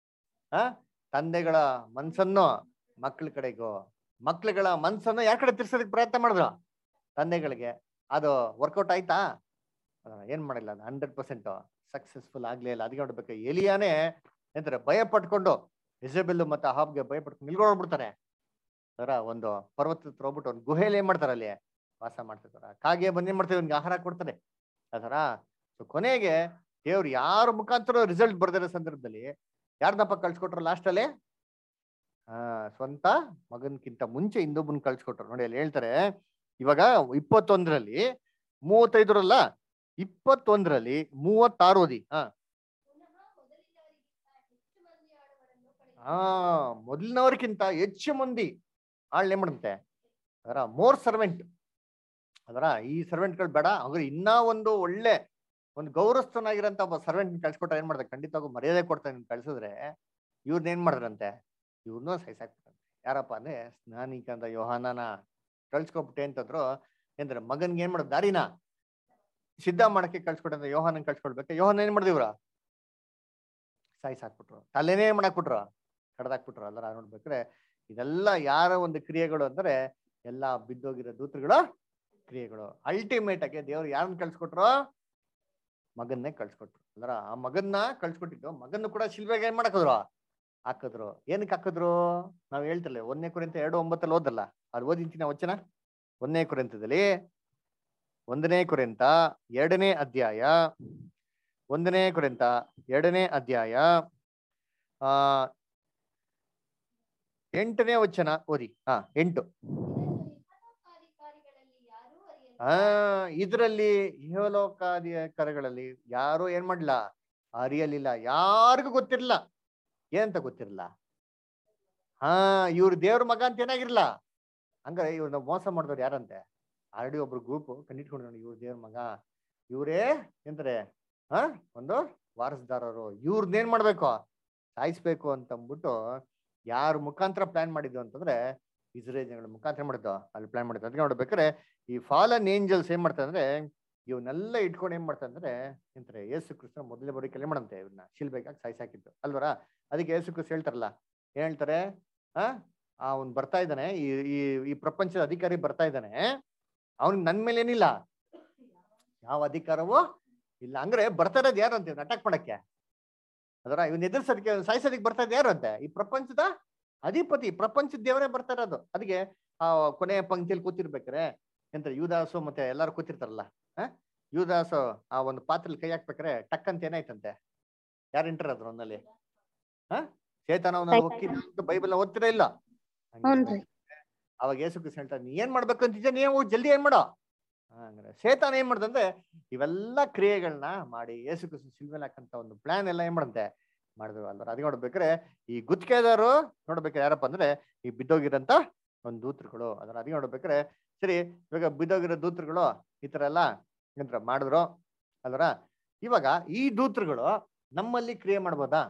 ತಂದೆಗಳ ಮನ್ಸನ್ನು ಮಕ್ಳ ಕಡೆಗೂ, ಮಕ್ಳುಗಳ ಮನ್ಸನ್ನು ಯಾರ ಕಡೆ ತಿರ್ಸೋದಕ್ಕೆ ಪ್ರಯತ್ನ ಮಾಡಿದ್ರು? ತಂದೆಗಳಿಗೆ. ಅದು ವರ್ಕೌಟ್ ಆಯ್ತಾ? ಏನ್ ಮಾಡಿಲ್ಲ, 100% ಸಕ್ಸಸ್ಫುಲ್ ಆಗ್ಲೇ ಇಲ್ಲ. ಅದಕ್ಕೆ ನೋಡ್ಬೇಕು ಎಲಿಯಾನೇ ಎಂತಾರೆ ಭಯ ಪಟ್ಕೊಂಡು ಇಸಬೆಲ್ ಮತ್ತೆ ಅಹಾಬ್ಗೆ ಭಯ ಪಟ್ಕೊಂಡು ನಿಲ್ಕೊಂಡ್ಬಿಡ್ತಾರೆ. ಅದರ ಒಂದು ಪರ್ವತ ಹತ್ರ ಹೋಗ್ಬಿಟ್ಟು ಒಂದು ಗುಹೆಯಲ್ಲಿ ಏನ್ ಮಾಡ್ತಾರೆ? ಅಲ್ಲಿ ವಾಸ ಮಾಡ್ತಿರ್ತಾರ. ಕಾಗೆ ಬಂದು ಏನ್ ಮಾಡ್ತಾರೆ? ಇವ್ನಿಗೆ ಆಹಾರ ಕೊಡ್ತಾರೆ. ಅದರ ಸೊ ಕೊನೆಗೆ ದೇವ್ರು ಯಾರ ಮುಖಾಂತರ ರಿಸಲ್ಟ್ ಬರ್ದಿರೋ ಸಂದರ್ಭದಲ್ಲಿ ಯಾರನ್ನಪ್ಪ ಕಳ್ಸಿಕೊಟ್ರು ಲಾಸ್ಟ್ ಅಲ್ಲಿ ಸ್ವಂತ ಮಗನ್ಕಿಂತ ಮುಂಚೆ ಇನ್ನೊಬ್ಬನ್ ಕಳ್ಸಿಕೊಟ್ರು. ನೋಡಿ ಅಲ್ಲಿ ಹೇಳ್ತಾರೆ ಇವಾಗ 21ರಲ್ಲಿ 35ರಲ್ಲ 21ರಲ್ಲಿ 36 ಓದಿ. ಮೊದಲಿನವ್ರಿಗಿಂತ ಹೆಚ್ಚು ಮಂದಿ ಆಳ್ನೆ ಮಾಡಂತೆ ಅದರ ಮೋರ್ ಸರ್ವೆಂಟ್ ಅದರ ಈ ಸರ್ವೆಂಟ್ಗಳು ಬೇಡ ಅವ್ರು ಇನ್ನ ಒಂದು ಒಳ್ಳೆ ಒಂದು ಗೌರವಸ್ಥನಾಗಿರಂತ ಒಬ್ಬ ಸರ್ವೆಂಟ್ ಕಳ್ಸಿಕೊಟ್ರೆ ಏನ್ ಮಾಡ್ತಾರೆ, ಖಂಡಿತವಾಗೂ ಮರ್ಯಾದೆ ಕೊಡ್ತಾನೆ ಕಳ್ಸಿದ್ರೆ ಇವ್ರನ್ನ ಏನ್ ಮಾಡಿದ್ರಂತೆ, ಇವ್ರನ್ನೂ ಸಹಿಸಾಕ್ಬಿಟ್ಟಂತೆ. ಯಾರಪ್ಪ ಅಂದ್ರೆ ಸ್ನಾನಿಕಂದ ಯೋಹಾನನ ಕಳ್ಸ್ಕೊಬಿಟ್ಟೆ ಅಂತಂದ್ರು. ಏನ್ರ ಮಗನ್ಗೆ ಏನ್ ಮಾಡೋದು, ದಾರಿನ ಸಿದ್ಧ ಮಾಡಕ್ಕೆ ಕಳ್ಸ್ಕೊಟ್ಟಂತ ಯೋಹಾನನ್ ಕಳ್ಸ್ಕೊಡ್ಬೇಕು. ಯೋಹಾನ ಏನ್ ಮಾಡಿದ್ರು, ಇವ್ರ ಸಾಯಿಸಾಕ್ಬಿಟ್ರು, ತಲೆನೇ ಮಾಡಾಕ್ಬಿಟ್ರು, ಕಡ್ದಾಕ್ಬಿಟ್ರು. ಅಲ್ಲರ ನೋಡ್ಬೇಕ್ರೆ ಇದೆಲ್ಲ ಯಾರ ಒಂದು ಕ್ರಿಯೆಗಳು ಅಂದ್ರೆ ಎಲ್ಲಾ ಬಿದ್ದೋಗಿರೋ ದೂತರುಗಳ ಕ್ರಿಯೆಗಳು. ಅಲ್ಟಿಮೇಟ್ ಆಗಿ ದೇವ್ರು ಯಾರನ್ನ ಕಳ್ಸಿಕೊಟ್ರು, ಮಗನ್ನೇ ಕಳ್ಸಿಕೊಟ್ರು. ಅಲ್ಲರ ಆ ಮಗನ್ನ ಕಳ್ಸಿಕೊಟ್ಟಿದ್ದು, ಮಗನ್ನು ಕೂಡ ಶಿಲ್ಬೆಗೆ ಏನ್ ಮಾಡಾಕಿದ್ರು, ಹಾಕಿದ್ರು. ಏನಕ್ಕೆ ಹಾಕಿದ್ರು ನಾವ್ ಹೇಳ್ತಿರ್ಲಿ, 1 ಕೊರಿಂಥ 2:9 ಓದಲ್ಲ, ಅದು ಓದಿಂತೀನಿ ವಚನ. 1 ಕೊರಿಂಥದಲ್ಲಿ 1 ಕೊರಿಂಥ 2ನೇ ಅಧ್ಯಾಯ 1 ಕೊರಿಂಥ 2ನೇ ಅಧ್ಯಾಯ 8ನೇ ವಚನ ಓದಿ. 8 ಇದರಲ್ಲಿ ಇಹಲೋಕಾಧಿಕಾರಿಗಳಲ್ಲಿ ಯಾರು ಏನ್ ಮಾಡ್ಲ, ಅರಿಯಲಿಲ್ಲ, ಯಾರಿಗೂ ಗೊತ್ತಿರ್ಲಿಲ್ಲ. ಏನಂತ ಗೊತ್ತಿರಲ್ಲ, ಇವ್ರು ದೇವ್ರ ಮಗ ಅಂತ ಏನಾಗಿರ್ಲ. ಹಂಗಾರೆ ಇವ್ರನ್ನ ಮೋಸ ಮಾಡಿದವ್ರು ಯಾರಂತೆ, ಆಲ್ರೆಡಿ ಒಬ್ರು ಗ್ರೂಪ್ ಕಂಡಿಟ್ಕೊಂಡು ನೋಡಿ, ಇವ್ರು ದೇವ್ರ ಮಗ, ಇವರೇ ಎಂತಾರೆ ಒಂದು ವಾರಸ್ದಾರರು, ಇವ್ರನ್ನೇನ್ ಮಾಡ್ಬೇಕು, ಸಾಯಿಸ್ಬೇಕು ಅಂತ ಅಂದ್ಬಿಟ್ಟು ಯಾರ ಮುಖಾಂತರ ಪ್ಲಾನ್ ಮಾಡಿದ್ವು ಅಂತಂದ್ರೆ ಇಸ್ರೇಲ್ ಜನಗಳ ಮುಖಾಂತರ ಮಾಡಿದ್ದು, ಅಲ್ಲಿ ಪ್ಲಾನ್ ಮಾಡಿದ್ದು. ಅದಕ್ಕೆ ನೋಡ್ಬೇಕಾರೆ ಈ ಫಾಲನ್ ಏಂಜಲ್ಸ್ ಏನ್ ಮಾಡ್ತಾರೆ ಅಂದ್ರೆ ಇವನ್ನೆಲ್ಲ ಇಟ್ಕೊಂಡು ಏನ್ ಮಾಡ್ತಾರೆ ಅಂದ್ರೆ ಎಂತಾರೆ ಯೇಸು ಕ್ರಿಸ್ತನ ಮೊದಲೇ ಬರೀ ಕೆಲೆ ಮಾಡಂತೆ ಇವ್ರನ್ನ ಶಿಲ್ಬೇಕಾಗಿ ಸಾಯಿಸಾಕಿದ್ದು ಅಲ್ವರ. ಅದಕ್ಕೆ ಯೇಸು ಕ್ರಿಸ್ತ ಹೇಳ್ತಾರಲ್ಲ, ಏನ್ ಹೇಳ್ತಾರೆ, ಅವ್ನು ಬರ್ತಾ ಇದ್ದಾನೆ, ಈ ಪ್ರಪಂಚದ ಅಧಿಕಾರಿ ಬರ್ತಾ ಇದ್ದಾನೆ, ಅವ್ನಿಗೆ ನನ್ ಮೇಲೆ ಏನಿಲ್ಲ, ಯಾವ ಅಧಿಕಾರವೂ ಇಲ್ಲ. ಅಂದ್ರೆ ಬರ್ತಾ ಇರೋದು ಯಾರು ಅಂತ ಅಟ್ಯಾಕ್ ಮಾಡಕ್ಕೆ, ಅದರ ಇವನ್ ಎದುರ್ಸೋದಕ್ಕೆ ಸಾಯಿಸೋದಕ್ಕೆ ಬರ್ತಾ ಇದ್ದ ಯಾರು ಅಂತೆ, ಈ ಪ್ರಪಂಚದ ಅಧಿಪತಿ, ಪ್ರಪಂಚದ ದೇವರೇ ಬರ್ತಾ ಇರೋದು. ಅದಕ್ಕೆ ಆ ಕೊನೆಯ ಪಂಕ್ತಿಯಲ್ಲಿ ಕೂತಿರ್ಬೇಕಾರೆ ಎಂತ ಯುದಾಸು ಮತ್ತೆ ಎಲ್ಲಾರು ಕೂತಿರ್ತಾರಲ್ಲ, ಯುದಾಸು ಆ ಒಂದು ಪಾತ್ರೆಯಲ್ಲಿ ಕೈ ಹಾಕ್ಬೇಕಾರೆ ಟಕ್ ಅಂತ ಏನಾಯ್ತಂತೆ, ಯಾರು ಎಂಟರ್ ಆದ್ರು ಅವನಲ್ಲಿ, ಚೇತನವನ್ನ ಒಕ್ಕಿದ ಬೈಬಲ್ ಓದ್ತಿರ ಇಲ್ಲ. ಅವಾಗ ಯೇಸು ಕ್ರಿಸ್ತ ಹೇಳ್ತಾರೆ, ನೀ ಏನ್ ಮಾಡ್ಬೇಕು ಅಂತಿದ್ಯಾ, ನೀವು ಜಲ್ದಿ ಏನ್ ಮಾಡೋ. ಹಂಗಾರೆ ಸೇತಾನ ಏನ್ ಮಾಡ್ದಂದ್ರೆ ಇವೆಲ್ಲ ಕ್ರಿಯೆಗಳನ್ನ ಮಾಡಿ ಯೇಸು ಕ್ರಿಸ್ತ ಶಿಲ್ಮೇಲೆ ಹಾಕಂತ ಒಂದು ಪ್ಲಾನ್ ಎಲ್ಲ ಏನ್ ಮಾಡಂತೆ ಮಾಡಿದ್ರು ಅಲ್ವ. ಅದಕ್ಕೆ ನೋಡ್ಬೇಕಾರೆ ಈ ಗುತ್ತಿಗೆದಾರು ನೋಡ್ಬೇಕಾರೆ ಯಾರಪ್ಪ ಅಂದ್ರೆ ಈ ಬಿದ್ದೋಗಿರಂತ ಒಂದು ದೂತರುಗಳು. ಅದನ್ನ ಅದಕ್ಕೆ ನೋಡ್ಬೇಕಾರೆ ಸರಿ, ಇವಾಗ ಬಿದ್ದೋಗಿರೋ ದೂತರುಗಳು ಈ ತರ ಎಲ್ಲ ಏನ್ರ ಮಾಡಿದ್ರು ಅಲ್ವರ. ಇವಾಗ ಈ ದೂತರುಗಳು ನಮ್ಮಲ್ಲಿ ಕ್ರಿಯೆ ಮಾಡ್ಬೋದಾ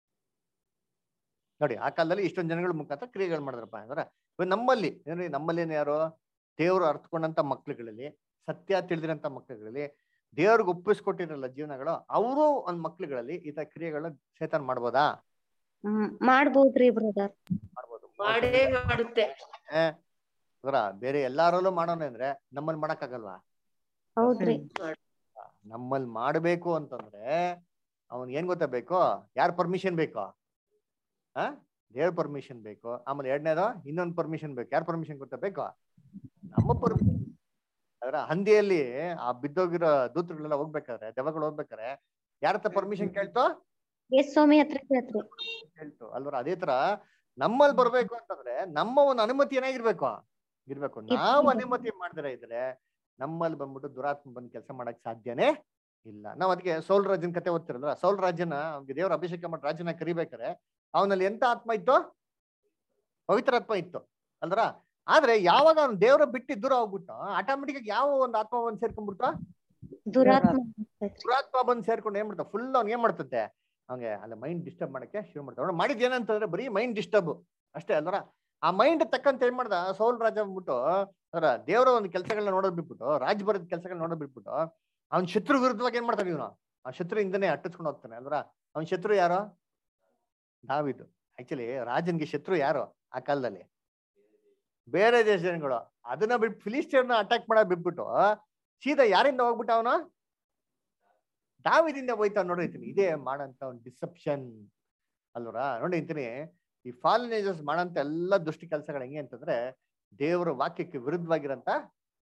ನೋಡಿ. ಆ ಕಾಲದಲ್ಲಿ ಇಷ್ಟೊಂದು ಜನಗಳ ಮುಖಾಂತರ ಕ್ರಿಯೆಗಳು ಮಾಡಿದ್ರಪ್ಪ ಅಂದ್ರೆ ನಮ್ಮಲ್ಲಿ ಏನ್ರಿ, ನಮ್ಮಲ್ಲಿ ಯಾರು ದೇವ್ರು ಅರ್ಥಕೊಂಡಂತ ಮಕ್ಳುಗಳಲ್ಲಿ, ಸತ್ಯ ತಿಳಿದಿರಂತ ಮಕ್ಳುಗಳಲ್ಲಿ, ದೇವ್ರಿಗೆ ಒಪ್ಪಿಸ್ಕೊಟ್ಟಿರಲ್ಲ ಜೀವನಗಳು, ಅವರು ಒಂದ್ ಮಕ್ಳುಗಳಲ್ಲಿ ಈ ತರ ಕ್ರಿಯೆಗಳನ್ನ ಸೇತನ್ ಮಾಡ್ಬೋದಾ? ಮಾಡ್ಬೋದ್ರಿ ಬ್ರದರ್, ಮಾಡ್ಬೋದು. ಮಾಡೇ ಮಾಡುತ್ತೆ. ಬೇರೆ ಎಲ್ಲಾರಲ್ಲೂ ಮಾಡೋಣ ಅಂದ್ರೆ ನಮ್ಮಲ್ಲಿ ಮಾಡಕ್ಕಾಗಲ್ವಾ? ಹೌದ್ರಿ. ನಮ್ಮಲ್ಲಿ ಮಾಡ್ಬೇಕು ಅಂತಂದ್ರೆ ಅವನ್ ಏನ್ ಗೊತ್ತಾ ಬೇಕು, ಯಾರ್ ಪರ್ಮಿಷನ್ ಬೇಕು, ದೇವ್ರ ಪರ್ಮಿಷನ್ ಬೇಕು. ಆಮೇಲೆ ಎರಡನೇದು ಇನ್ನೊಂದು ಪರ್ಮಿಷನ್ ಬೇಕು. ಯಾರ ಪರ್ಮಿಷನ್ ಗೊತ್ತಾ ಬೇಕು, ನಮ್ಮ ಪರ್ಮಿಷನ್. ಅದರ ಹಂದಿಯಲ್ಲಿ ಆ ಬಿದ್ದೋಗಿರೋ ದೂತರುಗಳೆಲ್ಲ ಹೋಗ್ಬೇಕಾದ್ರೆ, ದೆವ್ವಗಳು ಹೋಗ್ಬೇಕಾದ್ರೆ ಯಾರತ್ರ ಪರ್ಮಿಷನ್ ಕೇಳ್ತು, ಸ್ವಾಮಿ ಹತ್ರ ಕೇಳ್ತು ಅಲ್ವರ. ಅದೇ ತರ ನಮ್ಮಲ್ಲಿ ಬರ್ಬೇಕು ಅಂತಂದ್ರೆ ನಮ್ಮ ಒಂದು ಅನುಮತಿ ಏನಾಗಿರ್ಬೇಕು, ಇರ್ಬೇಕು. ನಾವು ಅನುಮತಿ ಮಾಡಿದ್ರೆ ಇದ್ರೆ ನಮ್ಮಲ್ಲಿ ಬಂದ್ಬಿಟ್ಟು ದುರಾತ್ಮ ಬಂದು ಕೆಲಸ ಮಾಡಕ್ ಸಾಧ್ಯನೇ ಇಲ್ಲ. ನಾವ್ ಅದಕ್ಕೆ ಸೌಲ್ ರಾಜನ್ ಕತೆ ಓದ್ತಿರಲ್ಲ, ಸೌಲ್ ರಾಜನ ಅವ್ನಿಗೆ ದೇವ್ರ ಅಭಿಷೇಕ ಮಾಡಿ ರಾಜನ ಕರಿಬೇಕಾರೆ ಅವನಲ್ಲಿ ಎಂತ ಆತ್ಮ ಇತ್ತು, ಪವಿತ್ರ ಆತ್ಮ ಇತ್ತು ಅಲ್ರ. ಆದ್ರೆ ಯಾವಾಗ ಅವ್ನು ದೇವ್ರ ಬಿಟ್ಟು ದೂರ ಹೋಗ್ಬಿಟ್ಟು ಆಟೋಮೆಟಿಕ್ ಆಗಿ ಯಾವ ಒಂದು ಆತ್ಮ ಬಂದು ಸೇರ್ಕೊಂಡ್ಬಿಡ್ತಾ, ದುರಾತ್ಮ ಬಂದು ಸೇರ್ಕೊಂಡು ಏನ್ ಮಾಡ್ತಾ ಫುಲ್ ಅವ್ನ್ ಏನ್ ಮಾಡ್ತಂತೆ, ಅವ್ನಿಗೆ ಅಲ್ಲ ಮೈಂಡ್ ಡಿಸ್ಟರ್ಬ್ ಮಾಡಕ್ಕೆ ಶುರು ಮಾಡ್ತಾವ. ಮಾಡಿದ್ ಏನಂತಂದ್ರೆ ಬರೀ ಮೈಂಡ್ ಡಿಸ್ಟರ್ಬ್ ಅಷ್ಟೇ ಅಲ್ರ. ಆ ಮೈಂಡ್ ತಕ್ಕಂತ ಏನ್ ಮಾಡ್ದ ಸೌಲ್ ರಾಜ ಅಂದ್ಬಿಟ್ಟು ಅದರ ದೇವರ ಒಂದು ಕೆಲಸಗಳನ್ನ ನೋಡೋದ್ ಬಿಟ್ಬಿಟ್ಟು, ರಾಜ್ಯಭರದ ಕೆಲಸಗಳನ್ನ ನೋಡೋದ್ ಬಿಟ್ಬಿಟ್ಟು ಅವ್ನ ಶತ್ರು ವಿರುದ್ಧವಾಗಿ ಏನ್ ಮಾಡ್ತಾನೆ ಇವನು, ಆ ಶತ್ರುಯಿಂದನೇ ಅಟ್ಟಿಸ್ಕೊಂಡು ಹೋಗ್ತಾನೆ ಅಲ್ರ. ಅವ್ನ ಶತ್ರು ಯಾರು, ದಾವೀದು. ಆಕ್ಚುಲಿ ರಾಜನ್ಗೆ ಶತ್ರು ಯಾರು ಆ ಕಾಲದಲ್ಲಿ, ಬೇರೆ ದೇಶ ಜನಗಳು. ಅದನ್ನ ಬಿಟ್ಟು ಫಿಲಿಸ್ಟಿಯರ್ನ ಅಟ್ಯಾಕ್ ಮಾಡೋದ್ ಬಿಟ್ಬಿಟ್ಟು ಸೀದಾ ಯಾರಿಂದ ಹೋಗ್ಬಿಟ್ಟ ಅವನು, ದಾವೀದಿಂದ ಹೋಯ್ತಾವ. ನೋಡಿರ್ತೀನಿ ಇದೇ ಮಾಡಂತ ಒಂದು ಡಿಸೆಪ್ಷನ್ ಅಲ್ವರ. ನೋಡಿರ್ತೀನಿ ಈ ಫಾಲನ್ ಏಜಸ್ ಮಾಡಂತ ಎಲ್ಲ ದುಷ್ಟ ಕೆಲಸಗಳು ಹೆಂಗೆ ಅಂತಂದ್ರೆ ದೇವರ ವಾಕ್ಯಕ್ಕೆ ವಿರುದ್ಧವಾಗಿರಂತ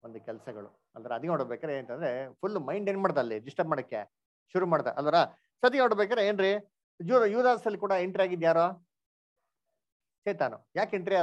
ಒಂದು ಕೆಲಸಗಳು ಅಂದ್ರೆ ಅದಕ್ಕೆ ನೋಡ್ಬೇಕಾರೆ ఏంటಂದ್ರೆ ಫುಲ್ ಮೈಂಡ್ ಏನ್ ಮಾಡ್ದ ಅಲ್ಲಿ ಡಿಸ್ಟರ್ಬ್ ಮಾಡಕ್ಕೆ ಶುರು ಮಾಡ್ದ ಅಲ್ವರ. ಸತಿ ನೋಡ್ಬೇಕಾರೆ ಏನ್ರಿ ಯೂದಾಸ್ ಅಲ್ಲಿ ಕೂಡ ಎಂಟ್ರಿ ಆಗಿದ್ ಯಾರೋ ಸೇತಾನು. ಯಾಕೆ ಎಂಟ್ರಿ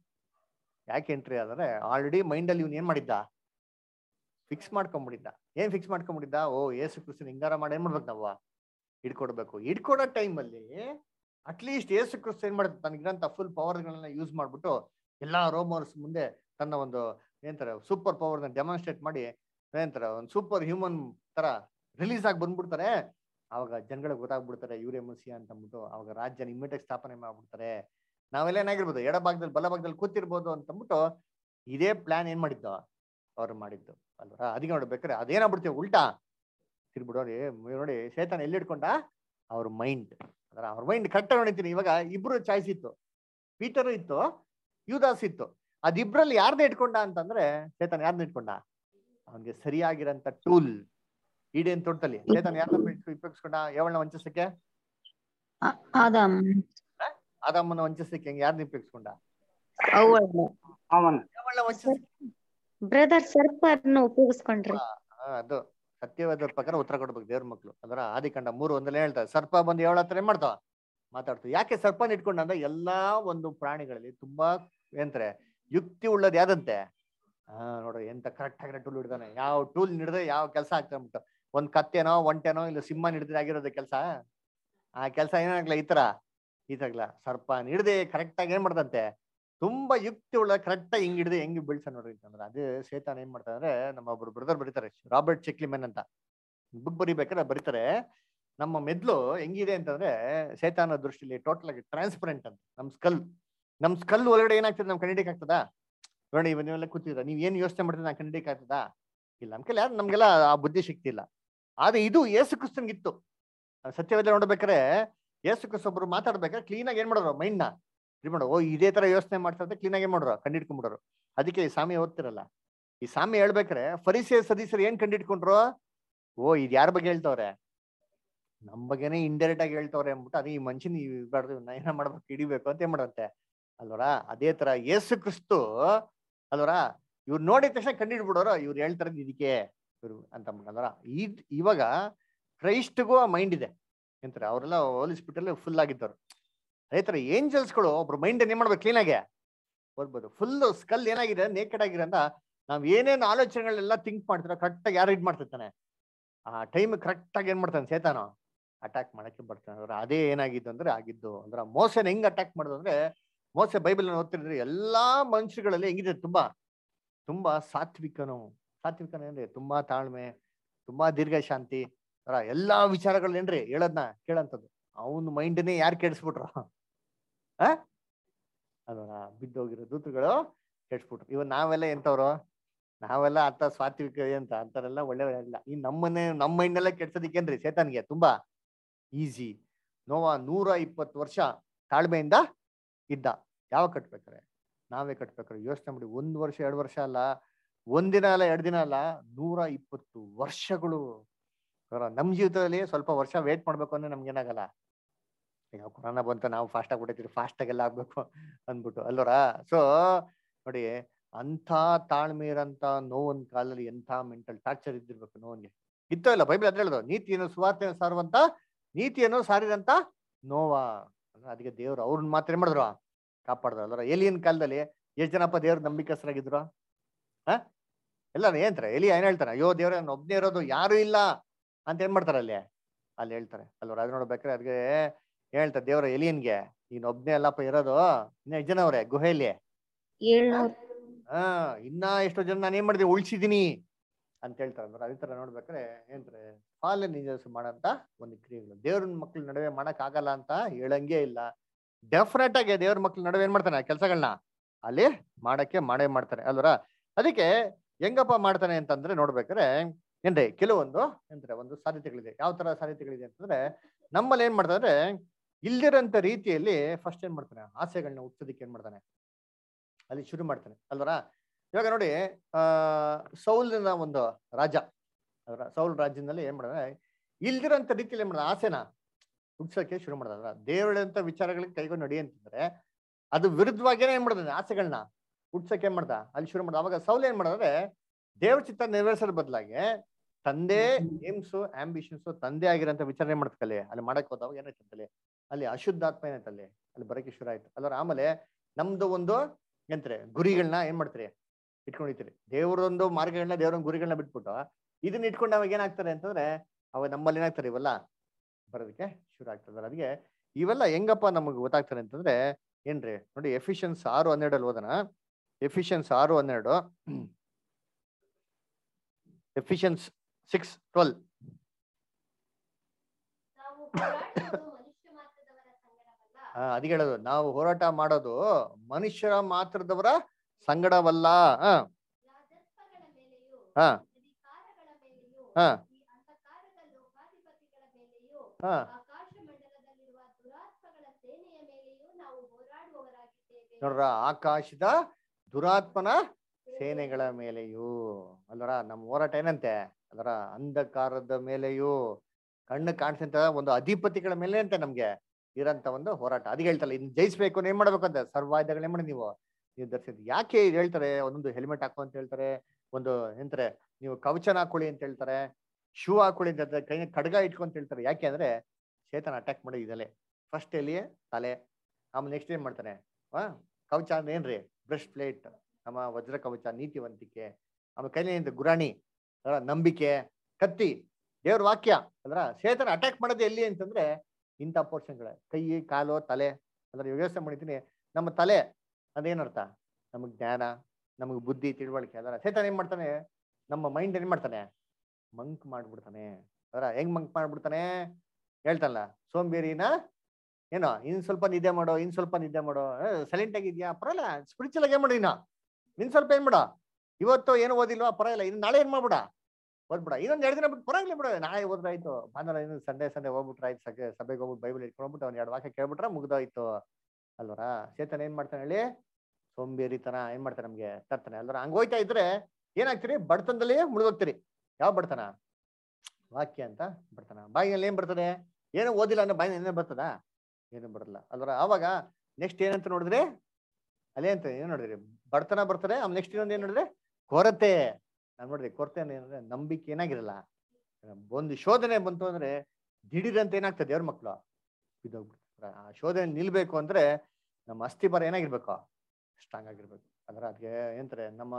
ಆದ್ರೆ ಆಲ್ರೆಡಿ ಮೈಂಡ್ ಅಲ್ಲಿ ಇವ್ನು ಏನ್ ಮಾಡಿದ್ದ, ಫಿಕ್ಸ್ ಮಾಡ್ಕೊಂಡ್ಬಿಟ್ಟಿದ್ದ. ಏನ್ ಫಿಕ್ಸ್ ಮಾಡ್ಕೊಂಡ್ಬಿಟ್ಟಿದ್ದ, ಓ ಯೇಸು ಕ್ರಿಸ್ತನ ಹಿಂಗಾರ ಮಾಡಿ ಏನ್ ಮಾಡ್ಬೇಕು ನಾವು ಹಿಡ್ಕೊಡ್ಬೇಕು. ಹಿಡ್ಕೊಡೋ ಟೈಮಲ್ಲಿ ಅಟ್ಲೀಸ್ಟ್ ಯೇಸು ಕ್ರಿಸ್ತ ಏನ್ ಮಾಡುತ್ತೆ, ತನಗಿರಂತ ಫುಲ್ ಪವರ್ಗಳನ್ನ ಯೂಸ್ ಮಾಡ್ಬಿಟ್ಟು ಎಲ್ಲಾ ರೋಮರ್ಸ್ ಮುಂದೆ ತನ್ನ ಒಂದು ಏನಂತಾರೆ ಸೂಪರ್ ಪವರ್ನ ಡೆಮಾನ್ಸ್ಟ್ರೇಟ್ ಮಾಡಿ ಏನಂತಾರೆ ಒಂದು ಸೂಪರ್ ಹ್ಯೂಮನ್ ತರ ರಿಲೀಸ್ ಆಗಿ ಬಂದ್ಬಿಡ್ತಾರೆ. ಅವಾಗ ಜನಗಳಿಗೆ ಗೊತ್ತಾಗ್ಬಿಡ್ತಾರೆ ಇವರೇ ಮುಸಿಯ ಅಂತ ಅಂದ್ಬಿಟ್ಟು ಅವಾಗ ರಾಜ್ಯನ ಇಮ್ಮಿಡಿಯೇಟ್ ಸ್ಥಾಪನೆ ಮಾಡ್ಬಿಡ್ತಾರೆ. ನಾವೆಲ್ಲ ಏನಾಗಿರ್ಬೋದು, ಎಡಭಾಗದಲ್ಲಿ ಬಲಭಾಗದಲ್ಲಿ ಕೂತಿರ್ಬೋದು ಅಂತಂದ್ಬಿಟ್ಟು ಇದೇ ಪ್ಲಾನ್ ಏನ್ ಮಾಡಿದ್ದು ಅವ್ರು ಮಾಡಿದ್ದು ಅಲ್ವಾ. ಅದಕ್ಕೆ ನೋಡ್ಬೇಕಾರೆ ಅದೇನಾಗ್ಬಿಡ್ತೀವಿ ಉಲ್ಟಾ ತಿರ್ಬಿಡೋರಿ. ನೋಡಿ ಶೇತಾನ ಎಲ್ಲಿ ಇಟ್ಕೊಂಡ, ಅವ್ರ ಮೈಂಡ್. ಅಂದ್ರೆ ಅವ್ರ ಮೈಂಡ್ ಕರೆಕ್ಟ್ ನೋಡಿತೀನಿ. ಇವಾಗ ಇಬ್ರು ಚಾಯ್ಸ್ ಇತ್ತು, ಪೀಟರ್ ಇತ್ತು, ಯೂದಾಸ್ ಇತ್ತು. ಅದಿಬ್ರಲ್ಲಿ ಯಾರ್ದೇ ಇಟ್ಕೊಂಡ ಅಂತಂದ್ರೆ ಶೇತಾನ ಯಾರನ್ನ ಇಟ್ಕೊಂಡ, ಅವನ್ಗೆ ಸರಿಯಾಗಿರಂತ ಟೂಲ್ ಈಡೇನ್ ತೋಟದಲ್ಲಿ ಶೇತಾನ ಯಾರನ್ನ ಉಪಯೋಗಿಸ್ಕೊಂಡ, ಯಾವಳನ್ನ ವಂಚಿಸಕ್ಕೆ, ಆದಾಮನ ವಂಚಿಸಕ್ಕೆ. ಹೆಂಗ್ ಯಾರನ್ನ ಉಪಯೋಗಿಸ್ಕೊಂಡ, ಯಾವಳನ್ನ ವಂಚಿಸಕ್ಕೆ, ಬ್ರದರ್ ಸರ್ಪರ್ನ ಉಪಯೋಗಿಸ್ಕೊಂಡ್ರಿ. ಅದು ಸತ್ಯವಾದ ಪ್ರಕಾರ ಉತ್ತರ ಕೊಡ್ಬೇಕು ದೇವ್ರ ಮಕ್ಳು. ಅದರ ಆದಿಕಾಂಡ 3:1 ಹೇಳ್ತಾರೆ, ಸರ್ಪ ಬಂದು ಏಳ ಹತ್ರ ಏನ್ ಮಾಡ್ತಾವ ಮಾತಾಡ್ತೀವಿ. ಯಾಕೆ ಸರ್ಪನ ಇಟ್ಕೊಂಡ ಅಂದ್ರೆ ಎಲ್ಲಾ ಒಂದು ಪ್ರಾಣಿಗಳಲ್ಲಿ ತುಂಬಾ ಏನಂತಾರೆ ಯುಕ್ತಿ ಉಳ್ಳದ್ ಯಾವ್ದಂತೆ. ನೋಡ್ರಿ ಎಂತ ಕರೆಕ್ಟ್ ಆಗಿರೋ ಟೂಲ್ ಹಿಡ್ದಾನೆ. ಯಾವ ಟೂಲ್ ಹಿಡಿದ್ರೆ ಯಾವ ಕೆಲಸ ಆಗ್ತಾ ಅಂದ್ಬಿಟ್ಟು, ಒಂದ್ ಕತ್ತೇನೋ ಒಂಟೆನೋ ಇಲ್ಲ ಸಿಂಹ ಹಿಡಿದ್ರೆ ಆಗಿರೋದು ಕೆಲಸ. ಆ ಕೆಲಸ ಏನಾಗ್ಲ ಈತಾಗ್ಲ ಸರ್ಪ ಹಿಡ್ದೆ ಕರೆಕ್ಟ್ ಆಗಿ ಏನ್ ಮಾಡ್ದಂತೆ, ತುಂಬಾ ಯುಕ್ತಿ ಉಳ್ಳ ಕರೆಕ್ಟ್ ಆಗಿ ಹಿಂಗ್ ಹಿಡಿದು ಹೆಂಗ್ ಬೀಳ್ಸ ನೋಡ್ರಿ ಅಂತಂದ್ರೆ ಅದು ಶೇತಾನ ಏನ್ ಮಾಡ್ತಾರೆ ಅಂದ್ರೆ. ನಮ್ಮ ಒಬ್ರು ಬ್ರದರ್ ಬರೀತಾರೆ, ರಾಬರ್ಟ್ ಚೆಕ್ಲಿಮೆನ್ ಅಂತ, ಬುಕ್ ಬರಿಬೇಕಾದ್ರೆ ಬರೀತಾರೆ, ನಮ್ಮ ಮೆದ್ಲು ಹೆಂಗಿದೆ ಅಂತಂದ್ರೆ ಶೇತಾನ ದೃಷ್ಟಿಲಿ ಟೋಟಲ್ ಆಗಿ ಟ್ರಾನ್ಸ್ಪರೆಂಟ್ ಅಂತ. ನಮ್ ಸ್ಕಲ್ ಒಳಗಡೆ ಏನಾಗ್ತದೆ ನಮ್ ಕನ್ನಡಿಗೆ ಆಗ್ತದ ನೋಡಿ. ನೀವೆಲ್ಲ ಕೂತಿದ್ರ, ನೀವ್ ಏನ್ ಯೋಚನೆ ಮಾಡಿದ್ರೆ ನಾ ಕನ್ನಡಿಗೆ ಆಗ್ತದ ಇಲ್ಲ. ನಮ್ಗೆಲ್ಲ ಆ ಬುದ್ಧಿ ಶಕ್ತಿ ಇಲ್ಲ. ಆದ್ರೆ ಇದು ಯೇಸು ಕ್ರಿಸ್ತನ್ಗಿತ್ತು. ಸತ್ಯವೇದ ನೋಡ್ಬೇಕಾರೆ ಯೇಸು ಕ್ರಿಸ್ತ ಒಬ್ರು ಮಾತಾಡ್ಬೇಕಾದ್ರೆ ಕ್ಲೀನ್ ಆಗಿ ಏನ್ ಮಾಡೋರು ಮೈಂಡ್ ನ ಮಾಡೋರು. ಓ ಇದೇ ತರ ಯೋಚನೆ ಮಾಡ್ತಾರೆ ಕ್ಲೀನ್ ಆಗಿ ಏನ್ ಮಾಡೋರು ಕಂಡಿಡ್ಕೊಂಡ್ಬಿಡೋರು. ಅದಕ್ಕೆ ಈ ಸಾಮಿ ಓದ್ತಿರಲ್ಲ, ಈ ಸಾಮಿ ಹೇಳ್ಬೇಕಾರೆ ಫರಿಸೇಯ ಸದಸ್ಯರು ಏನ್ ಕಂಡಿಡ್ಕೊಂಡ್ರು, ಓ ಇದ್ ಯಾರ ಬಗ್ಗೆ ಹೇಳ್ತವ್ರೆ, ನಮ್ ಬಗ್ಗೆನೇ ಇಂಡೈರೆಕ್ಟ್ ಆಗಿ ಹೇಳ್ತವ್ರೆ ಅಂದ್ಬಿಟ್ಟು ಅದು ಈ ಮನುಷ್ಯನ ಇರ್ಬಾರ್ದು, ಏನ ಮಾಡ್ಬೇಕು ಹಿಡಿಬೇಕು ಅಂತ ಏನ್ ಮಾಡಂತೆ ಅಲ್ವರ. ಅದೇ ತರ ಯೇಸು ಕ್ರಿಸ್ತು ಅಲ್ವರ ಇವ್ರು ನೋಡಿದ ತಕ್ಷಣ ಕಂಡಿಡ್ಬಿಡೋರು, ಇವ್ರು ಹೇಳ್ತಾರ ಇದಕ್ಕೆ ಇವ್ರು ಅಂತ ಅಲ್ವರ. ಇವಾಗ ಕ್ರೈಸ್ಟ್ಗೂ ಆ ಮೈಂಡ್ ಇದೆ ಎಂತಾರೆ, ಅವರೆಲ್ಲ ಹೋಲಿ ಸ್ಪಿರಿಟ್ ಫುಲ್ ಆಗಿದ್ದವ್ರು. ಅದೇ ತರ ಏಂಜಲ್ಸ್ಗಳು ಒಬ್ರು ಮೈಂಡ್ ಏನ್ ಮಾಡ್ಬೇಕು ಕ್ಲೀನ್ ಆಗಿ ಓದ್ಬೋದು. ಫುಲ್ ಸ್ಕಲ್ ಏನಾಗಿದೆ ನೇಕೆಡ್ ಆಗಿದೆ ಅಂತ ನಾವ್ ಏನೇನು ಆಲೋಚನೆಗಳೆಲ್ಲ ಥಿಂಕ್ ಮಾಡ್ತೀರ ಕರೆಕ್ಟ್ ಆಗಿ ಯಾರು ಇದ್ ಮಾಡ್ತಿರ್ತಾನೆ ಆ ಟೈಮ್ ಕರೆಕ್ಟ್ ಆಗಿ ಏನ್ ಮಾಡ್ತಾನೆ ಸೇತಾನೋ ಅಟ್ಯಾಕ್ ಮಾಡಕ್ಕೆ ಬರ್ತಾನೆ. ಅವ್ರ ಅದೇ ಏನಾಗಿದ್ದು ಅಂದ್ರೆ ಆಗಿದ್ದು ಅಂದ್ರೆ ಮೋಸನ ಹೆಂಗ್ ಅಟ್ಯಾಕ್ ಮಾಡೋದು ಅಂದ್ರೆ, ಮೋಸೆ ಬೈಬಲ್ ಓದ್ತಿದ್ರೆ ಎಲ್ಲಾ ಮನುಷ್ಯಗಳಲ್ಲಿ ಹೆಂಗಿದೆ, ತುಂಬಾ ಸಾತ್ವಿಕನು ಅಂದ್ರೆ ತುಂಬಾ ತಾಳ್ಮೆ, ತುಂಬಾ ದೀರ್ಘ ಶಾಂತಿ ಎಲ್ಲಾ ವಿಚಾರಗಳೇನ್ರಿ ಹೇಳದ್ನ ಕೇಳಂತದ್ದು. ಅವನ್ ಮೈಂಡ್ನೇ ಯಾರು ಕೆಡಿಸ್ಬಿಟ್ರು ಅದರ ಬಿದ್ದೋಗಿರೋ ದೂತಗಳು ಕೆಡ್ಸ್ಬಿಟ್ರು. ಇವ್ ನಾವೆಲ್ಲ ಎಂತವ್ರು, ನಾವೆಲ್ಲ ಅರ್ಥ ಸಾತ್ವಿಕ ಅಂತ ಅಂತಾರೆಲ್ಲ ಒಳ್ಳೆಯವಲ್ಲ. ಈ ನಮ್ಮ ಮೈಂಡ್ನೆಲ್ಲ ಕೆಡ್ಸೋದಿಕ್ಕೇನ್ರಿ ಸೇತಾನ್ಗೆ ತುಂಬಾ ಈಸಿ. ನೋವಾ 120 ವರ್ಷ ತಾಳ್ಮೆಯಿಂದ ಇದ್ದ. ಯಾವಾಗ ಕಟ್ಬೇಕಾರೆ ನಾವೇ ಕಟ್ಬೇಕಾರೆ ಯೋಚನೆ ಮಾಡಿ. 1 ವರ್ಷ 2 ವರ್ಷ ಅಲ್ಲ, ಒಂದಿನ ಅಲ್ಲ 2 ದಿನ ಅಲ್ಲ, 120 ವರ್ಷಗಳು. ನಮ್ ಜೀವಿತದಲ್ಲಿ ಸ್ವಲ್ಪ ವರ್ಷ ವೇಟ್ ಮಾಡ್ಬೇಕು ಅಂದ್ರೆ ನಮ್ಗೇನಾಗಲ್ಲ. ಈಗ ಕೊರೋನಾ ಬಂತ ನಾವು ಫಾಸ್ಟ್ ಆಗ್ಬಿಟ್ಟಿರ್ತೀವಿ, ಫಾಸ್ಟ್ ಆಗೆಲ್ಲ ಆಗ್ಬೇಕು ಅಂದ್ಬಿಟ್ಟು ಅಲ್ವರ. ಸೊ ನೋಡಿ ಅಂಥ ತಾಳ್ಮೆ ಇರಂತ ನೋವನ್ ಕಾಲದಲ್ಲಿ ಎಂಥ ಮೆಂಟಲ್ ಟಾರ್ಚರ್ ಇದ್ದಿರ್ಬೇಕು ನೋವನ್ಗೆ. ಇತ್ತೋ ಇಲ್ಲ ಬೈಬಲ್ ಅದ್ರ ಹೇಳೋದು, ನೀತಿಯನ್ನು ಸುವಾರ್ತೆಯನ್ನು ಸಾರುವಂತ ನೀತಿಯನ್ನು ಸಾರಿದಂತ ನೋವಾ. ಅದಕ್ಕೆ ದೇವ್ರು ಅವ್ರನ್ನ ಮಾತ್ರ ಏನ್ ಮಾಡಿದ್ರು ಕಾಪಾಡ್ರು ಅಲ್ವರ. ಎಲಿಯನ್ ಕಾಲದಲ್ಲಿ ಎಷ್ಟ್ ಜನಪ್ಪ ದೇವ್ರ ನಂಬಿಕಸ್ಥರಾಗಿದ್ರು ಎಲ್ಲಾರು ಏನ್ತಾರೆ. ಎಲಿ ಏನ್ ಹೇಳ್ತಾರೆ, ಅಯ್ಯೋ ದೇವ್ರ ಒಬ್ನೇ ಇರೋದು ಯಾರು ಇಲ್ಲ ಅಂತ ಏನ್ ಮಾಡ್ತಾರೆ ಅಲ್ಲಿ ಹೇಳ್ತಾರೆ ಅಲ್ವರ. ಅದ್ ನೋಡ್ಬೇಕಾರೆ ಅದ್ಗೆ ಹೇಳ್ತಾರೆ ದೇವ್ರ ಎಲಿಯನ್ಗೆ, ನೀನ್ ಒಬ್ನೇ ಅಲ್ಲಪ್ಪ ಇರೋದು, ಇನ್ನ ಎಷ್ಟು ಜನ ಅವ್ರೆ ಗುಹೆಯಲ್ಲಿ 700. ಇನ್ನ ಎಷ್ಟೋ ಜನ ನಾನು ಏನ್ ಮಾಡಿದೆ ಉಳ್ಸಿದೀನಿ ಅಂತ ಹೇಳ್ತಾರೆ. ಅಂದ್ರೆ ಅದೇ ತರ ನೋಡ್ಬೇಕಾರೆ ಏನಂತಾರೆ ಫಾಲನ್ ಏಂಜಲ್ಸ್ ಮಾಡಂತ ಒಂದು ಕ್ರಿಯೆಗಳು ದೇವ್ರ ಮಕ್ಳ ನಡುವೆ ಮಾಡಕ್ ಆಗಲ್ಲ ಅಂತ ಹೇಳಂಗೆ ಇಲ್ಲ. ಡೆಫಿನೆಟ್ ಆಗಿ ದೇವ್ರ ಮಕ್ಳ ನಡುವೆ ಏನ್ ಮಾಡ್ತಾನೆ ಕೆಲಸಗಳನ್ನ ಅಲ್ಲಿ ಮಾಡೇ ಮಾಡ್ತಾರೆ ಅಲ್ವರ. ಅದಕ್ಕೆ ಹೆಂಗಪ್ಪ ಮಾಡ್ತಾನೆ ಅಂತಂದ್ರೆ ನೋಡ್ಬೇಕಾರೆ ಏನ್ರಿ ಕೆಲವೊಂದು ಎಂದ್ರೆ ಒಂದು ಸಾಧ್ಯತೆಗಳಿದೆ. ಯಾವ ತರ ಸಾಧ್ಯತೆಗಳಿದೆ ಅಂತಂದ್ರೆ ನಮ್ಮಲ್ಲಿ ಏನ್ ಮಾಡ್ತಾರೆ ಇಲ್ದಿರಂತ ರೀತಿಯಲ್ಲಿ ಫಸ್ಟ್ ಏನ್ ಮಾಡ್ತಾನೆ ಆಸೆಗಳನ್ನ ಹುಟ್ಟೋದಿಕ್ಕೆ ಏನ್ ಮಾಡ್ತಾನೆ ಅಲ್ಲಿ ಶುರು ಮಾಡ್ತಾನೆ ಅಲ್ವರ. ಇವಾಗ ನೋಡಿ ಸೌಲಿನ ಒಂದು ರಾಜ ಅದರ ಸೌಲ್ ರಾಜ್ಯದಲ್ಲಿ ಏನ್ ಮಾಡಿದ್ರೆ ಇಲ್ದಿರೋಂಥ ರೀತಿಯಲ್ಲಿ ಏನ್ ಮಾಡಿದ ಆಸೆನ ಹುಡ್ಸೋಕೆ ಶುರು ಮಾಡಿದ್ರ. ದೇವರಂತ ವಿಚಾರಗಳಿಗೆ ಕೈಗೊಂಡು ನಡಿ ಅಂತಂದ್ರೆ ಅದು ವಿರುದ್ಧವಾಗೇನೆ ಏನ್ ಮಾಡಿದಾನೆ ಆಸೆಗಳನ್ನ ಹುಡ್ಸಕ್ಕೆ ಏನ್ ಮಾಡ್ದ ಅಲ್ಲಿ ಶುರು ಮಾಡ್ದ. ಅವಾಗ ಸೌಲ್ ಏನ್ ಮಾಡಿದ್ರೆ ದೇವ್ರ ಚಿತ್ತ ನೆರವೇರಿಸೋದ್ರ ಬದಲಾಗಿ ತಂದೆ ಏಮ್ಸು ಆಂಬಿಷನ್ಸು ತಂದೆ ಆಗಿರೋಂಥ ವಿಚಾರಣೆ ಮಾಡ್ತಕ್ಕಲ್ಲಿ ಅಲ್ಲಿ ಮಾಡಕ್ ಹೋದವಾಗ ಏನಾಯ್ತಂತಲ್ಲಿ ಅಲ್ಲಿ ಅಶುದ್ಧಾತ್ಮ ಏನಾಯ್ತಲ್ಲಿ ಅಲ್ಲಿ ಬರಕ್ಕೆ ಶುರು ಆಯ್ತು ಅಲ್ಲರ ಆಮೇಲೆ ನಮ್ದು ಒಂದು ಎಂತಾರೆ ಗುರಿಗಳನ್ನ ಏನ್ ಮಾಡ್ತೀರಿ ಇಟ್ಕೊಂಡಿರ್ತೀರಿ ದೇವ್ರೊಂದು ಮಾರ್ಗಗಳನ್ನ ದೇವ್ರೊಂದು ಗುರಿಗಳನ್ನ ಬಿಟ್ಬಿಟ್ಟು ಇದನ್ನ ಇಟ್ಕೊಂಡು ಅವಾಗ ಏನಾಗ್ತಾರೆ ಅಂತಂದ್ರೆ ಅವಾಗ ನಮ್ಮಲ್ಲಿ ಏನಾಗ್ತಾರೆ ಇವೆಲ್ಲ ಬರೋದಕ್ಕೆ ಶುರು ಆಗ್ತದೆ. ಅದಕ್ಕೆ ಇವೆಲ್ಲ ಹೆಂಗಪ್ಪ ನಮಗೆ ಗೊತ್ತಾಗ್ತಾರೆ ಅಂತಂದ್ರೆ ಏನ್ರಿ ನೋಡಿ ಎಫಿಷಿಯನ್ಸ್ 6:12 ಓದೋಣ. ಎಫಿಷಿಯನ್ಸ್ 6:12 ಎಫಿಷಿಯನ್ಸ್ 6:12 ಅದಕ್ಕೆ ಹೇಳೋದು ನಾವು ಹೋರಾಟ ಮಾಡೋದು ಮನುಷ್ಯರ ಮಾತ್ರದವರ ಸಂಗಡವಲ್ಲ. ಹಾ ಹಾ ಹಾ ನೋಡ್ರ ಆಕಾಶದ ದುರಾತ್ಮನ ಸೇನೆಗಳ ಮೇಲೆಯೂ ಅಲ್ವರ ನಮ್ಮ ಹೋರಾಟ ಏನಂತೆ ಅದರ ಅಂಧಕಾರದ ಮೇಲೆಯೂ ಕಣ್ಣು ಕಾಣಿಸಂತ ಒಂದು ಅಧಿಪತಿಗಳ ಮೇಲೆ ಅಂತೆ ನಮ್ಗೆ ಇರಂತ ಒಂದು ಹೋರಾಟ. ಅದಕ್ಕೆ ಹೇಳ್ತಲ್ಲ ಇನ್ನು ಜಯಿಸ್ಬೇಕು ಏನ್ ಮಾಡ್ಬೇಕು ಅಂತ ಸರ್ವಾಯುಧಗಳೇ ಮಾಡಿ ನೀವು ಧರಿಸಿದ್. ಯಾಕೆ ಇದು ಹೇಳ್ತಾರೆ? ಒಂದೊಂದು ಹೆಲ್ಮೆಟ್ ಹಾಕೋ ಅಂತ ಹೇಳ್ತಾರೆ, ಒಂದು ಎಂತಾರೆ ನೀವು ಕವಚನ ಹಾಕೊಳ್ಳಿ ಅಂತ ಹೇಳ್ತಾರೆ, ಶೂ ಹಾಕೊಳ್ಳಿ ಅಂತ ಹೇಳ್ತಾರೆ, ಕೈ ಖಡ್ಗ ಇಟ್ಕೊಂತ ಹೇಳ್ತಾರೆ. ಯಾಕೆ ಅಂದ್ರೆ ಶೇತಾನ ಅಟ್ಯಾಕ್ ಮಾಡಿ ಇದಲ್ಲೇ ಫಸ್ಟ್ ಎಲ್ಲಿ ತಲೆ, ಆಮೇಲೆ ನೆಕ್ಸ್ಟ್ ಏನ್ ಮಾಡ್ತಾನೆ ಕವಚ ಅಂದ್ರೆ ಏನ್ರಿ ಬ್ರೆಸ್ಟ್ ಪ್ಲೇಟ್, ನಮ್ಮ ವಜ್ರ ಕವಚ ನೀತಿವಂತಿಕೆ, ಆಮೇಲೆ ಕೈಲಿ ಗುರಾಣಿ ನಂಬಿಕೆ, ಕತ್ತಿ ದೇವ್ರ ವಾಕ್ಯ ಅಂದ್ರ ಶೇತಾನ ಅಟ್ಯಾಕ್ ಮಾಡೋದು ಎಲ್ಲಿ ಅಂತಂದ್ರೆ ಇಂಥ ಪೋರ್ಷನ್ಗಳೇ ಕೈ ಕಾಲು ತಲೆ. ಅಂದ್ರೆ ಯೋಚನೆ ಮಾಡಿದ್ದೀನಿ ನಮ್ಮ ತಲೆ ಅದೇನರ್ಥ ನಮಗ್ ಜ್ಞಾನ, ನಮಗ್ ಬುದ್ಧಿ ತಿಳುವಳಿಕೆ. ಅದರ ಶೇತಾನ ಏನ್ ಮಾಡ್ತಾನೆ ನಮ್ಮ ಮೈಂಡ್ ಏನ್ ಮಾಡ್ತಾನೆ ಮಂಕ್ ಮಾಡ್ಬಿಡ್ತಾನೆ. ಅದರ ಹೆಂಗ್ ಮಂಕ್ ಮಾಡ್ಬಿಡ್ತಾನೆ ಹೇಳ್ತಲ್ಲ, ಸೋಂಬೇರಿನ ಏನೋ ಇನ್ ಸ್ವಲ್ಪ ನಿದ್ದೆ ಮಾಡೋ, ಇನ್ ಸ್ವಲ್ಪ ನಿದ್ದೆ ಮಾಡೋ, ಸೈಲೆಂಟ್ ಆಗಿದ್ಯಾ ಪರವಾಗಿಲ್ಲ, ಸ್ಪಿರಿಚುವಲ್ ಆಗಿ ಏನ್ ಮಾಡೋ, ಇನ್ ಸ್ವಲ್ಪ ಏನ್ ಮಾಡೋ, ಇವತ್ತು ಏನು ಓದಿಲ್ವಾ ಪರವಾಗಿಲ್ಲ, ಇನ್ನು ನಾಳೆ ಏನ್ ಮಾಡ್ಬಿಡ ಓದ್ಬಿಡ, ಇನ್ನೊಂದ್ 2 ದಿನ ಬಿಟ್ಟು ಪರವಾಗಿಲ್ಲ ಬಿಡ, ನಾಳೆ ಓದ್ರಾಯ್ತು, ಭಾನುವಾರ ಇನ್ನು ಸಂಡೇ ಹೋಗ್ಬಿಟ್ರೆ ಆಯ್ತು, ಸಭೆಗೆ ಹೋಗ್ಬಿಟ್ಟು ಬೈಬಲ್ ಇಟ್ಕೊಂಡು ಹೋಗ್ಬಿಟ್ಟು ಅವ್ನು 2 ವಾಕ್ಯ ಕೇಳ್ಬಿಟ್ರೆ ಮುಗ್ದೋಯ್ತು ಅಲ್ವರ. ಶೇತಾನ ಏನ್ ಮಾಡ್ತಾನೆ ಹೇಳಿ ಸೋಂಬೇರಿತನ ಏನ್ ಮಾಡ್ತಾನೆ ನಮ್ಗೆ ತರ್ತಾನೆ ಅಲ್ವರ. ಹಂಗ ಹೋಯ್ತಾ ಇದ್ರೆ ಏನಾಗ್ತೀರಿ ಬಡತನದಲ್ಲಿ ಮುಳುಗೋಗ್ತೀರಿ. ಯಾವ ಬಡತನ? ವಾಕ್ಯ ಅಂತ ಬಡತನ. ಬಾಯಿನಲ್ಲಿ ಏನ್ ಬರ್ತದೆ? ಏನೋ ಓದಿಲ್ಲ ಅಂದ್ರೆ ಬಾಯಿನ ಏನೇ ಬರ್ತದ? ಏನು ಬರಲ್ಲ ಅಲ್ವರ. ಆವಾಗ ನೆಕ್ಸ್ಟ್ ಏನಂತ ನೋಡಿದ್ರಿ ಅಲ್ಲೇ ಅಂತ ಏನ್ ನೋಡಿದ್ರಿ ಬಡತನ ಬರ್ತದೆ. ಆಮೇಲೆ ನೆಕ್ಸ್ಟ್ ಇನ್ನೊಂದು ಏನ್ ನೋಡಿದ್ರೆ ಕೊರತೆ. ನಾನ್ ನೋಡ್ರಿ ಕೊರತೆ ಏನಂದ್ರೆ ನಂಬಿಕೆ ಏನಾಗಿರಲ್ಲ. ಒಂದು ಶೋಧನೆ ಬಂತು ಅಂದ್ರೆ ದಿಢೀರಂತ ಏನಾಗ್ತದೆ ದೇವ್ರ ಮಕ್ಳು ಬಿದ್ದೋಗ್ಬಿಡ್ತಾರೆ. ಆ ಶೋಧನೆ ನಿಲ್ಬೇಕು ಅಂದ್ರೆ ನಮ್ಮ ಅಸ್ಥಿಬರ ಏನಾಗಿರ್ಬೇಕು ಸ್ಟ್ರಾಂಗ್ ಆಗಿರ್ಬೇಕು. ಅಂದ್ರೆ ಅದಕ್ಕೆ ಏನಂತಾರೆ ನಮ್ಮ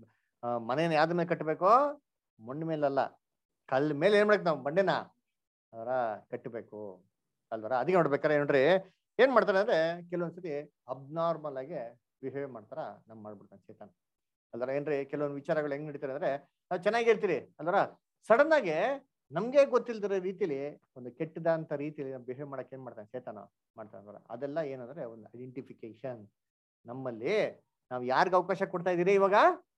ಮನೇನ ಯಾವ್ದ ಮೇಲೆ ಕಟ್ಟಬೇಕು? ಮಣ್ಣು ಮೇಲಲ್ಲ, ಕಲ್ಲು ಮೇಲೆ ಏನ್ ಮಾಡ್ಬೇಕು ನಾವು ಬಂಡೆನ ಅದರ ಕಟ್ಟಬೇಕು ಅಲ್ವರ. ಅದಕ್ಕೆ ನೋಡ್ಬೇಕಾರೆ ನೋಡ್ರಿ ಏನ್ ಮಾಡ್ತಾರೆ ಅಂದ್ರೆ ಕೆಲವೊಂದ್ಸತಿ ಅಬ್ನಾರ್ಮಲ್ ಆಗಿ ಬಿಹೇವ್ ಮಾಡ್ತಾರ ನಮ್ ಮಾಡ್ಬಿಡ್ತಾನೆ ಚೇತನ್ ಅಲ್ವರ. ಏನ್ರಿ ಕೆಲವೊಂದು ವಿಚಾರಗಳು ಹೆಂಗ್ ನಡೀತಾರೆ ಅಂದ್ರೆ ನಾವು ಚೆನ್ನಾಗಿರ್ತೀರಿ ಅಲ್ವರ, ಸಡನ್ ಆಗಿ ನಮ್ಗೆ ಗೊತ್ತಿಲ್ದಿರೋ ರೀತಿಲಿ ಒಂದು ಕೆಟ್ಟದಂತ ರೀತಿಲಿ ಬಿಹೇವ್ ಮಾಡಕ್ ಏನ್ ಮಾಡ್ತಾನೆ ಚೇತನ ಮಾಡ್ತಾನೆ. ಅದೆಲ್ಲ ಏನಂದ್ರೆ ಒಂದು ಐಡೆಂಟಿಫಿಕೇಶನ್. ನಮ್ಮಲ್ಲಿ ನಾವ್ ಯಾರಿಗ ಅವಕಾಶ ಕೊಡ್ತಾ ಇದೀರಿ ಇವಾಗ?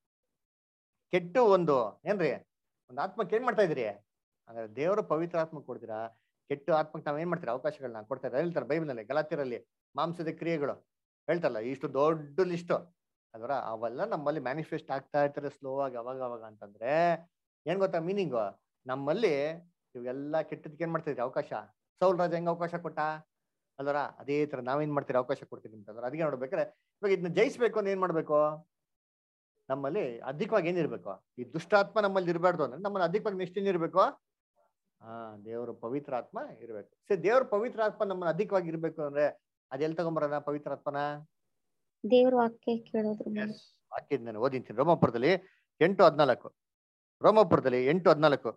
ಕೆಟ್ಟು ಒಂದು ಏನ್ರಿ ಒಂದು ಆತ್ಮಕ್ಕೆ ಏನ್ ಮಾಡ್ತಾ ಇದೀರಿ? ಅಂದ್ರೆ ದೇವರು ಪವಿತ್ರ ಆತ್ಮ ಕೊಡ್ತೀರಾ, ಕೆಟ್ಟು ಆತ್ಮಕ್ಕೆ ನಾವ್ ಏನ್ ಮಾಡ್ತೀರಾ ಅವಕಾಶಗಳನ್ನ ಕೊಡ್ತಾ ಇದ್ದಾರೆ. ಹೇಳ್ತಾರೆ ಬೈಬಲ್ನಲ್ಲಿ ಗಲಾತ್ಯರಲ್ಲಿ ಮಾಂಸದ ಕ್ರಿಯೆಗಳು ಹೇಳ್ತಲ್ಲ, ಇಷ್ಟು ದೊಡ್ಡ ಲಿಸ್ಟು ಅಲ್ವರ. ಅವೆಲ್ಲ ನಮ್ಮಲ್ಲಿ ಮ್ಯಾನಿಫೆಸ್ಟ್ ಆಗ್ತಾ ಇರ್ತಾರೆ ಸ್ಲೋ ಆಗಿ ಅವಾಗ ಅಂತಂದ್ರೆ ಏನ್ ಗೊತ್ತಾ ಮೀನಿಂಗು? ನಮ್ಮಲ್ಲಿ ಇವೆಲ್ಲ ಕೆಟ್ಟದಕ್ಕೆ ಏನ್ ಮಾಡ್ತಿದ್ರಿ ಅವಕಾಶ? ಸೌಲ್ ರಾಜ ಹೆಂಗ್ ಅವಕಾಶ ಕೊಟ್ಟ ಅಲ್ವರ, ಅದೇ ತರ ನಾವೇನ್ ಮಾಡ್ತೀರಿ ಅವಕಾಶ ಕೊಡ್ತೀವಿ ಅಂತಂದ್ರೆ. ಅದಕ್ಕೆ ನೋಡ್ಬೇಕಾದ್ರೆ ಇವಾಗ ಇದನ್ನ ಜಯಿಸ್ಬೇಕು ಅಂದ್ರೆ ಏನ್ ಮಾಡ್ಬೇಕು? ನಮ್ಮಲ್ಲಿ ಅಧಿಕವಾಗಿ ಏನಿರ್ಬೇಕು? ಈ ದುಷ್ಟಾತ್ಮ ನಮ್ಮಲ್ಲಿ ಇರಬಾರ್ದು ಅಂದ್ರೆ ನಮ್ಮಲ್ಲಿ ಅಧಿಕವಾಗಿ ನೆಕ್ಸ್ಟ್ ಏನಿರ್ಬೇಕು? ದೇವರು ಪವಿತ್ರ ಆತ್ಮ ಇರ್ಬೇಕು. ಸರಿ, ದೇವ್ರ ಪವಿತ್ರ ಆತ್ಮ ನಮ್ಮನ್ನ ಅಧಿಕವಾಗಿ ಇರ್ಬೇಕು ಅಂದ್ರೆ ಅದೆಲ್ಲಿ ತಗೊಂಬರೋಣ ಪವಿತ್ರ ಆತ್ಮನ? ದೇವ್ರ ವಾಕ್ಯ ಕೇಳೋದ್ರ ವಾಕ್ಯದ ನಾನು ಓದಿಂತೀನಿ. ರೋಮಾಪುರದಲ್ಲಿ 8:14 ರೋಮಾಪುರದಲ್ಲಿ 8:14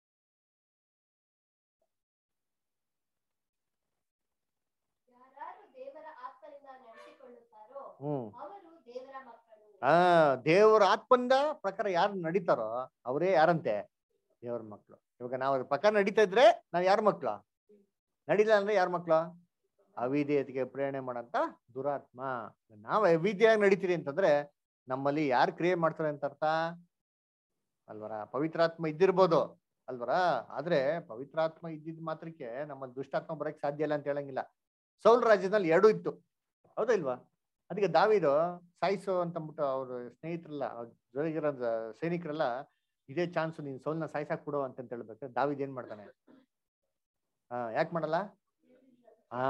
ದೇವರ ಆತ್ಮಂದ ಪ್ರಕಾರ ಯಾರು ನಡೀತಾರೋ ಅವರೇ ಯಾರಂತೆ ದೇವ್ರ ಮಕ್ಳು. ಇವಾಗ ನಾವು ಅದ್ರ ಪ್ರಕಾರ ನಡೀತಾ ಇದ್ರೆ ನಾವ್ ಯಾರ ಮಕ್ಳು? ನಡಿಲ್ಲ ಅಂದ್ರೆ ಯಾರ ಮಕ್ಳು? ಅವಿಧೇಯತೆಗೆ ಪ್ರೇರಣೆ ಮಾಡಂತ ದುರಾತ್ಮ. ನಾವ್ ಅವಿಧೇಯಾಗಿ ನಡೀತೀರಿ ಅಂತಂದ್ರೆ ನಮ್ಮಲ್ಲಿ ಯಾರು ಕ್ರಿಯೆ ಮಾಡ್ತಾರೆ ಅಂತ ಅರ್ಥ ಅಲ್ವರ. ಪವಿತ್ರಾತ್ಮ ಇದ್ದಿರ್ಬೋದು ಅಲ್ವರ, ಆದ್ರೆ ಪವಿತ್ರಾತ್ಮ ಇದ್ದಿದ್ ಮಾತ್ರಕ್ಕೆ ನಮ್ಮಲ್ಲಿ ದುಷ್ಟಾತ್ಮ ಬರಕ್ ಸಾಧ್ಯ ಇಲ್ಲ ಅಂತ ಹೇಳಂಗಿಲ್ಲ. ಸೌಲ್ ರಾಜ್ಯದಲ್ಲಿ 2 ಇತ್ತು, ಹೌದಾ ಇಲ್ವಾ? ಅದಕ್ಕೆ ದಾವೀದು ಸಾಯಿಸು ಅಂತಂದ್ಬಿಟ್ಟು ಅವ್ರ ಸ್ನೇಹಿತರೆಲ್ಲ ಜೊತೆಗಿರೋ ಸೈನಿಕರೆಲ್ಲ ಇದೇ ಚಾನ್ಸ್ ನೀನ್ ಸೌಲ್ನ ಸಾಯ್ಸಾಕ್ ಬಿಡು ಅಂತ ಹೇಳ್ಬೇಕು. ದಾವೀದ್ ಏನ್ ಮಾಡ್ತಾನೆ? ಯಾಕೆ ಮಾಡಲ್ಲ?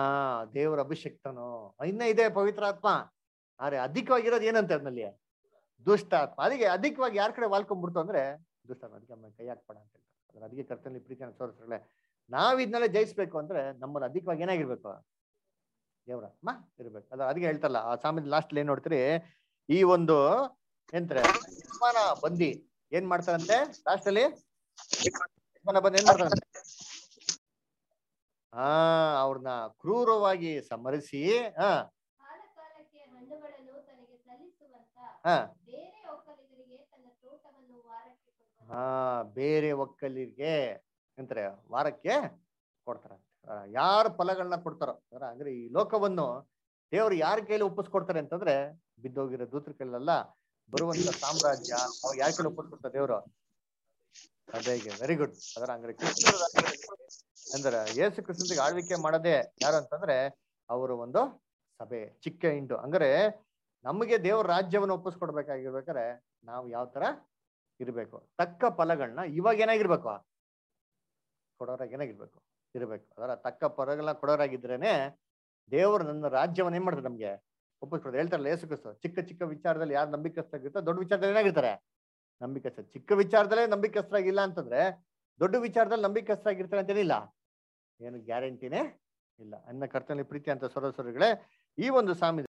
ದೇವರ ಅಭಿಷಕ್ತನು ಇನ್ನ ಇದೆ ಪವಿತ್ರ ಆತ್ಮ. ಆದ್ರೆ ಅಧಿಕವಾಗಿರೋದು ಏನಂತ ಅದ್ನಲ್ಲಿ ದುಷ್ಟಾತ್ಮ. ಅದಕ್ಕೆ ಅಧಿಕವಾಗಿ ಯಾರ ಕಡೆ ವಾಲ್ಕೊಂಡ್ಬಿಡ್ತು ಅಂದ್ರೆ ದುಷ್ಟಾತ್ಮ. ಅದಕ್ಕೆ ಅಮ್ಮ ಕೈ ಹಾಕ್ಬೇಡ ಅಂತ ಹೇಳ್ತಾರೆ. ಅದ್ರ ಅದಕ್ಕೆ ಕರ್ತನಲ್ಲಿ ಪ್ರೀತಿಯನ್ನು ತೋರಿಸ್ರಲ್ಲ. ನಾವ್ ಇದನ್ನೆಲ್ಲ ಜಯಿಸ್ಬೇಕು ಅಂದ್ರೆ ನಮ್ಮಲ್ಲಿ ಅಧಿಕವಾಗಿ ಏನಾಗಿರ್ಬೇಕು? ದೇವರಾತ್ಮ ಇರ್ಬೇಕು. ಅದಕ್ಕೆ ಹೇಳ್ತಲ್ಲ ಆ ಸಾಮ್ಯದ ಲಾಸ್ಟ್ ಏನ್ ನೋಡ್ತೀರಿ, ಈ ಒಂದು ಎಂತಾರೆ ಯಜಮಾನ ಬಂದಿ ಏನ್ ಮಾಡ್ತಾರಂತೆ ಲಾಸ್ಟ್ ಅಲ್ಲಿ? ಯಜಮಾನ ಬಂದು ಏನ್ ಮಾಡ್ತಾರಂತೆ? ಅವ್ರನ್ನ ಕ್ರೂರವಾಗಿ ಸಮರಿಸಿ ಕಾಲ ಕಾಲಕ್ಕೆ ಹಣ್ಣುಗಳನ್ನು ತನಗೆ ಸಲ್ಲಿಸುವಂತ ಬೇರೆ ಒಕ್ಕಲಿಗರಿಗೆ ತನ್ನ ತೋಟವನ್ನು ವಾರಕ್ಕೆ ಕೊಡುವನು. ಬೇರೆ ಒಕ್ಕಲಿಗರಿಗೆ ಅಂತಾರೆ ವಾರಕ್ಕೆ ಕೊಡ್ತಾರ. ಯಾರ ಫಲಗಳನ್ನ ಕೊಡ್ತಾರೋ ಅಂದ್ರೆ ಈ ಲೋಕವನ್ನು ದೇವ್ರು ಯಾರ ಕೈಲಿ ಒಪ್ಪಿಸ್ಕೊಡ್ತಾರೆ ಅಂತಂದ್ರೆ ಬಿದ್ದೋಗಿರೋ ದೂತರ ಕೈಲಲ್ಲ, ಬರುವಂತ ಸಾಮ್ರಾಜ್ಯ ಅವಾಗ ಯಾರ ಕೈಲಿ ಒಪ್ಪಿಸ್ಕೊಡ್ತಾರೆ ದೇವ್ರು? ಸಭೆಗೆ. Very good. ಅದರ ಅಂದ್ರೆ ಕೃಷ್ಣ ಅಂದ್ರೆ ಯೇಸು ಕ್ರಿಸ್ತನಿಗೆ ಆಳ್ವಿಕೆ ಮಾಡೋದೇ ಯಾರು ಅಂತಂದ್ರೆ ಅವರು ಒಂದು ಸಭೆ, ಚಿಕ್ಕ ಹಿಂಡು. ಅಂದ್ರೆ ನಮಗೆ ದೇವ್ರ ರಾಜ್ಯವನ್ನು ಒಪ್ಪಿಸ್ಕೊಡ್ಬೇಕಾಗಿರ್ಬೇಕಾದ್ರೆ ನಾವು ಯಾವ ತರ ಇರ್ಬೇಕು? ತಕ್ಕ ಫಲಗಳನ್ನ ಇವಾಗ ಏನಾಗಿರ್ಬೇಕು? ಕೊಡೋರಾಗ ಏನಾಗಿರ್ಬೇಕು? ಇರ್ಬೇಕು. ಅದರ ತಕ್ಕ ಫಲಗಳನ್ನ ಕೊಡೋರಾಗಿದ್ರೇನೆ ದೇವರು ನನ್ನ ರಾಜ್ಯವನ್ನ ಏನ್ ಮಾಡ್ತಾರೆ ನಮ್ಗೆ ಒಪ್ಪಿಸ್ಕೊಡ್ತಾರೆ. ಹೇಳ್ತಾರಲ್ಲ ಯೇಸು ಕ್ರಿಸ್ತ, ಚಿಕ್ಕ ಚಿಕ್ಕ ವಿಚಾರದಲ್ಲಿ ಯಾರು ನಂಬಿಕಸ್ಥರಾಗಿರ್ತಾರೆ ದೊಡ್ಡ ವಿಚಾರದಲ್ಲಿ ಏನಾಗಿರ್ತಾರೆ? ನಂಬಿಕಸ್ಥ. ಚಿಕ್ಕ ವಿಚಾರದಲ್ಲೇ ನಂಬಿಕಸ್ಥರಾಗಿಲ್ಲ ಅಂತಂದ್ರೆ ದೊಡ್ಡ ವಿಚಾರದಲ್ಲಿ ನಂಬಿಕಸ್ಥರಾಗಿರ್ತಾರೆ ಅಂತೇನಿಲ್ಲ, ಏನು ಗ್ಯಾರಂಟಿನೇ ಇಲ್ಲ. ಅನ್ನ ಕರ್ತನಲ್ಲಿ ಪ್ರೀತಿ ಅಂತ ಸರೋಸರಿಗಳೇ, ಈ ಒಂದು ಸಾಮ್ಯ